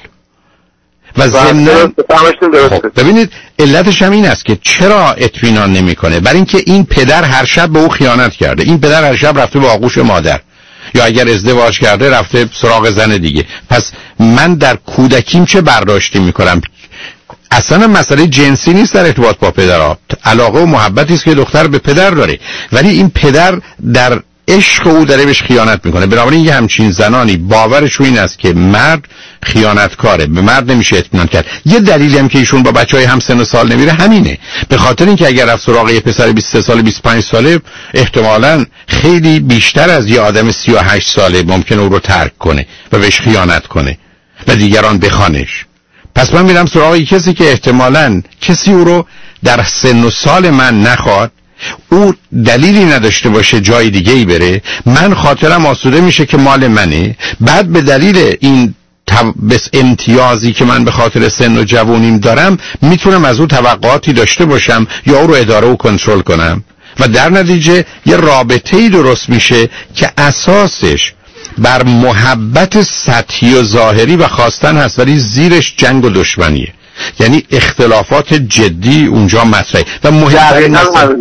و ضمن. خب ببینید علتش هم این است که چرا اطمینان نمیکنه، برای اینکه این پدر هر شب به او خیانت کرده. این پدر هر شب رفته به آغوش مادر، یا اگر ازدواج کرده رفته سراغ زن دیگه. پس من در کودکیم چه برداشتی میکنم؟ اصلا مسئله جنسی نیست در ارتباط با پدرها، علاقه و محبتی است که دختر به پدر داره، ولی این پدر در عشق او داره بهش خیانت میکنه. بنابراین یه همچین زنانی باورش این است که مرد خیانتکاره، به مرد نمیشه اطمینان کرد. یه دلیلی هم که ایشون با بچهای هم سن و سال نمیره همینه، به خاطر اینکه اگر رفت سراغ یه پسر بیست و سه ساله بیست و پنج ساله احتمالاً خیلی بیشتر از یه آدم سی و هشت ساله ممکنه او رو ترک کنه و بهش خیانت کنه و دیگران بخوانش. پس من میرم سراغ کسی که احتمالاً کسی او رو در سن و سال من نخواد، او دلیلی نداشته باشه جای دیگه ای بره، من خاطرم آسوده میشه که مال منه، بعد به دلیل این بس امتیازی که من به خاطر سن و جوونیم دارم میتونم از او توقعاتی داشته باشم یا او رو اداره و کنترل کنم و در نتیجه یه رابطه‌ای درست میشه که اساسش بر محبت سطحی و ظاهری و خواستن هست، ولی زیرش جنگ و دشمنیه. یعنی اختلافات جدی اونجا مطرحه و مهمترین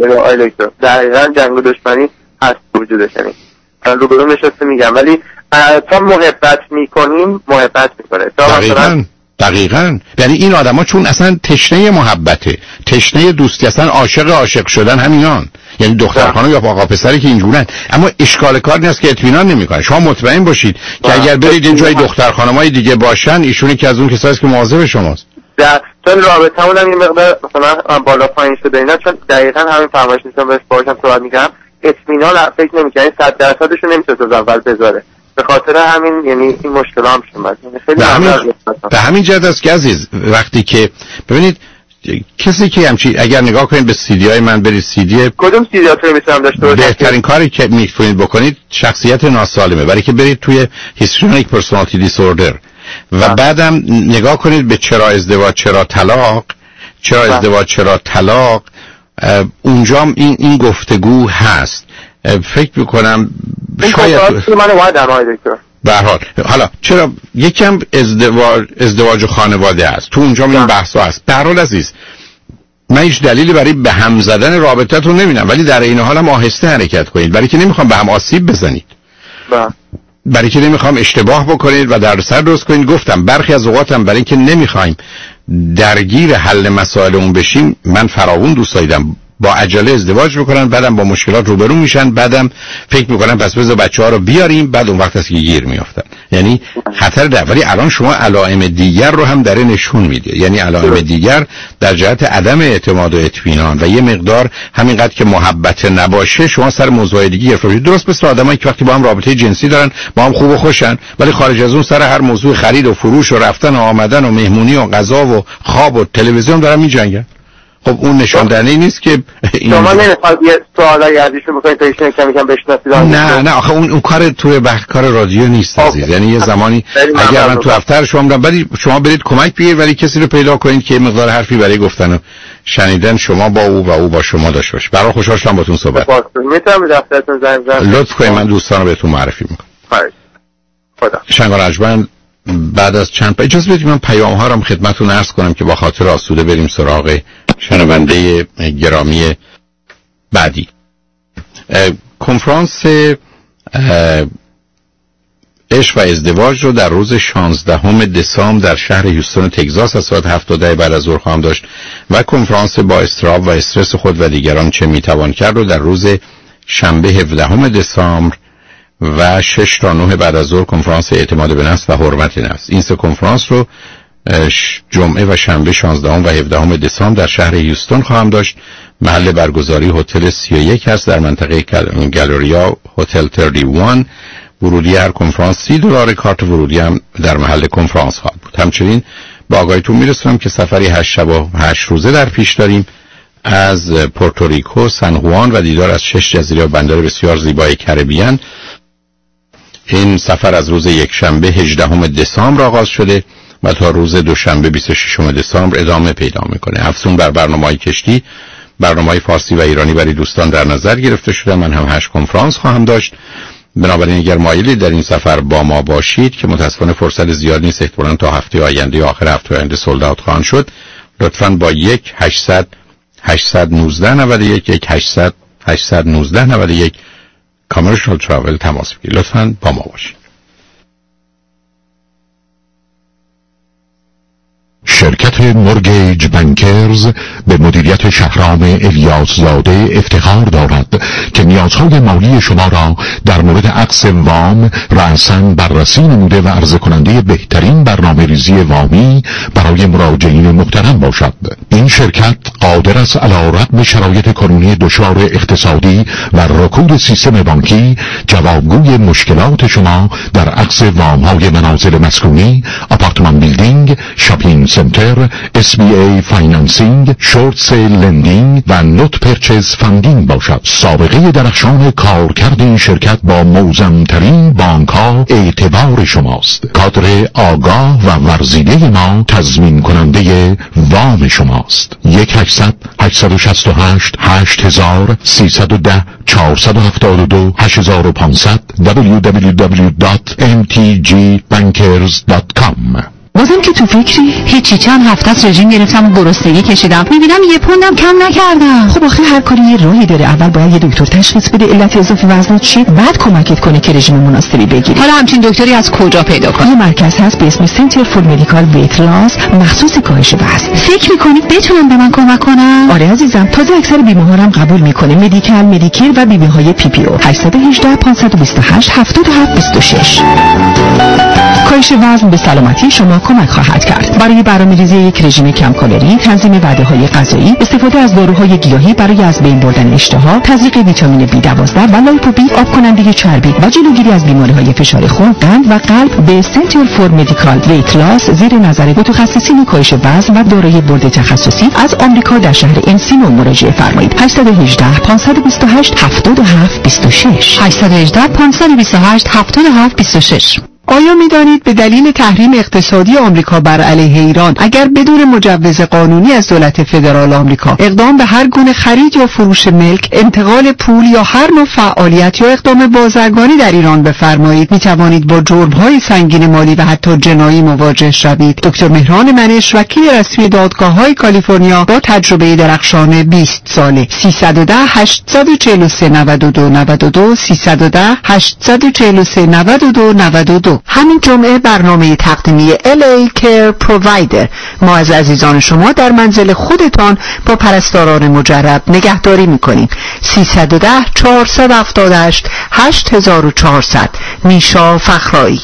دقیقاً جنگ و دشمنی هست وجودش. یعنی رو برون نشسته میگم، ولی تا محبت میکنیم محبت میکنه. دقیقاً دقیقاً یعنی این آدما چون اصلا تشنه محبته، تشنه دوستی، اصلا عاشق عاشق شدن همینان، یعنی دختر خانم یا آقا پسری که اینجورن، اما اشکال کار نیست که اطمینان نمیکنه. شما مطمئن باشید که اگر برید این جای دختر خانمای دیگه باشن، ایشونی که از اون کسایی که مواظب شماست. در چون رابطه‌مون هم یه مقدار مثلا بالا پایین شده اینا، چون دقیقاً همین فرمایش نیستم بهش باشم صحبت می‌کنم، اطمینان فکر نمی‌کنه صد درصدش رو نمی‌تونه از اول بذاره، به خاطر همین یعنی این مشکل هم شد. به همین به همین جهت است که عزیز وقتی که ببینید کسی که همچی اگر نگاه کنید به سی دی های من، برید سی دی کدوم سی دی ها رو میتونم داشته باشم؟ بهترین کاری که میتونید بکنید شخصیت ناسالمه، برای که برید توی هیستریونیک پرسونالیتی دیسوردر و آه. بعدم نگاه کنید به چرا ازدواج چرا طلاق، چرا آه. ازدواج چرا طلاق، اونجا این این گفتگو هست. فکر میکنم شاید من اومدم آقای دکتر به هر حال حالا چرا یکم ازدواج ازدواج و خانواده است تو اونجا این بحثا هست. به هر حال عزیز من هیچ دلیلی برای به هم زدن رابطتون نمیبینم، ولی در این حال هم آهسته حرکت کنید، برای که نمیخوام به هم آسیب بزنید، برای که نمیخوام اشتباه بکنید و در سر درست کنید. گفتم برخی از اوقاتم برای که نمیخوایم درگیر حل مسائل اون بشیم، من فراوون دوست داشتم با عجله ازدواج بکنن، بعدم با مشکلات روبرو میشن، بعدم فکر میکنن پس بذار بچه‌ها رو بیاریم، بعد اون وقت است که گیر میافتن. یعنی خطر ده. ولی الان شما علائم دیگر رو هم داره نشون میده، یعنی علائم دیگر در جهت عدم اعتماد و اطمینان و یه مقدار همینقدر که محبت نباشه شما سر موضوع دیگه گرفتید. درست مثل آدمایی که وقتی با هم رابطه جنسی دارن با هم خوب و خوشن، ولی خارج از اون سر هر موضوع خرید و فروش و رفتن و آمدن و مهمونی و غذا و خواب و تلویزیون دارن میجنگن. خب اون نشان دهنده نیست که شما نمیخواد یه سوالای ازشون بکنید تا ایشون کمی کم بشناسید؟ نه نه آخه اون اون کار توی بخ کار رادیو نیست عزیز. یعنی یه زمانی اگر من تو دفتر شما بودم ولی شما برید کمک بگیرید، ولی کسی رو پیدا کنید که مقدار حرفی برای گفتن شنیدن شما با او و او با شما داشته باشه. برای خوشحال شدم باتون صحبت. میتونم به دفترتون زنگ بزنم؟ لطف کنید، من دوستان رو بهتون معرفی میکنم. خدا. شنگ آرنجمند بعد از چند پا اجازه بدید من پیام ها رو خدمتتون عرض کنم که با خاطر آسوده بریم سراغ شنونده گرامی بعدی. کنفرانس عشق و ازدواج رو در روز شانزدهم دسامبر در شهر هیوستون تگزاس از ساعت هفت تا ده بعد از ظهر خواهم داشت و کنفرانس با اضطراب و استرس خود و دیگران چه میتوان کرد رو در روز شنبه هفدهم دسامبر و شش تا نه بعد از ظهر کنفرانس اعتماد به نفس و حرمت نفس. این سه کنفرانس رو جمعه و شنبه شانزدهم و هفدهم دسامبر در شهر هیوستون خواهم داشت. محل برگزاری هتل سی و یک هست در منطقه گالریا هتل سی و یک. ورودی هر کنفرانس سی دلار، کارت ورودی هم در محل کنفرانس خواهد بود. همچنین با آگاهیتون میرسونم که سفری هشت شب و هشت روزه در پیش داریم از پورتوریکو، سن خوان و دیدار از شش جزیره و بندر بسیار زیبای کربیان. این سفر از روز یک شنبه هجدهم دسامبر آغاز شده و تا روز دوشنبه بیست و ششم دسامبر ادامه پیدا میکنه. افزون بر برنامه‌های کشتی، برنامه‌های فارسی و ایرانی برای دوستان در نظر گرفته شده. من هم هشت کنفرانس خواهم داشت. بنابراین اگر مایلی در این سفر با ما باشید که متاسفانه فرصت زیاد نیست، احتمالاً تا هفته آینده آخر هفته آینده سولد اوت خواهند شد، لطفاً با یک هشتصد هشتصد و نوزده نود و یک یک هشتصد هشتصد و نوزده نود و یک کامرشال تراول تماس بگیرید. لطفاً با ما باشید. شرکت مورگیج بانکرز به مدیریت شهرام الیاس زاده افتخار دارد که نیازهای مالی شما را در مورد عقد وام رأساً بررسی نموده و عرضه کننده بهترین برنامه ریزی وامی برای مراجعین محترم باشد. این شرکت قادر است علی رغم شرایط کنونی دشوار اقتصادی و رکود سیستم بانکی جوابگوی مشکلات شما در عقد وام‌های منازل مسکونی، آپارتمان بیلدینگ، شاپینگ سنتر، اس بی ای فاینانسینگ، شورت سیل لندینگ و نوت پرچیز فاندینگ باشد. سابقه درخشان کارکرد این شرکت با موزمترین بانک ها اعتبار شماست. کادر آگاه و ورزیده ما تضمین کننده وام شماست. یک هشتصد هشتصد و شصت و هشت هشت هزار سیصد و ده چهارصد و هفتاد و دو هشت هزار و پانصد دبلیو دبلیو دبلیو دات ام تی جی بانکرز دات کام. بازم که تو فکری؟ هیچی، چند هفته از رژیم گرفتم و گرسنگی کشیدم، میبینم یه پوندم کم نکردم. خب آخه هر کاری یه راهی داره. اول باید یه دکتر تشخیص بده علت اضافه وزنت چیه، بعد کمکت کنه که رژیم مناسبی بگیری. حالا همچین دکتری از کجا پیدا کنم؟ یه مرکز هست به اسم سنتر فور مدیکال ویت لاس مخصوص کاهش وزن. فکر میکنی بتونن به من کمک کنن؟ آره عزیزم، تازه اکثر بیمه‌ها هم قبول میکنه، مدیکال، مدیکر و بیمه‌های پی پی او. هشت یک هشت پنج دو هشت هفت هفت دو شش. کاهش وزن به سلامتی شما کمک خواهد کرد. برای برنامه‌ریزی یک رژیم کم کالری، تنظیم وعده‌های غذایی، استفاده از داروهای گیاهی برای از بین بردن اشتها، تزریق ویتامین بی دوازده و لایپوبی، آب کننده چربی و جلوگیری از بیماری‌های فشار خون، قند و قلب به سنتر فور مدیکال ویت لاس زیر نظر متخصصین کاهش وزن و دارای بورد تخصصی از آمریکا در شهر انسینو مراجعه فرمایید. هشت یک هشت پنج دو هشت هفت هفت دو شش هشت یک هشت پنج دو هشت هفت هفت دو شش. آیا می‌دانید به دلیل تحریم اقتصادی آمریکا بر علیه ایران، اگر بدون مجوز قانونی از دولت فدرال آمریکا اقدام به هر گونه خرید یا فروش ملک، انتقال پول یا هر نوع فعالیت یا اقدام بازرگانی در ایران بفرمایید، می‌توانید با جرم‌های سنگین مالی و حتی جنایی مواجه شوید؟ دکتر مهران منش، وکیل رسمی دادگاه‌های کالیفرنیا با تجربه درخشان بیست ساله. سیصد و ده هشتصد و چهل و سه نود و دو نود و دو سیصد و ده هشتصد و چهل و سه نود و دو نود و دو. همین جمعه برنامه تقدیمی ال ای Care Provider. ما از عزیزان شما در منزل خودتان با پرستاران مجرب نگهداری میکنیم. سیصد و ده چهارصد و هفتاد و هشت هشت هزار و چهارصد. میشا فخرایی.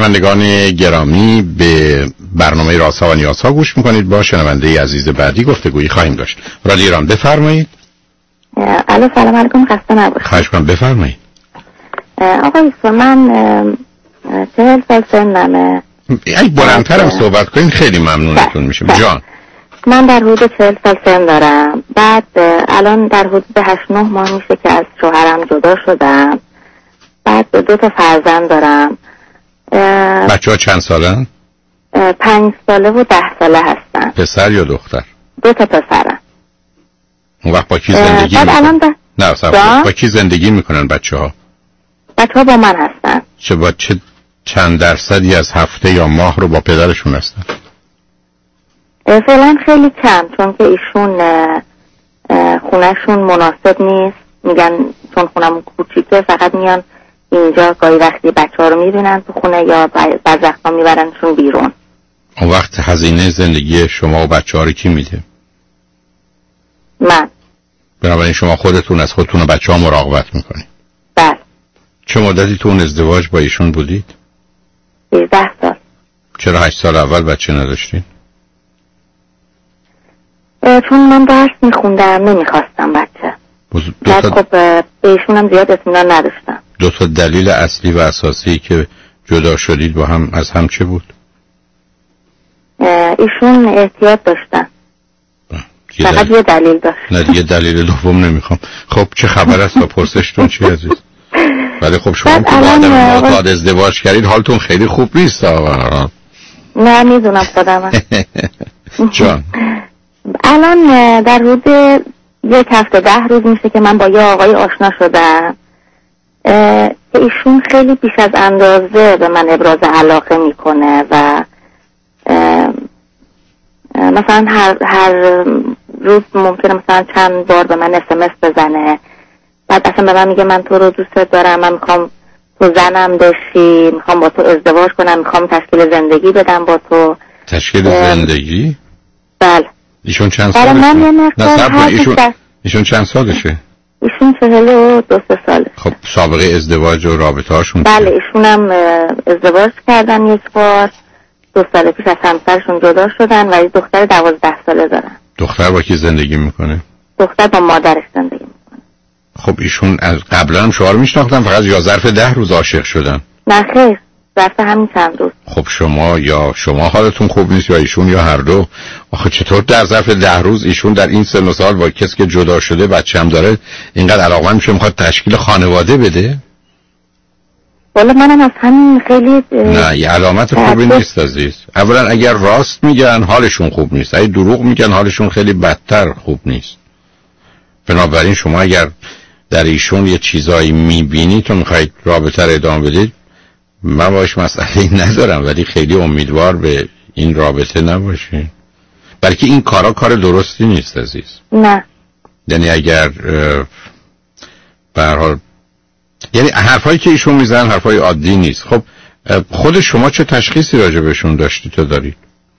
شنوندگان گرامی، به برنامه رازها و نیازها گوش میکنید. با شنونده عزیز بعدی گفتگویی خواهیم داشت. رادیو ایران، بفرمایید. الو، سلام علیکم، خسته نباشید. خواهش می‌کنم، بفرمایید. آقای ایسا، من چهل سال سنمه. ای بلندترم صحبت کنین خیلی ممنونتون میشم. جان، من در حدود چهل سال سن دارم. بعد الان در حدود هشت نه ماه میشه که از شوهرم جدا شدم. بعد دو تا فرزند دارم. بچه ها چند سالن؟ پنج ساله و ده ساله هستن. پسر یا دختر؟ دو تا پسرم. اون وقت با کی زندگی میکنن؟ ده... نه سب با کی زندگی میکنن بچه ها؟ بچه ها با من هستن. چه با چه چند درصدی از هفته یا ماه رو با پدرشون هستن؟ فعلا خیلی کم، چون که ایشون خونهشون مناسب نیست. میگن چون خونم کوچیکه فقط میان اینجا، گاهی وقتی بچه ها رو میبینن تو خونه یا بعض وقتا میبرنشون بیرون. اون وقت هزینه زندگی شما و بچه ها رو کی میده؟ من. بنابراین شما خودتون از خودتون و بچه ها مراقبت میکنید؟ بله. چه مدتی تو اون ازدواج با ایشون بودید؟ سیزده سال. چرا هشت سال اول بچه نداشتین؟ چون من درس میخوندم، نمیخواستم بچه. بعد خب به ایشونم زیاد اطمینان نداشتم. دو تا دلیل اصلی و اساسی که جدا شدید با هم از هم چه بود؟ ایشون احتیاط داشتن. فقط دلیل. یه دلیل داشت. نه دیگه دلیل دوم نمیخوام. خب چه خبر است با پرسشتون چی عزیز؟ ولی خب شما که با آدم معتاد ازدواج کردید حالتون خیلی خوب نیست آقا. نه میدونم خودم. جان الان در حدود یک هفته ده روز میشه که من با یه آقای آشنا شدم که ایشون خیلی بیش از اندازه به من ابراز علاقه میکنه و مثلا هر هر روز ممکنه مثلا چند بار به من اسمس بزنه. بعد اصلا به من میگه من تو رو دوست دارم، من میخوام تو زنم بشی، میخوام با تو ازدواج کنم، میخوام تشکیل زندگی بدم با تو. تشکیل زندگی؟ بله. ایشون چند سالشه؟ نه صبر کن، ایشون ایشون چند سالشه؟ ایشون چهل و دو سه ساله. خب سابقه ازدواج و رابطه هاشون؟ بله ایشون هم ازدواج کردن یک بار، دو سال پیش از همسرشون جدا شدن و یک دختر دوازده ساله دارن. دختر با کی زندگی میکنه؟ دختر با مادرش زندگی میکنه. خب ایشون از قبلا هم شما رو میشناختن فقط یا ظرف ده روز عاشق شدن؟ نه خیر، ظرف همین چند روز. خب شما یا شما حالتون خوب نیست یا ایشون یا هر دو. آخه چطور در ظرف ده روز ایشون در این سن و سال با کسی که جدا شده بچه هم داره اینقدر علاقمند میشه میخواد تشکیل خانواده بده؟ والا منم از همین خیلی نه یه علامت خوبی نیست عزیز. اولا اگر راست میگن حالشون خوب نیست، اگه دروغ میگن حالشون خیلی بدتر خوب نیست. بنابراین شما اگر در ایشون یه چیزایی میبینی تو میخواید رابطه رو ادامه بدید، من باش مسئله‌ای ندارم ولی خیلی امیدوار به این رابطه نباشین، بلکه این کارا کار درستی نیست عزیز. نه یعنی اگر به هر حال یعنی حرفایی که ایشون میزنن حرفای عادی نیست. خب خود شما چه تشخیصی راجع بهشون داشتی تو دارید؟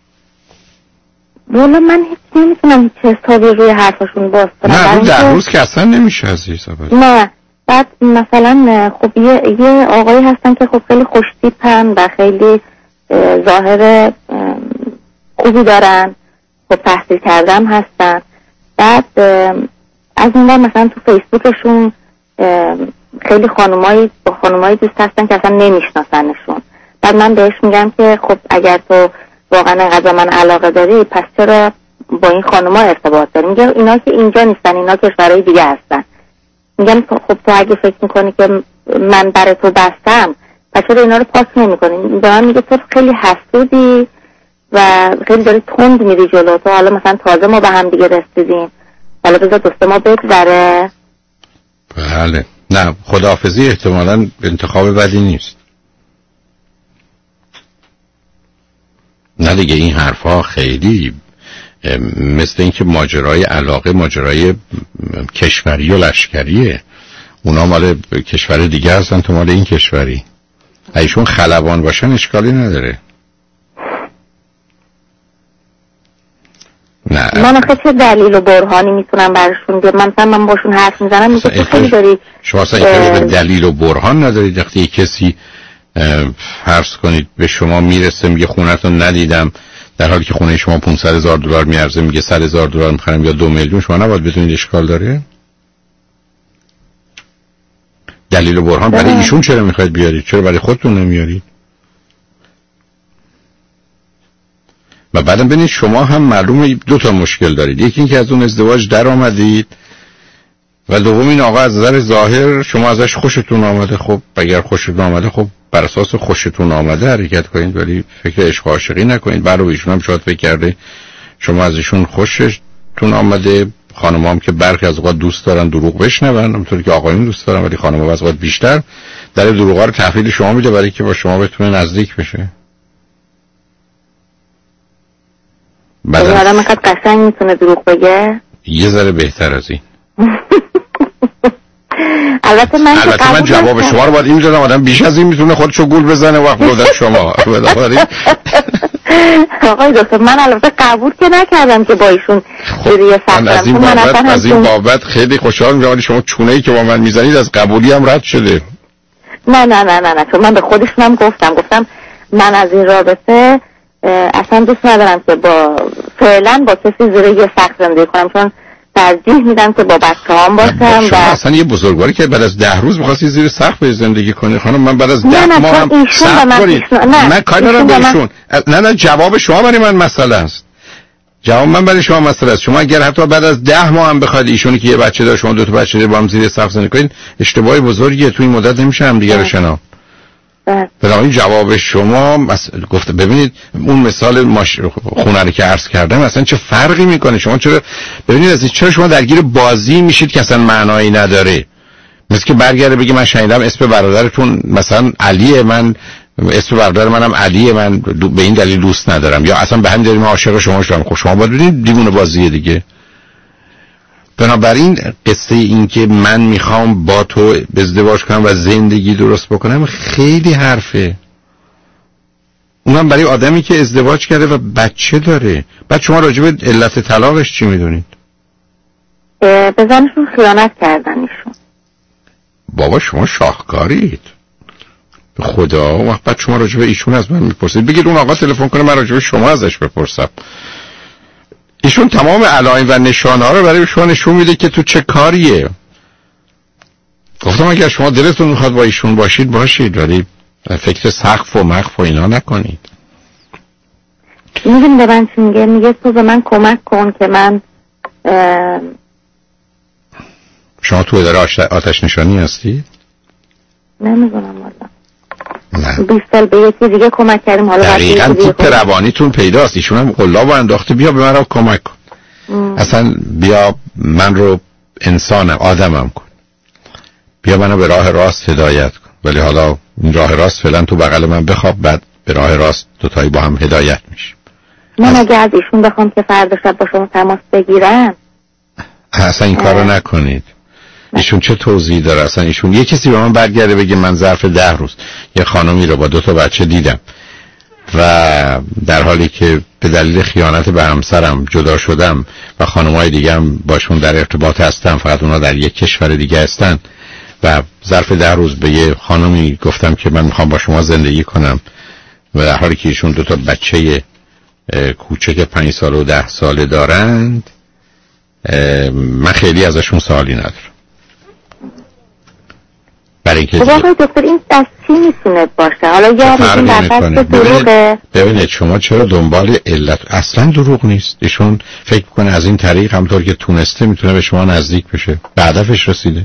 والا من هیچ نمیتونم هیچ حسابی روی حرفشون باز کنم. نه رو در روز که اصلا نمیشه عزیز. نه بعد مثلا خب یه, یه آقایی هستن که خب خیلی خوشتیپن و خیلی ظاهر خوبی دارن، خب تحصیل کردم هستن. بعد از اون بار مثلا تو فیسبوکشون خیلی خانومایی با خانومایی دوست هستن که اصلا نمیشناسنشون. بعد من بهش میگم که خب اگر تو واقعا اینقدر من علاقه داری پس چرا با این خانوما ارتباط داری؟ میگم اینا که اینجا نیستن، اینا کشورهای دیگه هستن. میگم خب تو اگه فکر میکنی که من برای تو بستم پس چرا اینا رو پاس نمیکنی؟ به من میگه تو خیلی حسودی و خیلی داری تند میری جلو، تو حالا مثلا تازه ما به هم دیگه رسیدیم، حالا بذار دوست ما بگذره. بله نه خداحافظی احتمالاً انتخاب بدی نیست. نه دیگه این حرفا خیلی مثل اینکه ماجرای علاقه ماجرای کشوری و لشکریه. اونا مال کشور دیگه هستن تو مال این کشوری. ایشون خلبان باشن اشکالی نداره. نه من آخه چه دلیل و برهانی میتونم برشون بیارم؟ من مثلا من باشون حرف میزنم میگه تو خیلی داری شما اصلا اینکه به دلیل و برهان ندارید. وقتی کسی فرض کنید به شما میرسه میگه خونه‌تون ندیدم، در حالی که خونه شما پانصد هزار دلار میارزه میگه صد هزار دلار میخرم یا دو میلیون، شما نباید بدونید اشکال داره؟ دلیل و برهان برای ایشون چرا میخواید بیارید؟ چرا برای خودتون نمیارید؟ و بعدم ببینید شما هم معلومه دو تا مشکل دارید، یکی اینکه از اون ازدواج در آمدید و دوم این آقا از نظر ظاهر شما ازش خوشتون آمده. خب اگر خوشتون آمده خب بر اساس خوشتون آمده حرکت کنید، ولی فکر عشق و عاشقی نکنید. برای ایشون هم شاید فکر کرده شما از ایشون خوشتون آمده. خانم‌ها هم که برخی از اوقات دوست دارن دروغ بشنون، همونطوری که آقایون دوست دارن، ولی خانم‌ها از اوقات بیشتر در دروغا رو تحویل شما میده برای که با شما بتونه نزدیک بشه. بعدم آدم اینقدر قشنگ میتونه دروغ بگه؟ یه ذره بهتر از این. البته من البته من جواب شما رو باید این میدادم آدم بیش از این میتونه خودشو گول بزنه وقت بودن شما. آقای دکتر من البته قبول که نکردم که با ایشون جوری من از این بابت از این بابت خیلی خوشحال میشم، ولی شما چونه‌ای که با من میزنید از قبولی هم رد شده. نه نه نه نه نه چون من به خودشونم گفتم گفتم من از این رابطه اصلا دوست ندارم که با فعلا با کسی زیر یه سقف زندگی کنم، چون ترجیح میدم که با بچه‌هام باشم. شما اصلا یه بزرگواری که بعد از ده روز می‌خواستی زیر سقف زندگی کنی خانم، من بعد از ده ماه هم صبر کنید. نه کاری ندارم با ایشون. نه نه جواب شما برای من مسئله است. جواب من برای شما مسئله است. شما اگر حتی بعد از ده ماه هم بخواید ایشونی که یه بچه داره شما دو تا بچه دارید با هم زیر سقف زندگی کنید، اشتباهی بزرگیه. تو این مدت نمیشه هم دیگه رو شناخت. بنابراین جواب شما مس... گفته ببینید اون مثال ماش... خونه رو که عرض کردم اصلا چه فرقی میکنه. شما چرا ببینید از چرا شما درگیر بازی میشید که اصلا معنایی نداره. مثل که برگرده بگه من شنیدم اسم برادرتون مثلا علیه، من اسم برادر منم علیه، من به این دلیل دوست ندارم، یا اصلا به همین دلیل من عاشق شما شدم. خب شما باید ببینید دیوونه بازیه دیگه. بنابراین قصه این که من میخوام با تو ازدواج کنم و زندگی درست بکنم خیلی حرفه. اونم برای آدمی که ازدواج کرده و بچه داره. بعد شما راجع به علت طلاقش چی میدونید؟ بزنشون خیانت کردن ایشون. بابا شما شاهکارید به خدا. وقت بعد شما راجع به ایشون از من میپرسید، بگید اون آقا تلفن کنه من راجع به شما ازش بپرسم. ایشون تمام علائم و نشانه ها رو برای شما نشون میده که تو چه کاریه. گفتم اگر شما دلتون میخواد با ایشون باشید باشید، ولی فکر سقف و مخف و اینا نکنید. میدونی به من چی میگه؟ میگه تو به من کمک کن که من اه... شما تو اداره آتش نشانی هستی؟ نمیدونم والا. بیست سال به یکی دیگه کمک کردیم، حالا دقیقاً تیپ روانیتون پیداست. ایشون هم قلاب و انداخته بیا به من رو کمک کن. ام. اصلا بیا من رو انسانم آدمم کن، بیا منو به راه راست هدایت کن. ولی حالا این راه راست فعلا تو بغل من بخواب، بعد به راه راست دوتایی با هم هدایت میشیم. من اگه از ایشون بخوام که فردا شب با شما تماس بگیرم اصلا این کارو نکنید. ایشون چه توضیحی داره؟ اصلا ایشون یه کسی به من برگرده بگه من ظرف ده روز یه خانمی رو با دو تا بچه دیدم و در حالی که به دلیل خیانت به همسرم جدا شدم و خانم‌های دیگه هم باشون در ارتباط هستم، فقط اونا در یک کشور دیگه هستن، و ظرف ده روز به یه خانمی گفتم که من میخوام با شما زندگی کنم و در حالی که ایشون دو تا بچه کوچک پنج ساله و ده ساله دارند، من خیلی ازشون سوالی ندارم. برای اینکه خب آقای دکتر این از چی میتونه باشه؟ حالا یا میتونه در دروغه؟ ببینید شما چرا دنبال علت؟ اصلا دروغ نیست. ایشون فکر میکنه از این طریق همطور که تونسته میتونه به شما نزدیک بشه، به هدفش رسیده.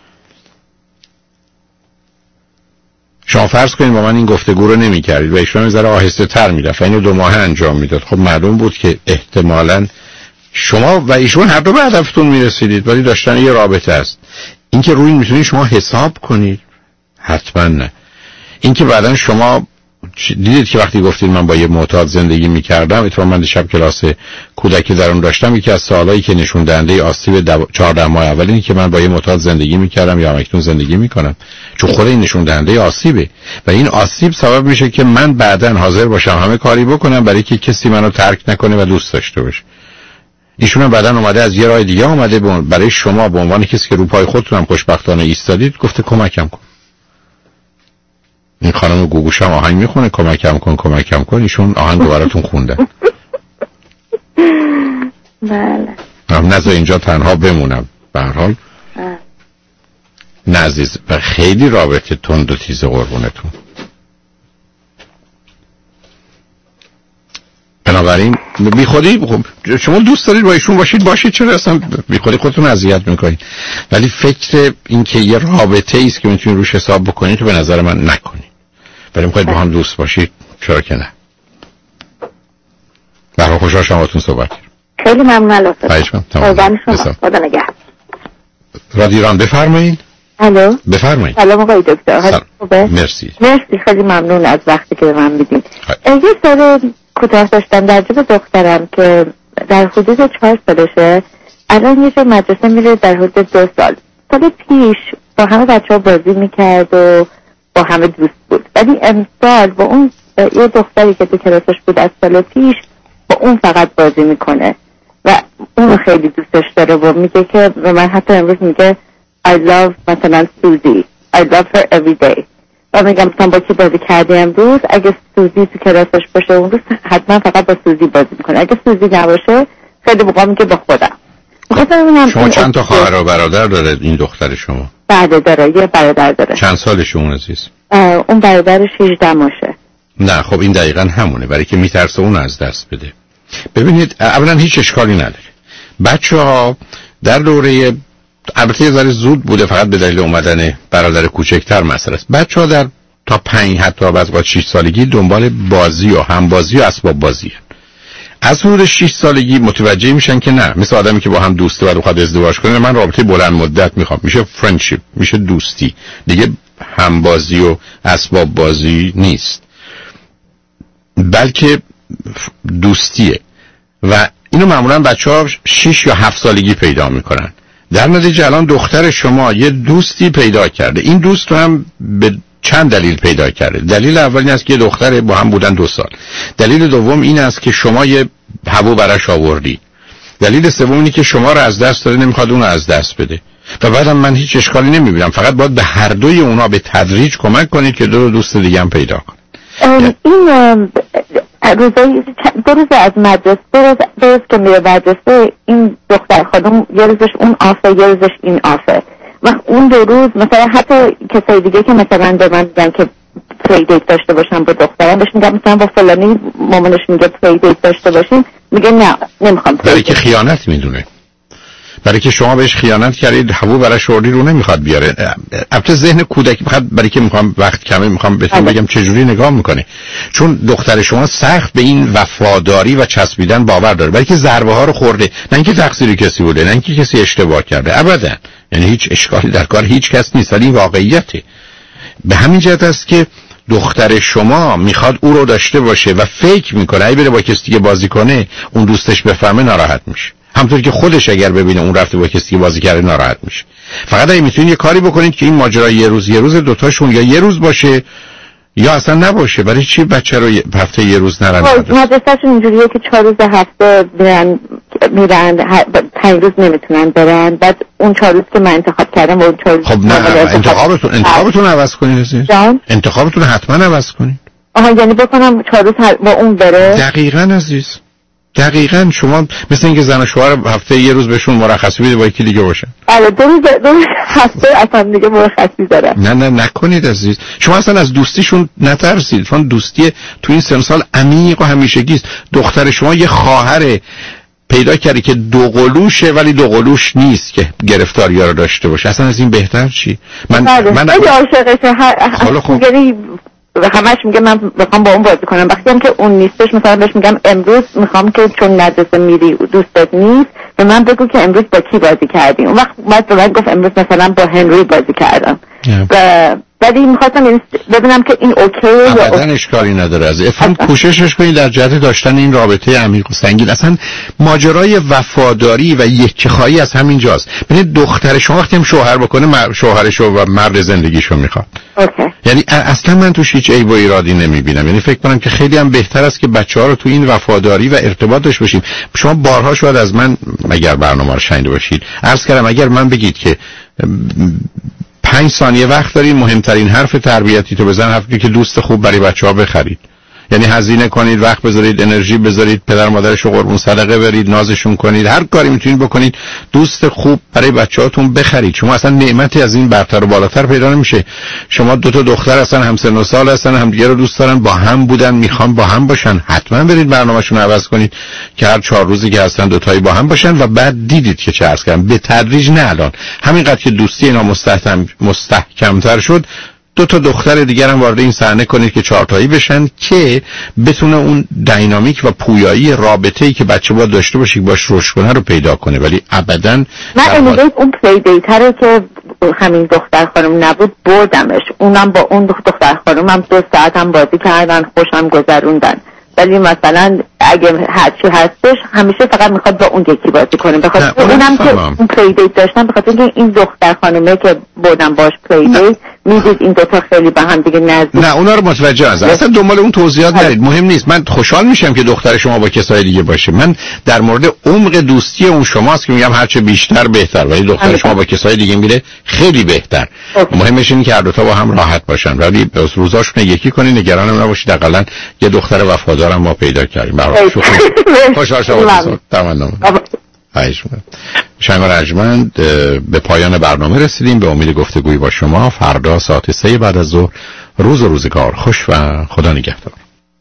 شما فرض کنید با من این گفتگو رو نمی کردید و ایشون میذاره آهسته تر میرفت، اینو دو ماه انجام میداد، خب معلوم بود که احتمالاً شما و ایشون هر دو به هدفتون میرسیدید، ولی داشتن یه رابطه است. اینکه روی میتونید شما حساب کنید حتما نه. اینکه بعدن شما دیدید که وقتی گفتید من با یه معتاد زندگی میکردم، اتفاقا من شب کلاس کودکی در اون داشتم، یکی از سوالایی که نشون دهنده آسیب چهارده ماه اول اینه که من با یه معتاد زندگی میکردم یا اکنون زندگی میکنم، چون خود این نشون دهنده آسیبه و این آسیب سبب میشه که من بعدن حاضر باشم همه کاری بکنم برای که کسی منو ترک نکنه و دوست داشته باشه. ایشون هم بعدن اومده از یه راه دیگه اومده برای شما به عنوان کسی که رو پای خودتون هم خوشبختانه ایستادید گفته کمکم کن. این خانم گوگوش هم آهنگ میخونه کمکم کن کمکم کن، ایشون آهنگ براتون خوندن. بله. هم نذار اینجا تنها بمونم به هر حال. نه عزیز، خیلی رابطه تند و تیز قربونتون. بنابراین بی خودی خب شما دوست دارید با ایشون باشید باشید، چرا اصلا بی خودی خودتون اذیت میکنید؟ ولی فکر این که یه رابطه ای است که میتونید روش حساب بکنید تو به نظر من نکنید. ولی میخواید با هم دوست باشید چرا که نه. برای خوشحال شما باتون صحبت کردم. خیلی ممنون. البته خواهش می‌کنم. خدا نگهدار. رادیو ایران بفرمایید. الو بفرمایید. سلام آقای دکتر. خوبه؟ مرسی. مرسی، خیلی ممنون از وقتی که به من میدین. یه سال کوتاه داشتم در جب دخترم که در حدود چهار سالشه، الان یه جا مدرسه میره در حدود دو سال. سال پیش با همه بچه ها بازی میکرد و با همه دوست بود، ولی امسال با اون یه دختری که تو کلاسش بود از سال پیش با اون فقط بازی میکنه و اون خیلی دوستش داره و میگه که به من حتی امروز میگه I love مثلا سوزی I love her every day و میگم مثلا با کی بازی کردی امروز؟ اگه سوزی تو کلاسش باشه اون روز حتما فقط با سوزی بازی میکنه، اگه سوزی نباشه خیلی موقع میگه با خودم. شما چند تا خواهر و برادر داره این دختر شما؟ بله داره، یه برادر داره. چند سالشه اون عزیز؟ اون برادرش هجده ماشه. نه خب این دقیقا همونه، برای که میترسه اون از دست بده. ببینید اولا هیچ اشکالی نداره. بچه ها در دوره، البته یه ذره زود بوده فقط به دلیل اومدن برادر کوچکتر مسئله است. بچه ها در تا پنج حتی از بعد شش سالگی دنبال بازی و همبازی و اسباب بازی هست. از حدود شش سالگی متوجه میشن که نه، مثل آدمی که با هم دوسته و بخواد ازدواج کنه، من رابطه بلند مدت میخوام، میشه فرندشیپ، میشه دوستی دیگه، همبازی و اسباب بازی نیست بلکه دوستیه. و اینو معمولا بچه‌ها شش یا هفت سالگی پیدا میکنن. در نتیجه الان دختر شما یه دوستی پیدا کرده. این دوست رو هم به چند دلیل پیدا کرده. دلیل اول این است که یه دختر با هم بودن دو سال. دلیل دوم این است که شما یه هوو براش آوردی. دلیل سوم اینه که شما رو از دست داده، نمیخواد اون رو از دست بده. و بعدم من هیچ اشکالی نمیبینم، فقط باید به هر دوی اونا به تدریج کمک کنید که دو دوست دیگه هم پیدا کنید. این روزایی دو روز از مدرسه دو روز که میره مدرسه این دختر خانم یه روزش اون آفه یه روزش این آفه و اون دو روز مثلا حتی کسای دیگه که مثلا به من میگن که پلی دیت داشته باشم با دخترم، بهش میگم مثلا با فلانی مامانش میگه پلی دیت داشته باشیم، میگه نه نمیخوام. برای که خیانت میدونه، برای که شما بهش خیانت کردید، هوو براش آوردی رو نمیخواد بیاره. البته ذهن کودکی فقط برای که میخوام وقت کمه میخوام بهتون بگم چه جوری نگاه میکنه، چون دختر شما سخت به این وفاداری و چسبیدن باور داره، برای که ضربه ها رو خورده، نه اینکه تقصیر کسی بوده، نه اینکه کسی اشتباه کرده، ابدا، یعنی هیچ اشکالی در کار هیچ کس نیست، ولی این واقعیته. به همین جهت است که دختر شما میخواد او رو داشته باشه و فکر میکنه اگه بره با کسی دیگه بازی کنه اون دوستش بفهمه ناراحت میشه، همونطور که خودش اگر ببینه اون رفته با کسی بازی کرده ناراحت میشه. فقط اگه میتونید یه کاری بکنید که این ماجرا یه روز یه روز دوتاشون یا یه روز باشه یا اصلا نباشه. برای چی بچه رو هفته یه روز نرن مدرسه‌شون اینجوریه که چهار روز هفته میرن میرن پنج روز نمیتونن برن، بعد اون چهار روز که من انتخاب کردم و اون چهار روز خب نه انتخابتون انتخابتون عوض کنید عزیز، انتخابتون حتما عوض کنید. آها یعنی بکنم چهار روز با اون بره. دقیقاً عزیز، دقیقاً. شما مثل اینکه زن و شوهر هفته یه روز بهشون مرخصی بدید با یکی دیگه باشه. آره دو روز دو روز هفته اصلا دیگه مرخصی دارن. نه نه نکنید عزیز. شما اصلا از دوستیشون نترسید، چون دوستی تو این سن سال عمیق و همیشگی است. دختر شما یه خواهر پیدا کرده که دو قلوشه ولی دو قلوش نیست که گرفتاری‌ها رو داشته باشه. اصلا از این بهتر چی؟ من من عاشقشه هر همش میگه من میخوام با اون بازی کنم، وقتی هم که اون نیستش مثلا بهش میگم امروز میخوام که چون مدرسه میری دوستت نیست به من بگو که امروز با کی بازی کردی. اون وقت بعد به من گفت امروز مثلا با هنری بازی کردم و ولی میخواستم ببینم که این اوکیه یا ابدا اشکالی نداره. از افهم کوششش کنید در جهت داشتن این رابطه عمیق و سنگین. اصلا ماجرای وفاداری و یکی‌خواهی از همین جاست. ببینید دختر شما وقتی هم شوهر بکنه شوهرشو و مرد زندگیشو میخواد. اوکی. یعنی اصلا من توش هیچ عیب و ایرادی نمیبینم. یعنی فکر کنم که خیلی هم بهتر است که بچه‌ها رو تو این وفاداری و ارتباط داشته باشیم. شما بارها شاید از من مگر برنامه رو شنیده باشید عرض کردم اگر من بگید که پنج ثانیه وقت دارید، مهمترین حرف تربیتی تو بزن حرفی که دوست خوب برای بچه‌ها بخرید. یعنی هزینه کنید، وقت بذارید، انرژی بذارید، پدر مادرشو قربون صدقه برید، نازشون کنید، هر کاری میتونید بکنید دوست خوب برای بچه‌هاتون بخرید. شما اصلا نعمتی از این برتر و بالاتر پیدا نمیشه. شما دو تا دختر هستن، هم سن و سال هستن، هم دیگه رو دوست دارن، با هم بودن، میخوان با هم باشن، حتما برید برنامه‌شون رو عوض کنید که هر چهار روزی که هستن دو تایی با هم باشن و بعد دیدید که چه عرض کردم، به تدریج، نه الان. همینقدر که دوستی اینا مستحکم مستحکم‌تر شد، دو تا دختر دیگر هم وارد این صحنه کنید که چهارتایی بشن که بتونه اون دینامیک و پویایی رابطه‌ای که بچه باید داشته باشه باش رشد کنه رو پیدا کنه. ولی ابداً من امیده اون پلی دیتره که همین دختر خانم نبود بردمش، اونم با اون دختر خانم هم دو ساعت هم بازی کردن، خوشم گذروندن. ولی مثلا اگه هرچی هستش همیشه فقط میخواد با اون یکی بازی کنه، بخاطر اونم که اون پلی دیت داشتن، بخاطر اینکه این دختر خانمه که بردم باش پلی دیت میدید این دوتا خیلی به هم دیگه نزدیک. نه اونا رو متوجه هستم، اصلا دنبال اون توضیحات نرید، مهم نیست. من خوشحال میشم که دختر شما با کسای دیگه باشه. من در مورد عمق دوستی اون شماست که میگم هرچه بیشتر بهتر، ولی دختر شما با کسای دیگه میره خیلی بهتر. مهمش اینه که هر دو تا با هم راحت باشن، ولی روزاشون یکی کنین، نگران نباشید. حداقل یه دختر وفادار ما پیدا کردیم. برای خوشحال شدم. تمام. شنگ رجمند به پایان برنامه رسیدیم. به امید گفتگوی با شما فردا ساعت سه بعد از ظهر. روز و روزگار خوش و خدا نگهدار.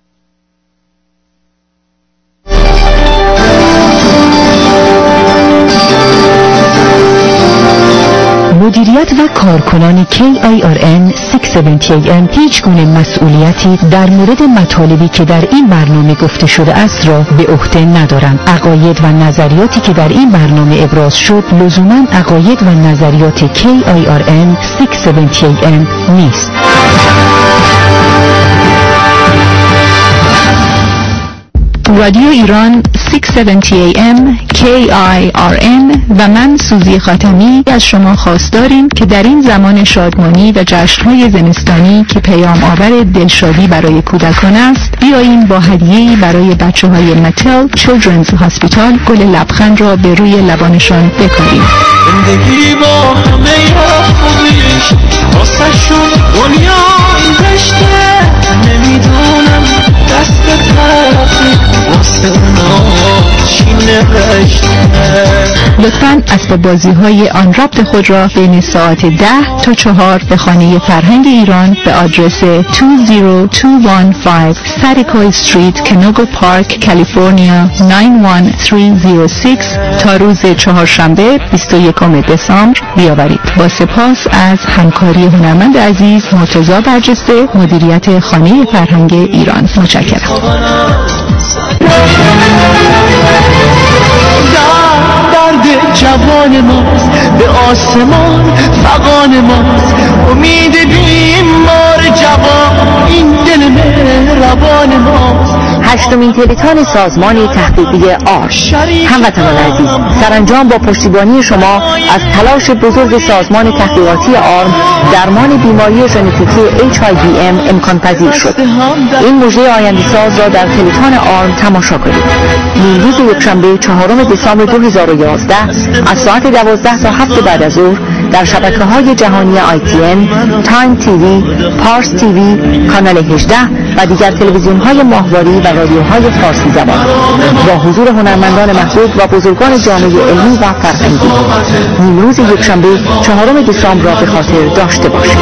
مدیریت و کارکنان کی آی آر ان ششصد و هفتاد ای ام هیچ گونه مسئولیتی در مورد مطالبی که در این برنامه گفته شده است را به عهده ندارند. عقاید و نظریاتی که در این برنامه ابراز شد لزوما عقاید و نظریات کی آی آر ان ششصد و هفتاد ای ام نیست. رادیو ایران ششصد و هفتاد ای ام کی آی آر ان و من سوزی خاتمی از شما خواست داریم که در این زمان شادمانی و جشن‌های زمستانی که پیام آور دلشادی برای کودکان است، بیاییم با هدیه‌ای برای بچه‌های متل چیلدرنز هاسپیتال گل لبخند را به روی لبانشان بکاریم. زندگی با همه خوبیش واسه شون دنیا این رشته، نمیدونم دست طرفی واسه اونا چی نوشته. لطفاً اسباب بازی های آن ربط خود را بین ساعت ده تا چهار به خانه فرهنگ ایران به آدرس دو صفر دو یک پنج ساریکوی استریت، کنوگو پارک، کالیفرنیا نه یک سه صفر شش تا روز چهارشنبه بیست و یکم دسامبر بیاورید. با سپاس از همکاری هنرمند عزیز مرتضی برجسته، مدیریت خانه فرهنگ ایران. متشکرم. درد جوان ماست، به آسمان فغان ماست، امید بیمار جوان این دل مهربان ماست. هشتمین تلتان سازمان تحقیقی آرش. هموطنان عزیز، سرانجام با پشتیبانی شما از تلاش بزرگ سازمان تحقیقاتی آرم درمان بیماری ژنتیکی اچ آی وی ام امکان پذیر شد. این مژده آینده ساز را در تلتان آرم تماشا کنید. نیمروز یکشنبه چهارم دسامبر دو هزار و یازده از ساعت دوازده تا هفت بعد از ظهر در شبکه‌های جهانی آی تی ان، تایم تیوی، پارس تیوی، کانال هجده و دیگر تلویزیون‌های ماهواری و رادیوهای فارسی زبان با حضور هنرمندان محبوب و بزرگان جامعه علمی و فرهنگی. نیمروز یکشنبه چهارم دسامبر را به خاطر داشته باشید.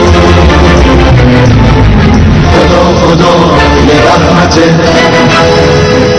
خدا خدا رحمت